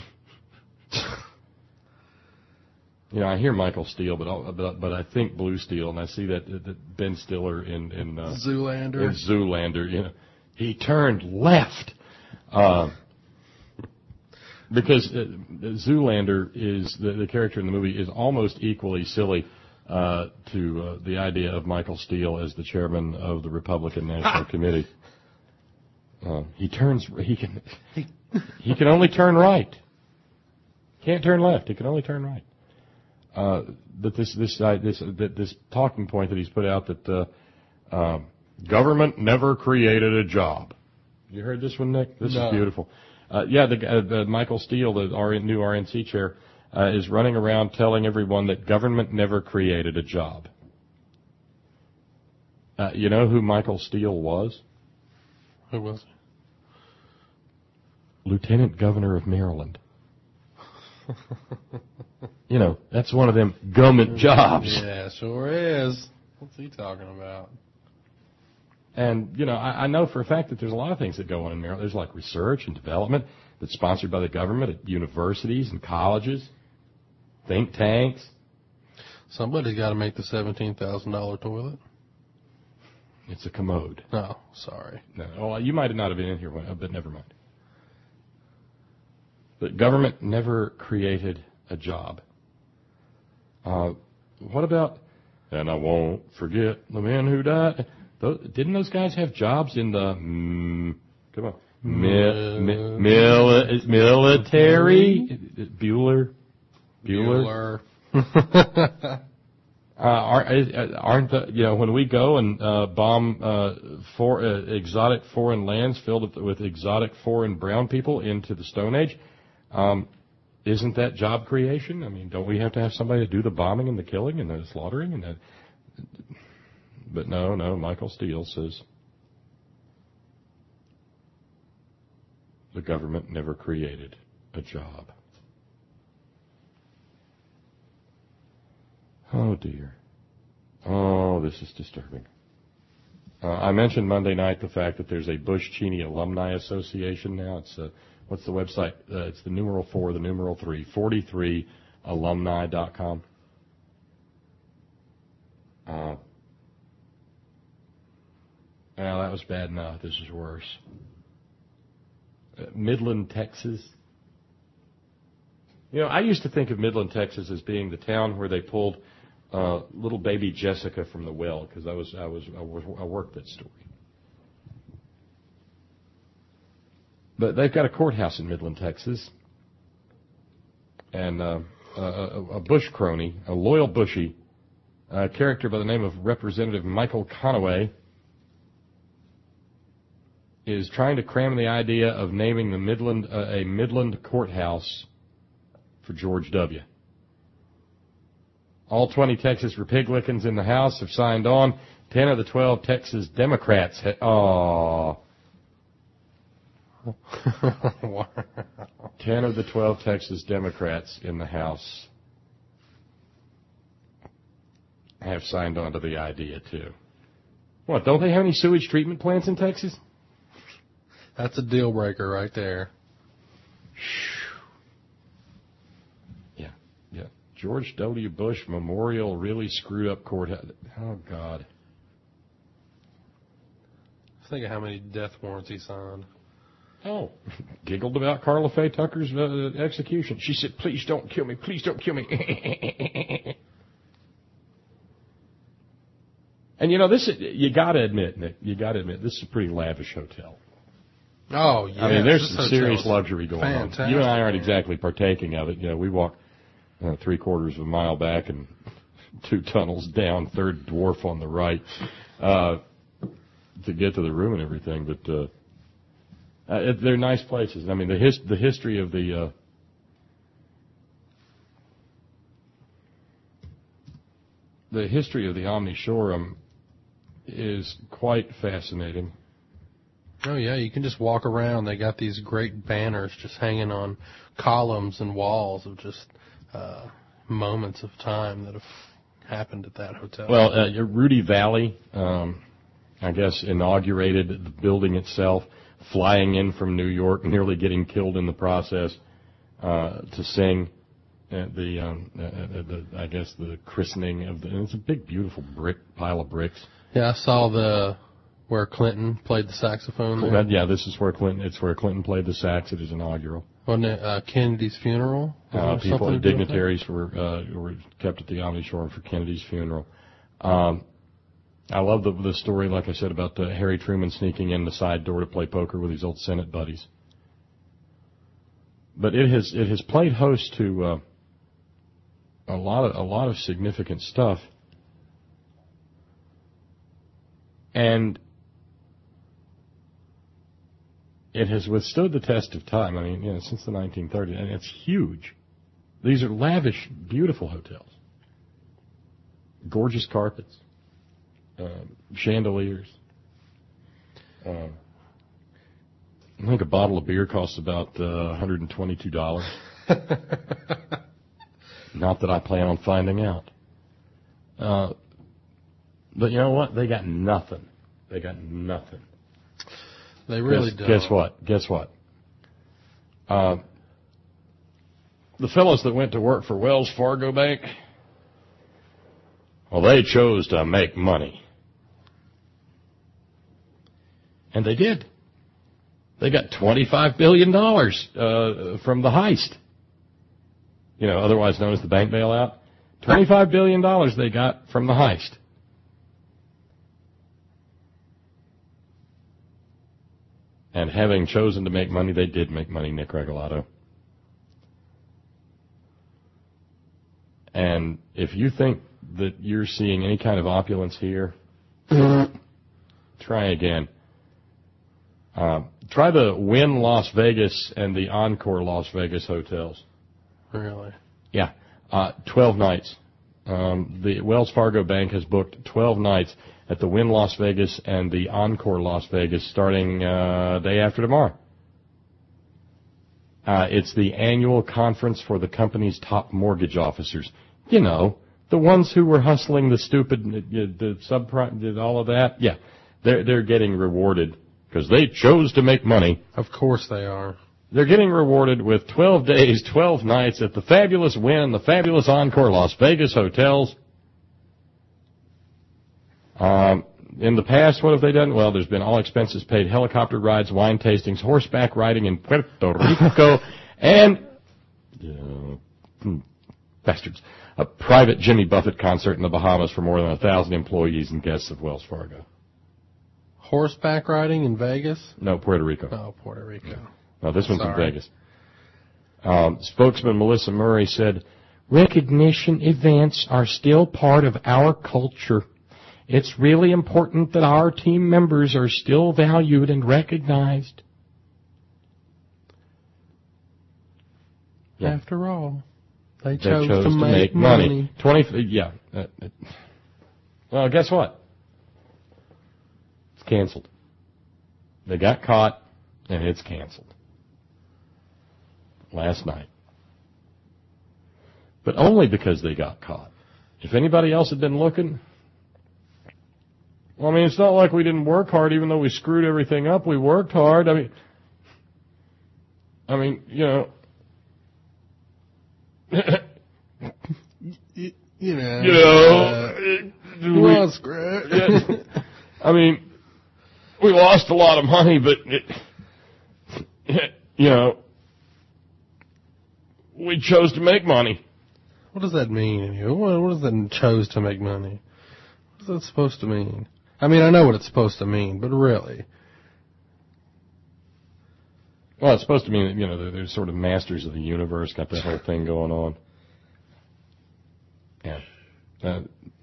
You know, I hear Michael Steele, but, I'll, but but I think Blue Steel, and I see that, that Ben Stiller in in uh, Zoolander. In Zoolander, you know, he turned left, uh, because uh, Zoolander is the, the character in the movie is almost equally silly uh, to uh, the idea of Michael Steele as the chairman of the Republican National Committee. Uh, he turns, he can, he can only turn right. Can't turn left. He can only turn right. Uh, but this this uh, this that this talking point that he's put out that uh, uh, government never created a job. You heard this one, Nick? This No. is beautiful. Uh, yeah, the, uh, the Michael Steele, the R- new R N C chair, uh, is running around telling everyone that government never created a job. Uh, you know who Michael Steele was? Who was he? Lieutenant Governor of Maryland. You know, that's one of them government jobs. Yeah, sure is. What's he talking about? And, you know, I, I know for a fact that there's a lot of things that go on in Maryland. There's like research and development that's sponsored by the government at universities and colleges, think tanks. Somebody's got to make the seventeen thousand dollars toilet. It's a commode. No, sorry. No, well, you might not have been in here, but never mind. But government never created a job. Uh, what about, and I won't forget the men who died. Those, didn't those guys have jobs in the, mm, come on, mi, mi, mili, military? Bueller? Bueller? Bueller. uh, aren't, aren't the, you know, when we go and uh, bomb uh, for, uh, exotic foreign lands filled with exotic foreign brown people into the Stone Age, um, isn't that job creation? I mean, don't we have to have somebody to do the bombing and the killing and the slaughtering and the... But no, no, Michael Steele says the government never created a job. Oh, dear. Oh, this is disturbing. Uh, I mentioned Monday night the fact that there's a Bush Cheney Alumni Association now. It's uh, what's the website? Uh, it's the numeral four, the numeral three, forty-three alumni dot com. Uh, Well, that was bad enough. This is worse. Uh, Midland, Texas. You know, I used to think of Midland, Texas as being the town where they pulled uh, little baby Jessica from the well, because I was, I was, I was, I worked that story. But they've got a courthouse in Midland, Texas, and uh, a, a Bush crony, a loyal Bushy, a character by the name of Representative Michael Conaway, is trying to cram the idea of naming the Midland uh, a Midland courthouse for George W. All twenty Texas Republicans in the House have signed on. Ten of the twelve Texas Democrats. Ha- oh. Ten of the twelve Texas Democrats in the House have signed on to the idea, too. What, don't they have any sewage treatment plants in Texas? That's a deal breaker right there. Yeah, yeah. George W. Bush Memorial really screwed up courthouse. Oh, God. Think of how many death warrants he signed. Oh, giggled about Carla Faye Tucker's uh, execution. She said, please don't kill me, please don't kill me. And, you know, this is, you got to admit, Nick, you got to admit, this is a pretty lavish hotel. Oh, yeah. I mean, there's some serious luxury going fantastic. on. You and I aren't exactly partaking of it. You know, we walk uh, three quarters of a mile back and two tunnels down, third dwarf on the right, uh, to get to the room and everything. But uh, uh, they're nice places. I mean, the his, the history of the uh, the history of the Omni Shoreham is quite fascinating. Oh, yeah, you can just walk around. They got these great banners just hanging on columns and walls of just uh, moments of time that have happened at that hotel. Well, uh, Rudy Valley, um, I guess, inaugurated the building itself, flying in from New York, nearly getting killed in the process, uh, to sing at the, um, uh, the, I guess, the christening of the, and it's a big, beautiful brick, pile of bricks. Yeah, I saw the, where Clinton played the saxophone there. Yeah, this is where Clinton, it's where Clinton played the sax at his inaugural. Wasn't it uh, Kennedy's funeral? Uh, people, dignitaries were, uh, were kept at the Omni Shore for Kennedy's funeral. Um, I love the, the story, like I said, about uh, Harry Truman sneaking in the side door to play poker with his old Senate buddies. But it has, it has played host to, uh, a lot of, a lot of significant stuff. And it has withstood the test of time. I mean, you know, since the nineteen thirties, and it's huge. These are lavish, beautiful hotels. Gorgeous carpets, uh, chandeliers. Uh, I think a bottle of beer costs about uh, one hundred twenty-two dollars. Not that I plan on finding out. Uh, but you know what? They got nothing. They got nothing. They really guess, don't. Guess what? Guess what? Uh, the fellows that went to work for Wells Fargo Bank, well, they chose to make money. And they did. They got twenty-five billion dollars uh, from the heist. You know, otherwise known as the bank bailout. twenty-five billion dollars they got from the heist. And having chosen to make money, they did make money, Nick Regalado. And if you think that you're seeing any kind of opulence here, try again. Uh, try the Wynn Las Vegas and the Encore Las Vegas hotels. Really? Yeah. Uh, twelve nights. Um, the Wells Fargo Bank has booked twelve nights at the Wynn Las Vegas and the Encore Las Vegas starting uh, day after tomorrow. Uh, it's the annual conference for the company's top mortgage officers. You know, the ones who were hustling the stupid, the subprime, did all of that. Yeah, they're they're getting rewarded because they chose to make money. Of course they are. They're getting rewarded with twelve days, twelve nights at the fabulous Wynn and the fabulous Encore Las Vegas hotels. Um, in the past, what have they done? Well, there's been all expenses paid, helicopter rides, wine tastings, horseback riding in Puerto Rico, and, uh, bastards, a private Jimmy Buffett concert in the Bahamas for more than a thousand employees and guests of Wells Fargo. Horseback riding in Vegas? No, Puerto Rico. Oh, Puerto Rico. No, this one's Sorry. in Vegas. Um, spokesman Melissa Murray said, recognition events are still part of our culture. It's really important that our team members are still valued and recognized. Yeah. After all. They They chose, chose to, to make, make money. money. Twenty. Yeah. Uh, uh, well, guess what? It's canceled. They got caught, and it's canceled last night. But only because they got caught. If anybody else had been looking, well, I mean, it's not like we didn't work hard, even though we screwed everything up. We worked hard. I mean, I mean, you know. you, you know. You know. Uh, we, well, screw yeah, I mean, we lost a lot of money, but, it, you know, we chose to make money. What does that mean? What, what does that chose to make money? What's that supposed to mean? I mean, I know what it's supposed to mean, but really. Well, it's supposed to mean that, you know, they're, they're sort of masters of the universe, got that whole thing going on. Yeah. Uh,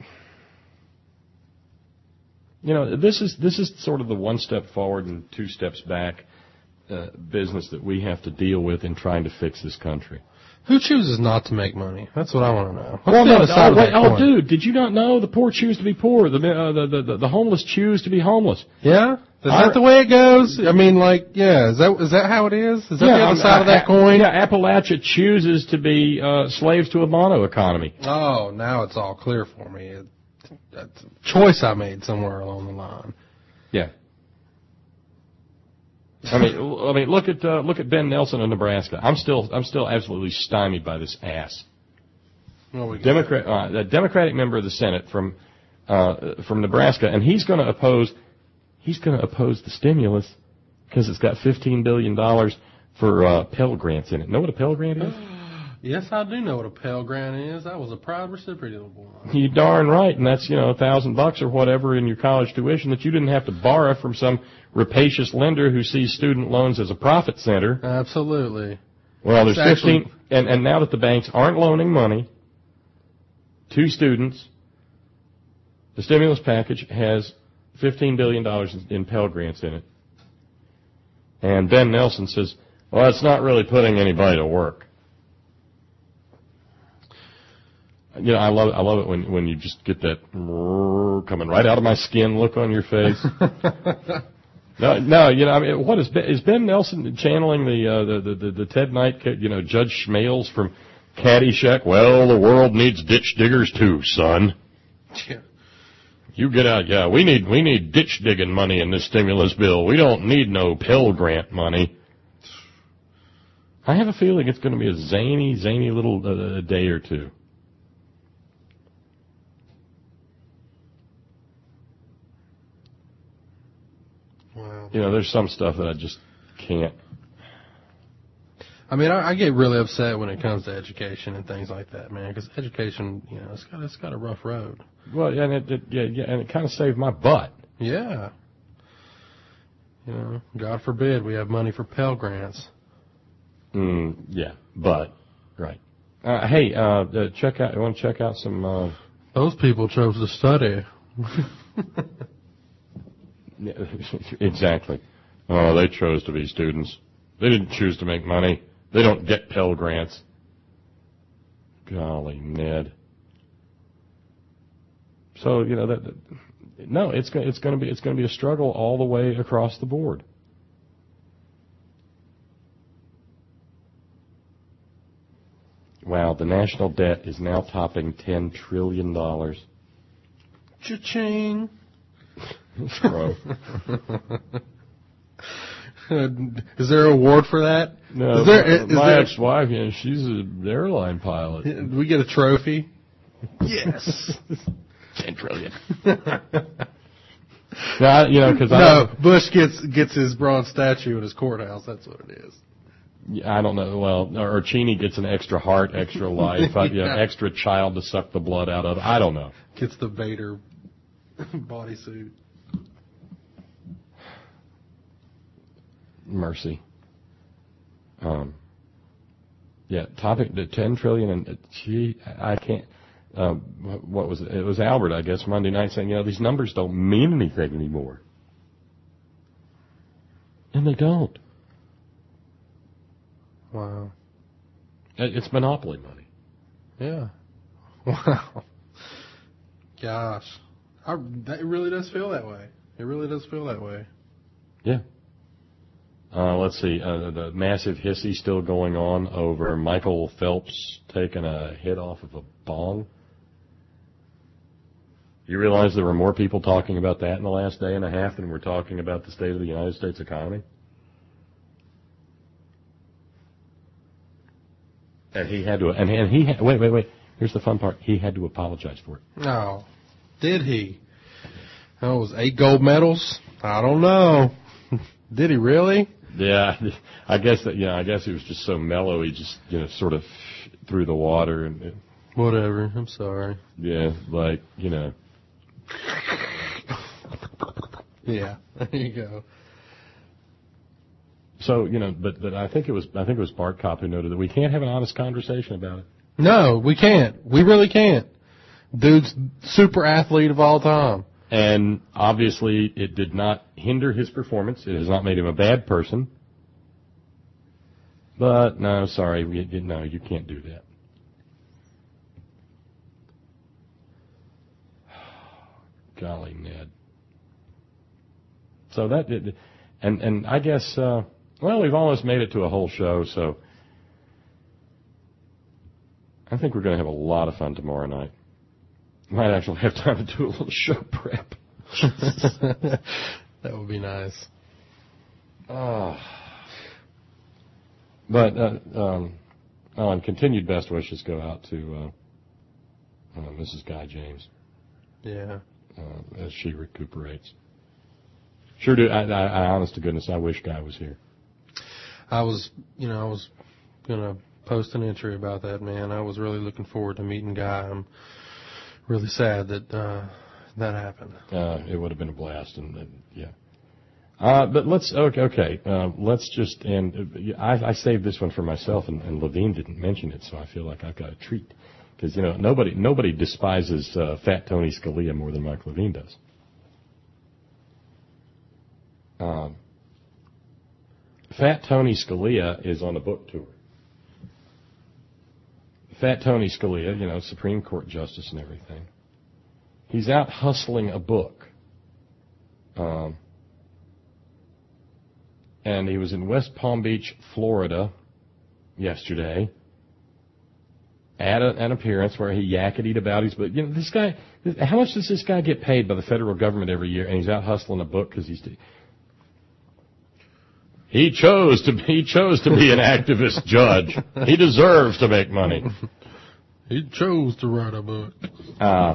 you know, this is this is sort of the one step forward and two steps back uh, business that we have to deal with in trying to fix this country. Who chooses not to make money? That's what I want to know. What's Well, the no, other side oh, of wait, that oh, coin? dude, did you not know the poor choose to be poor? The uh, the, the the homeless choose to be homeless. Yeah? Is I- that the way it goes? I mean, like, yeah, is that is that how it is? Is that Yeah, the other um, side of that uh, coin? Yeah, Appalachia chooses to be uh, slaves to a mono economy. Oh, now it's all clear for me. It, that's a choice I made somewhere along the line. Yeah. I mean, l- I mean, look at uh, look at Ben Nelson of Nebraska. I'm still I'm still absolutely stymied by this ass. Well, we Democrat, uh, a Democratic member of the Senate from uh, from Nebraska, and he's going to oppose he's going to oppose the stimulus because it's got fifteen billion dollars for uh, Pell Grants in it. Know what a Pell Grant is? Yes, I do know what a Pell Grant is. I was a proud recipient of one. You darn right, and that's, you know, a thousand bucks or whatever in your college tuition that you didn't have to borrow from some rapacious lender who sees student loans as a profit center. Absolutely. Well, there's It's actually- fifteen, and, and now that the banks aren't loaning money to students, the stimulus package has fifteen billion dollars in, in Pell Grants in it. And Ben Nelson says, well, it's not really putting anybody to work. You know, I love it, I love it when when you just get that coming right out of my skin look on your face. no, no, you know, I mean, what is Ben, is Ben Nelson channeling the, uh, the the the the Ted Knight, you know, Judge Schmales from Caddyshack? Well, the world needs ditch diggers too, son. Yeah. You get out, yeah. We need we need ditch digging money in this stimulus bill. We don't need no Pell Grant money. I have a feeling it's going to be a zany, zany little uh, day or two. Wow. You know, there's some stuff that I just can't. I mean, I, I get really upset when it comes to education and things like that, man. Because education, you know, it's got it's got a rough road. Well, and it, it yeah, yeah, and it kind of saved my butt. Yeah. You know, God forbid we have money for Pell Grants. Mm, yeah, but right. Uh, hey, uh, uh, check out. You want to check out some? Uh, Those people chose to study. Exactly. Oh, they chose to be students. They didn't choose to make money. They don't get Pell Grants. Golly, Ned. So you know that. that no, it's go- it's going to be it's going to be a struggle all the way across the board. Wow, the national debt is now topping ten trillion dollars. Cha-ching. Bro. Is there an award for that? No, is there, my, is my there, ex-wife, you know, she's an airline pilot. Do we get a trophy? Yes. Ten trillion. Now, you know, because no, I Bush gets gets his bronze statue in his courthouse. That's what it is. I don't know. Well, or Cheney gets an extra heart, extra life, uh, you know, Yeah. extra child to suck the blood out of. I don't know. Gets the Vader bodysuit. Mercy. Um. Yeah, topic the ten trillion, and uh, gee, I can't. Um, what was it? It was Albert, I guess, Monday night saying, you know, these numbers don't mean anything anymore, and they don't. Wow. It- It's monopoly money. Yeah. Wow. Gosh. I, that, it really does feel that way. It really does feel that way. Yeah. Uh, let's see. Uh, the massive hissy still going on over Michael Phelps taking a hit off of a bong. You realize there were more people talking about that in the last day and a half than we're talking about the state of the United States economy? And he had to, and, and he, had, wait, wait, wait. Here's the fun part. He had to apologize for it. No. Did he? That was eight gold medals? I don't know. Did he really? Yeah, I guess that, yeah, I guess he was just so mellow, he just, you know, sort of threw the water and. It, Whatever, I'm sorry. Yeah, like, you know. Yeah, there you go. So, you know, but, but I think it was, I think it was Bart Kopp who noted that we can't have an honest conversation about it. No, we can't. We really can't. Dude's super athlete of all time. And obviously it did not hinder his performance. It has not made him a bad person. But, no, sorry, we, no, you can't do that. Golly, Ned. So that did, and, and I guess, uh, well, we've almost made it to a whole show, so I think we're going to have a lot of fun tomorrow night. Might actually have time to do a little show prep. That would be nice. Uh, but, uh, um, oh, and continued best wishes go out to uh, uh, Missus Guy James. Yeah. Uh, as she recuperates. Sure do. I, I, I, honest to goodness, I wish Guy was here. I was, you know, I was gonna post an entry about that, man. I was really looking forward to meeting Guy. I'm really sad that uh, that happened. Uh, it would have been a blast, and, and yeah. Uh, but let's okay. okay uh, let's just and I, I saved this one for myself, and, and Levine didn't mention it, so I feel like I've got a treat. Because, you know, nobody nobody despises uh, Fat Tony Scalia more than Mike Levine does. Um, Fat Tony Scalia is on a book tour. Fat Tony Scalia, you know, Supreme Court justice and everything. He's out hustling a book. Um, and he was in West Palm Beach, Florida, yesterday. At a, an appearance where he yaketied about his book. You know, this guy, how much does this guy get paid by the federal government every year? And he's out hustling a book because he's. He chose to. He chose to be an activist judge. He deserves to make money. He chose to write a book. Uh,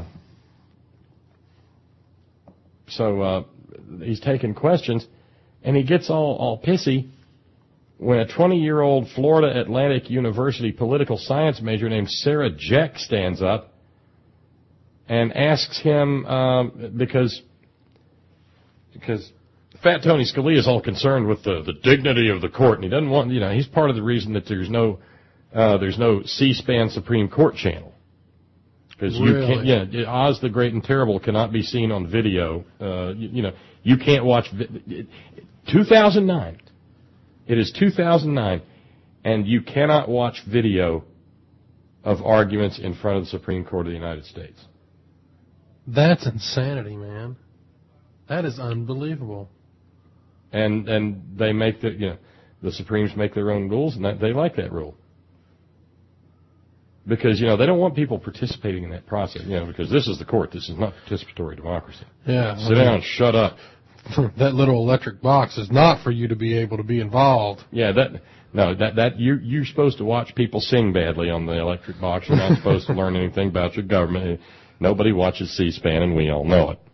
so uh, he's taking questions, and he gets all all pissy when a twenty-year-old Florida Atlantic University political science major named Sarah Jeck stands up and asks him, um, because because Fat Tony Scalia is all concerned with the, the dignity of the court, and he doesn't want, you know, he's part of the reason that there's no uh, there's no C-SPAN Supreme Court channel. Because you really? can't, yeah, Oz the Great and Terrible cannot be seen on video. Uh, you, you know, you can't watch. Vi- two thousand nine. It is two thousand nine, and you cannot watch video of arguments in front of the Supreme Court of the United States. That's insanity, man. That is unbelievable. And and they make the, you know, the Supremes make their own rules, and that, they like that rule. Because, you know, they don't want people participating in that process, you know, because this is the court. This is not participatory democracy. Yeah. Sit down and shut up. That little electric box is not for you to be able to be involved. Yeah, that no, that that you you're supposed to watch people sing badly on the electric box. You're not supposed to learn anything about your government. Nobody watches C-SPAN, and we all know it.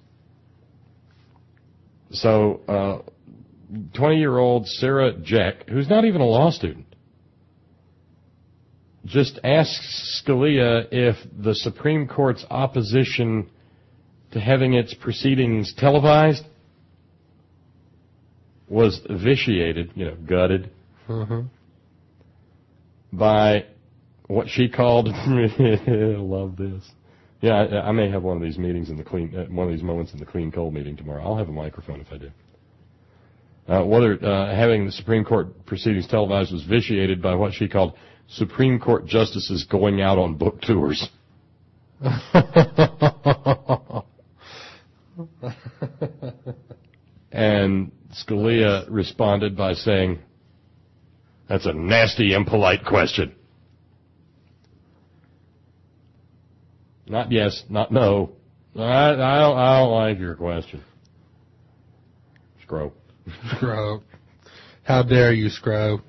So, uh, twenty-year-old Sarah Jeck, who's not even a law student, just asks Scalia if the Supreme Court's opposition to having its proceedings televised was vitiated, you know, gutted, uh-huh. by what she called, I love this. Yeah, I, I may have one of these meetings in the clean, uh, one of these moments in the clean coal meeting tomorrow. I'll have a microphone if I do. uh, whether uh, having the Supreme Court proceedings televised was vitiated by what she called Supreme Court justices going out on book tours. And Scalia responded by saying, "That's a nasty, impolite question." Not yes, not no. I, I, don't, I don't like your question. Scrope. Scrope. How dare you, Scrope?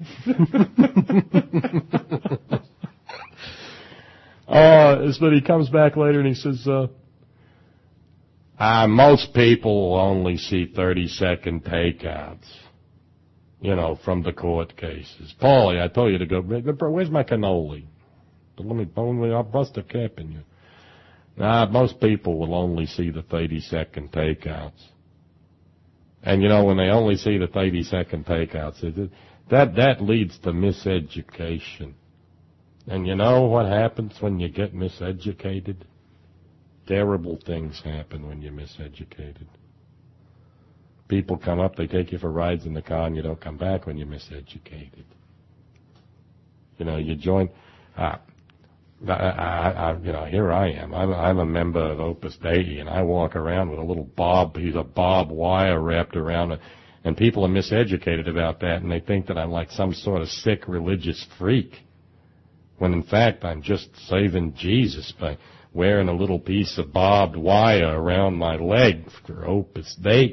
uh, but he comes back later and he says, uh, uh, most people only see thirty-second takeouts, you know, from the court cases. Paulie, I told you to go, where's my cannoli? Let me, let me I'll bust a cap in you. Nah, most people will only see the thirty-second takeouts. And, you know, when they only see the thirty-second takeouts, it, that, that leads to miseducation. And you know what happens when you get miseducated? Terrible things happen when you're miseducated. People come up, they take you for rides in the car, and you don't come back when you're miseducated. You know, you join... Ah, I, I, I, you know, here I am. I'm, I'm a member of Opus Dei, and I walk around with a little bob, he's a barbed wire wrapped around it, and people are miseducated about that, and they think that I'm like some sort of sick religious freak, when in fact I'm just saving Jesus by wearing a little piece of barbed wire around my leg for Opus Dei.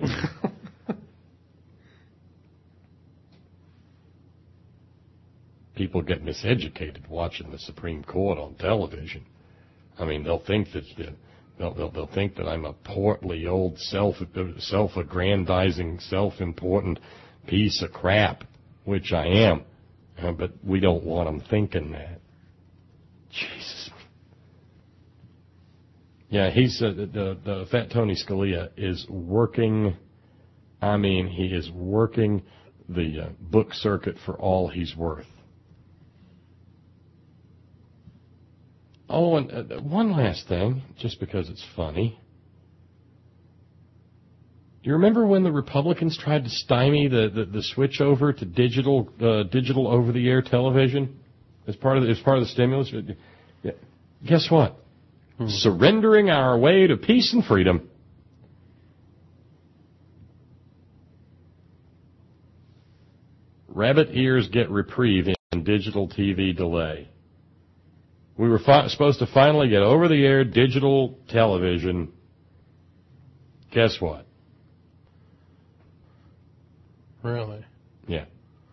People get miseducated watching the Supreme Court on television. I mean, they'll think that they'll they'll, they'll think that I'm a portly old self self-aggrandizing, self-important piece of crap, which I am. Uh, but we don't want them thinking that. Jesus. Yeah, he's uh, the the Fat Tony Scalia is working. I mean, he is working the uh, book circuit for all he's worth. Oh, and uh, one last thing, just because it's funny. You remember when the Republicans tried to stymie the, the, the switch over to digital uh, digital over-the-air television as part of the, as part of the stimulus? Yeah. Guess what? Hmm. Surrendering our way to peace and freedom. Rabbit ears get reprieve in digital T V delay. We were fi- supposed to finally get over-the-air digital television. Guess what? Really? Yeah.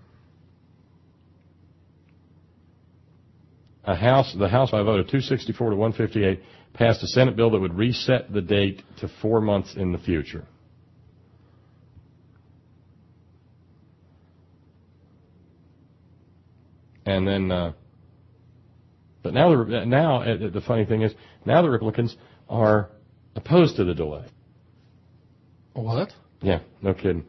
A House, the House by a vote of two sixty-four to one fifty-eight passed a Senate bill that would reset the date to four months in the future. And then, uh, but now the, now uh, the funny thing is, now the Republicans are opposed to the delay. What? Yeah, no kidding.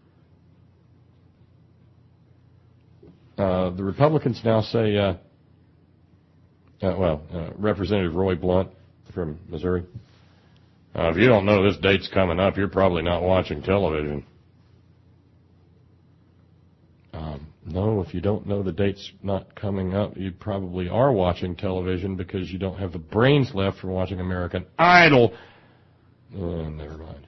Uh, the Republicans now say, uh, uh, well, uh, Representative Roy Blunt from Missouri, uh, if you don't know this date's coming up, you're probably not watching television. Um, no, if you don't know the date's not coming up, you probably are watching television because you don't have the brains left for watching American Idol. Oh, never mind.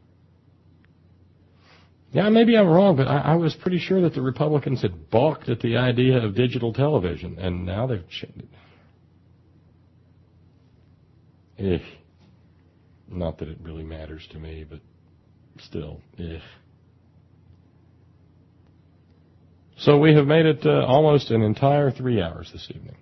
Yeah, maybe I'm wrong, but I, I was pretty sure that the Republicans had balked at the idea of digital television, and now they've changed it. Eh. Not that it really matters to me, but still, eh. So we have made it uh, almost an entire three hours this evening.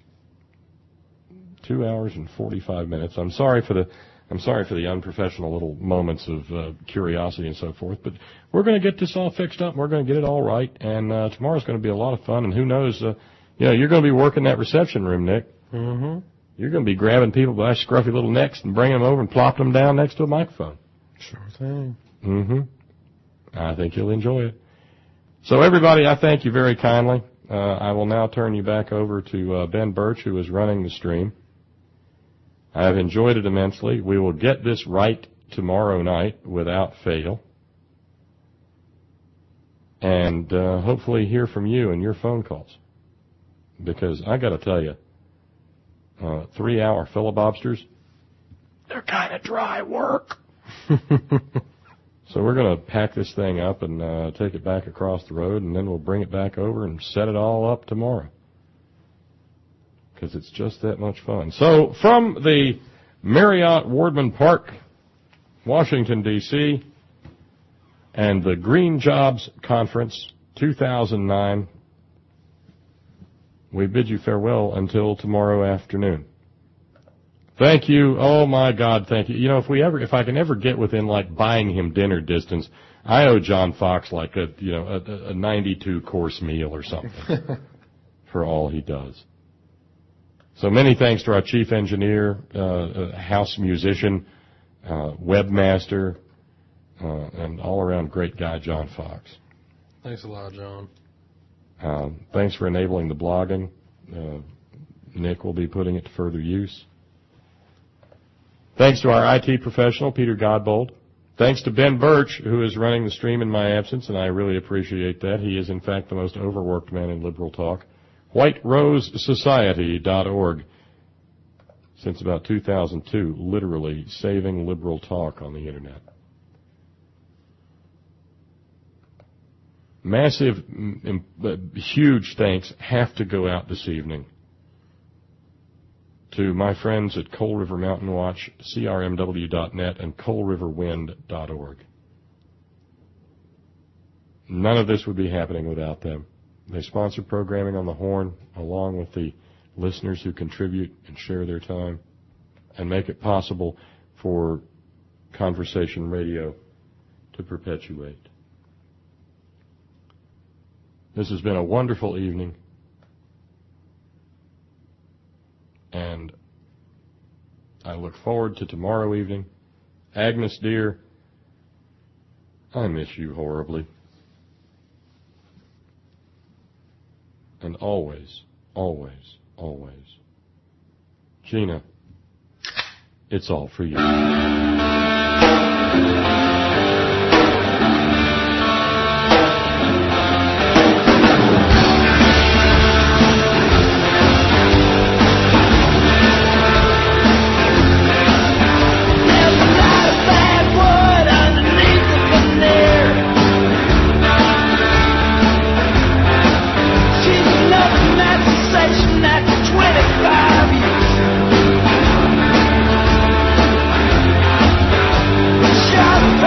Two hours and forty-five minutes. I'm sorry for the I'm sorry for the unprofessional little moments of uh, curiosity and so forth, but we're going to get this all fixed up, and we're going to get it all right, and uh, tomorrow's going to be a lot of fun, and who knows, uh, you know, you're going to be working that reception room, Nick. Mm-hmm. You're going to be grabbing people by scruffy little necks and bringing them over and plopping them down next to a microphone. Sure thing. Mm-hmm. I think you'll enjoy it. So, everybody, I thank you very kindly. Uh, I will now turn you back over to uh, Ben Birch, who is running the stream. I have enjoyed it immensely. We will get this right tomorrow night without fail. and uh, hopefully hear from you and your phone calls. Because I got to tell you, uh, three-hour filibobsters, they're kind of dry work. So we're going to pack this thing up and uh, take it back across the road, and then we'll bring it back over and set it all up tomorrow. Because it's just that much fun. So from the Marriott Wardman Park, Washington, D C, and the Green Jobs Conference two thousand nine, we bid you farewell until tomorrow afternoon. Thank you. Oh my God, thank you. You know, if we ever, if I can ever get within like buying him dinner distance, I owe John Fox like a, you know, a, a ninety-two course meal or something for all he does. So many thanks to our chief engineer, uh, house musician, uh, webmaster, uh, and all around great guy, John Fox. Thanks a lot, John. Uh, thanks for enabling the blogging. Uh, Nick will be putting it to further use. Thanks to our I T professional, Peter Godbold. Thanks to Ben Birch, who is running the stream in my absence, and I really appreciate that. He is, in fact, the most overworked man in liberal talk. White Rose Society dot org. Since about two thousand two, literally saving liberal talk on the Internet. Massive, m- m- huge thanks have to go out this evening to my friends at Coal River Mountain Watch, C R M W dot net, and Coal River Wind dot org. None of this would be happening without them. They sponsor programming on the Horn, along with the listeners who contribute and share their time, and make it possible for conversation radio to perpetuate. This has been a wonderful evening. And I look forward to tomorrow evening. Agnes, dear, I miss you horribly. And always, always, always, Gina, it's all for you. Shut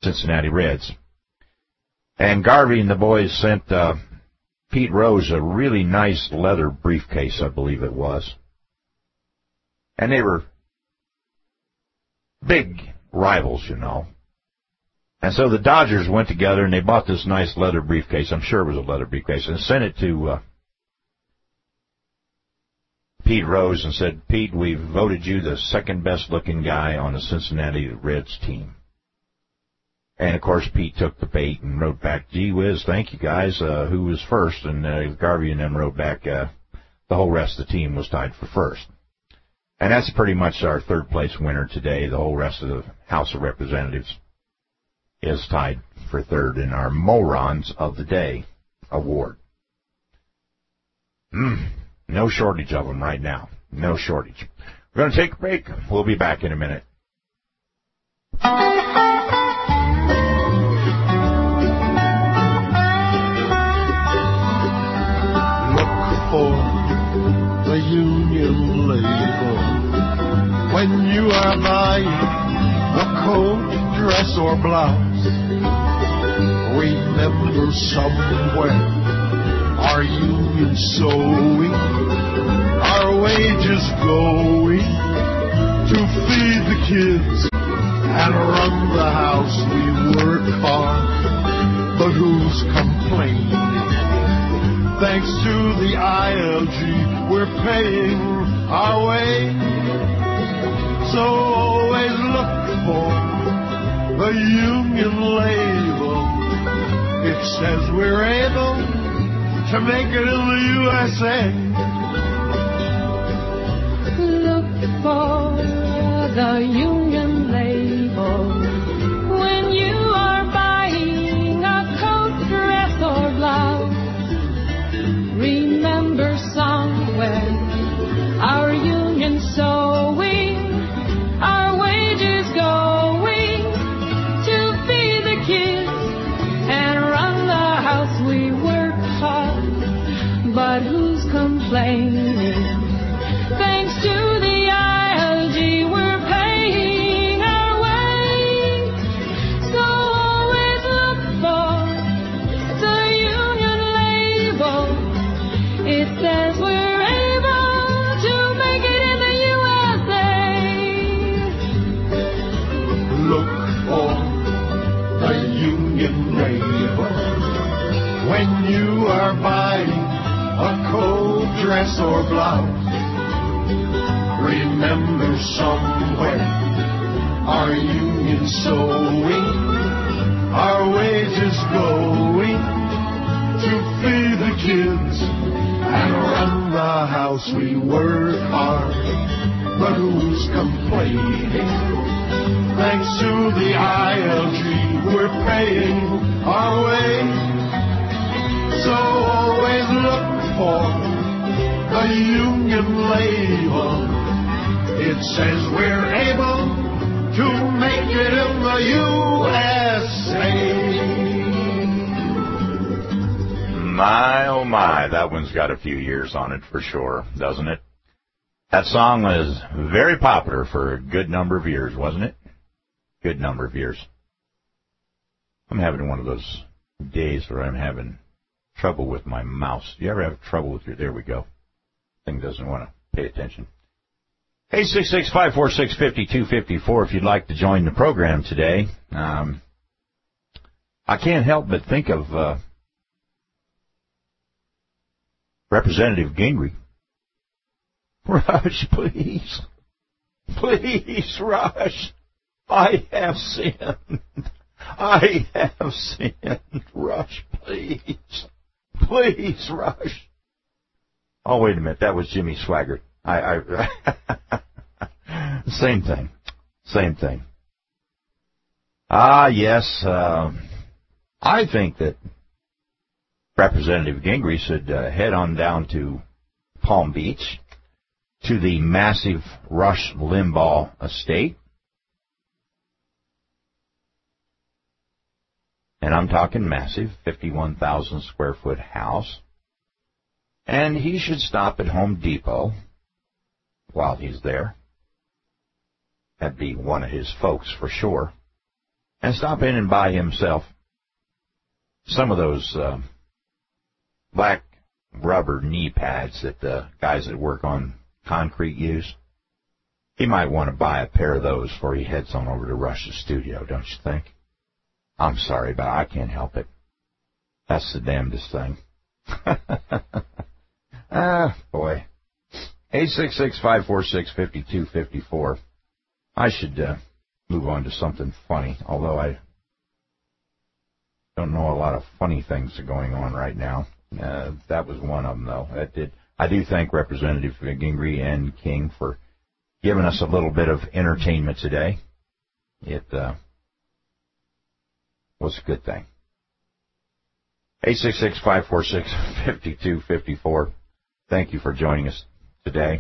Cincinnati Reds. And Garvey and the boys sent uh, Pete Rose a really nice leather briefcase, I believe it was. And they were big rivals, you know. And so the Dodgers went together and they bought this nice leather briefcase. I'm sure it was a leather briefcase, and sent it to uh, Pete Rose and said, Pete, we've voted you the second best looking guy on the Cincinnati Reds team. And of course Pete took the bait and wrote back, gee whiz, thank you guys, uh, who was first? And uh, Garvey and them wrote back, uh, the whole rest of the team was tied for first. And that's pretty much our third place winner today. The whole rest of the House of Representatives is tied for third in our Morons of the Day award. Mm, no shortage of them right now. No shortage. We're going to take a break. We'll be back in a minute. Look for the union label when you are buying a coat, dress, or blouse. Remember somewhere our union sewing, our wages going to feed the kids and run the house. We work hard, but who's complaining? Thanks to the I L G, we're paying our way. So always look for the union label. It says we're able to make it in the U S A. Look for the union label when you are buying a coat, dress, or blouse. Remember somewhere our union sewing, our wages going to feed the kids and run the house. We work hard, but who's complaining? Thanks to the I L G, we're paying our way. So always look for the union label. It says we're able to make it in the U S A. Look for the union label when you are buying a coat, dress, or blouse. Remember somewhere our union sewing, our wages going to feed the kids and run the house. We work hard, but who's complaining? Thanks to the I L G, we're paying our way. So always look for the union label. It says we're able to make it in the U S A. My, oh my, that one's got a few years on it for sure, doesn't it? That song was very popular for a good number of years, wasn't it? Good number of years. I'm having one of those days where I'm having trouble with my mouse. Do you ever have trouble with your, there we go. Thing doesn't want to pay attention. eight six six, five four six, five two five four if you'd like to join the program today. Um, I can't help but think of uh, Representative Gingrey. Rush, please. Please, Rush. I have sinned. I have sinned. Rush, please. Please, Rush. Oh, wait a minute. That was Jimmy Swaggart. I, I same thing. Same thing. Ah, yes. Uh, I think that Representative Gingrey should uh, head on down to Palm Beach to the massive Rush Limbaugh estate. And I'm talking massive, fifty-one thousand square foot house. And he should stop at Home Depot while he's there. That'd be one of his folks for sure. and stop in and buy himself some of those uh, black rubber knee pads that the guys that work on concrete use. He might want to buy a pair of those before he heads on over to Rush's studio, don't you think? I'm sorry, but I can't help it. That's the damnedest thing. Ah, boy. eight six six, five four six, five two five four. I should uh, move on to something funny, although I don't know a lot of funny things are going on right now. Uh, that was one of them, though. That did. I do thank Representative Gingrey and King for giving us a little bit of entertainment today. It uh, was a good thing. eight six six, five four six, five two five four. Thank you for joining us today.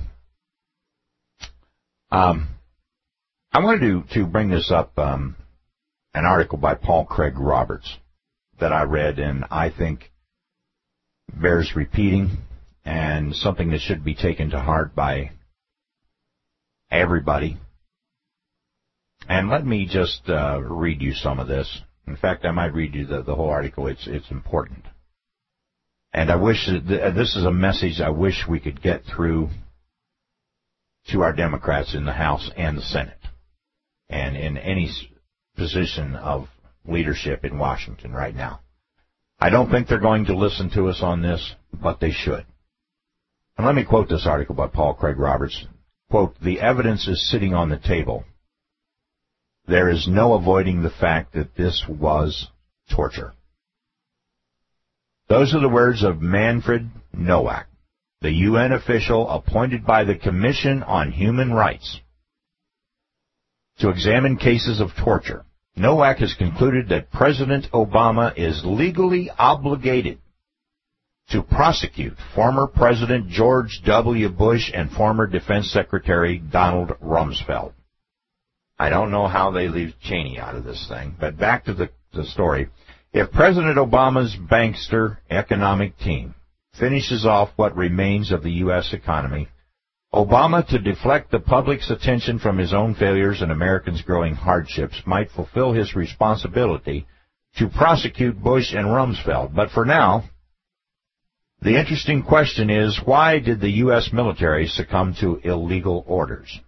Um, I wanted to, to bring this up, um, an article by Paul Craig Roberts that I read and I think bears repeating and something that should be taken to heart by everybody. And let me just uh, read you some of this. In fact, I might read you the, the whole article. It's it's important. And I wish that th- this is a message I wish we could get through to our Democrats in the House and the Senate and in any position of leadership in Washington right now. I don't think they're going to listen to us on this, but they should. And let me quote this article by Paul Craig Roberts. Quote, "The evidence is sitting on the table. There is no avoiding the fact that this was torture." Those are the words of Manfred Nowak, the U N official appointed by the Commission on Human Rights to examine cases of torture. Nowak has concluded that President Obama is legally obligated to prosecute former President George W. Bush and former Defense Secretary Donald Rumsfeld. I don't know how they leave Cheney out of this thing, but back to the, the story. If President Obama's bankster economic team finishes off what remains of the U S economy, Obama, to deflect the public's attention from his own failures and Americans' growing hardships, might fulfill his responsibility to prosecute Bush and Rumsfeld. But for now, the interesting question is, why did the U S military succumb to illegal orders?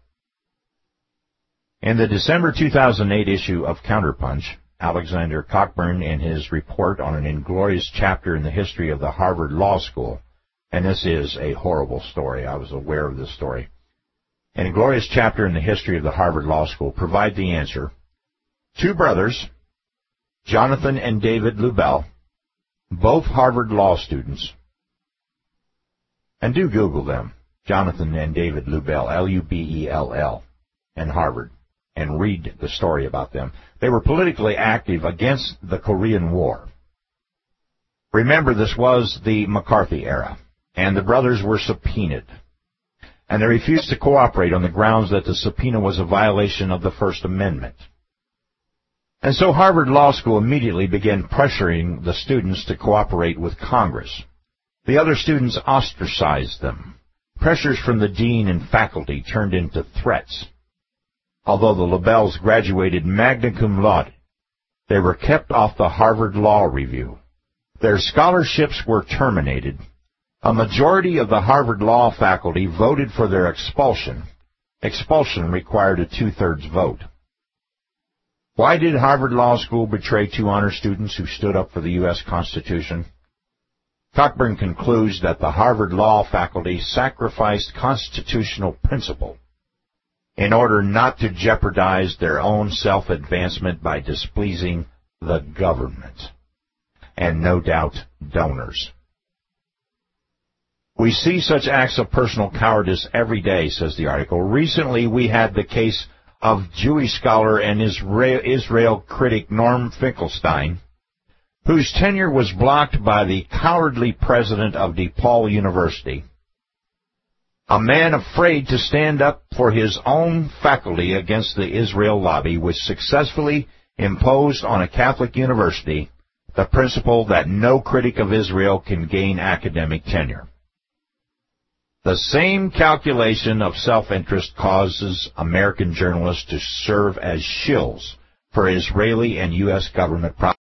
In the December two thousand eight issue of Counterpunch, Alexander Cockburn, in his report on an inglorious chapter in the history of the Harvard Law School, and this is a horrible story, I was aware of this story, an inglorious chapter in the history of the Harvard Law School, provide the answer. Two brothers, Jonathan and David Lubell, both Harvard Law students, and do Google them, Jonathan and David Lubell, L U B E L L, and Harvard, and read the story about them. They were politically active against the Korean War. Remember, this was the McCarthy era, and the brothers were subpoenaed. And they refused to cooperate on the grounds that the subpoena was a violation of the First Amendment. And so Harvard Law School immediately began pressuring the students to cooperate with Congress. The other students ostracized them. Pressures from the dean and faculty turned into threats. Although the Lubells graduated magna cum laude, they were kept off the Harvard Law Review. Their scholarships were terminated. A majority of the Harvard Law faculty voted for their expulsion. Expulsion required a two-thirds vote. Why did Harvard Law School betray two honor students who stood up for the U S Constitution? Cockburn concludes that the Harvard Law faculty sacrificed constitutional principle in order not to jeopardize their own self-advancement by displeasing the government, and no doubt donors. We see such acts of personal cowardice every day, says the article. Recently, we had the case of Jewish scholar and Israel, Israel critic Norm Finkelstein, whose tenure was blocked by the cowardly president of DePaul University, a man afraid to stand up for his own faculty against the Israel lobby, which successfully imposed on a Catholic university the principle that no critic of Israel can gain academic tenure. The same calculation of self-interest causes American journalists to serve as shills for Israeli and U S government property.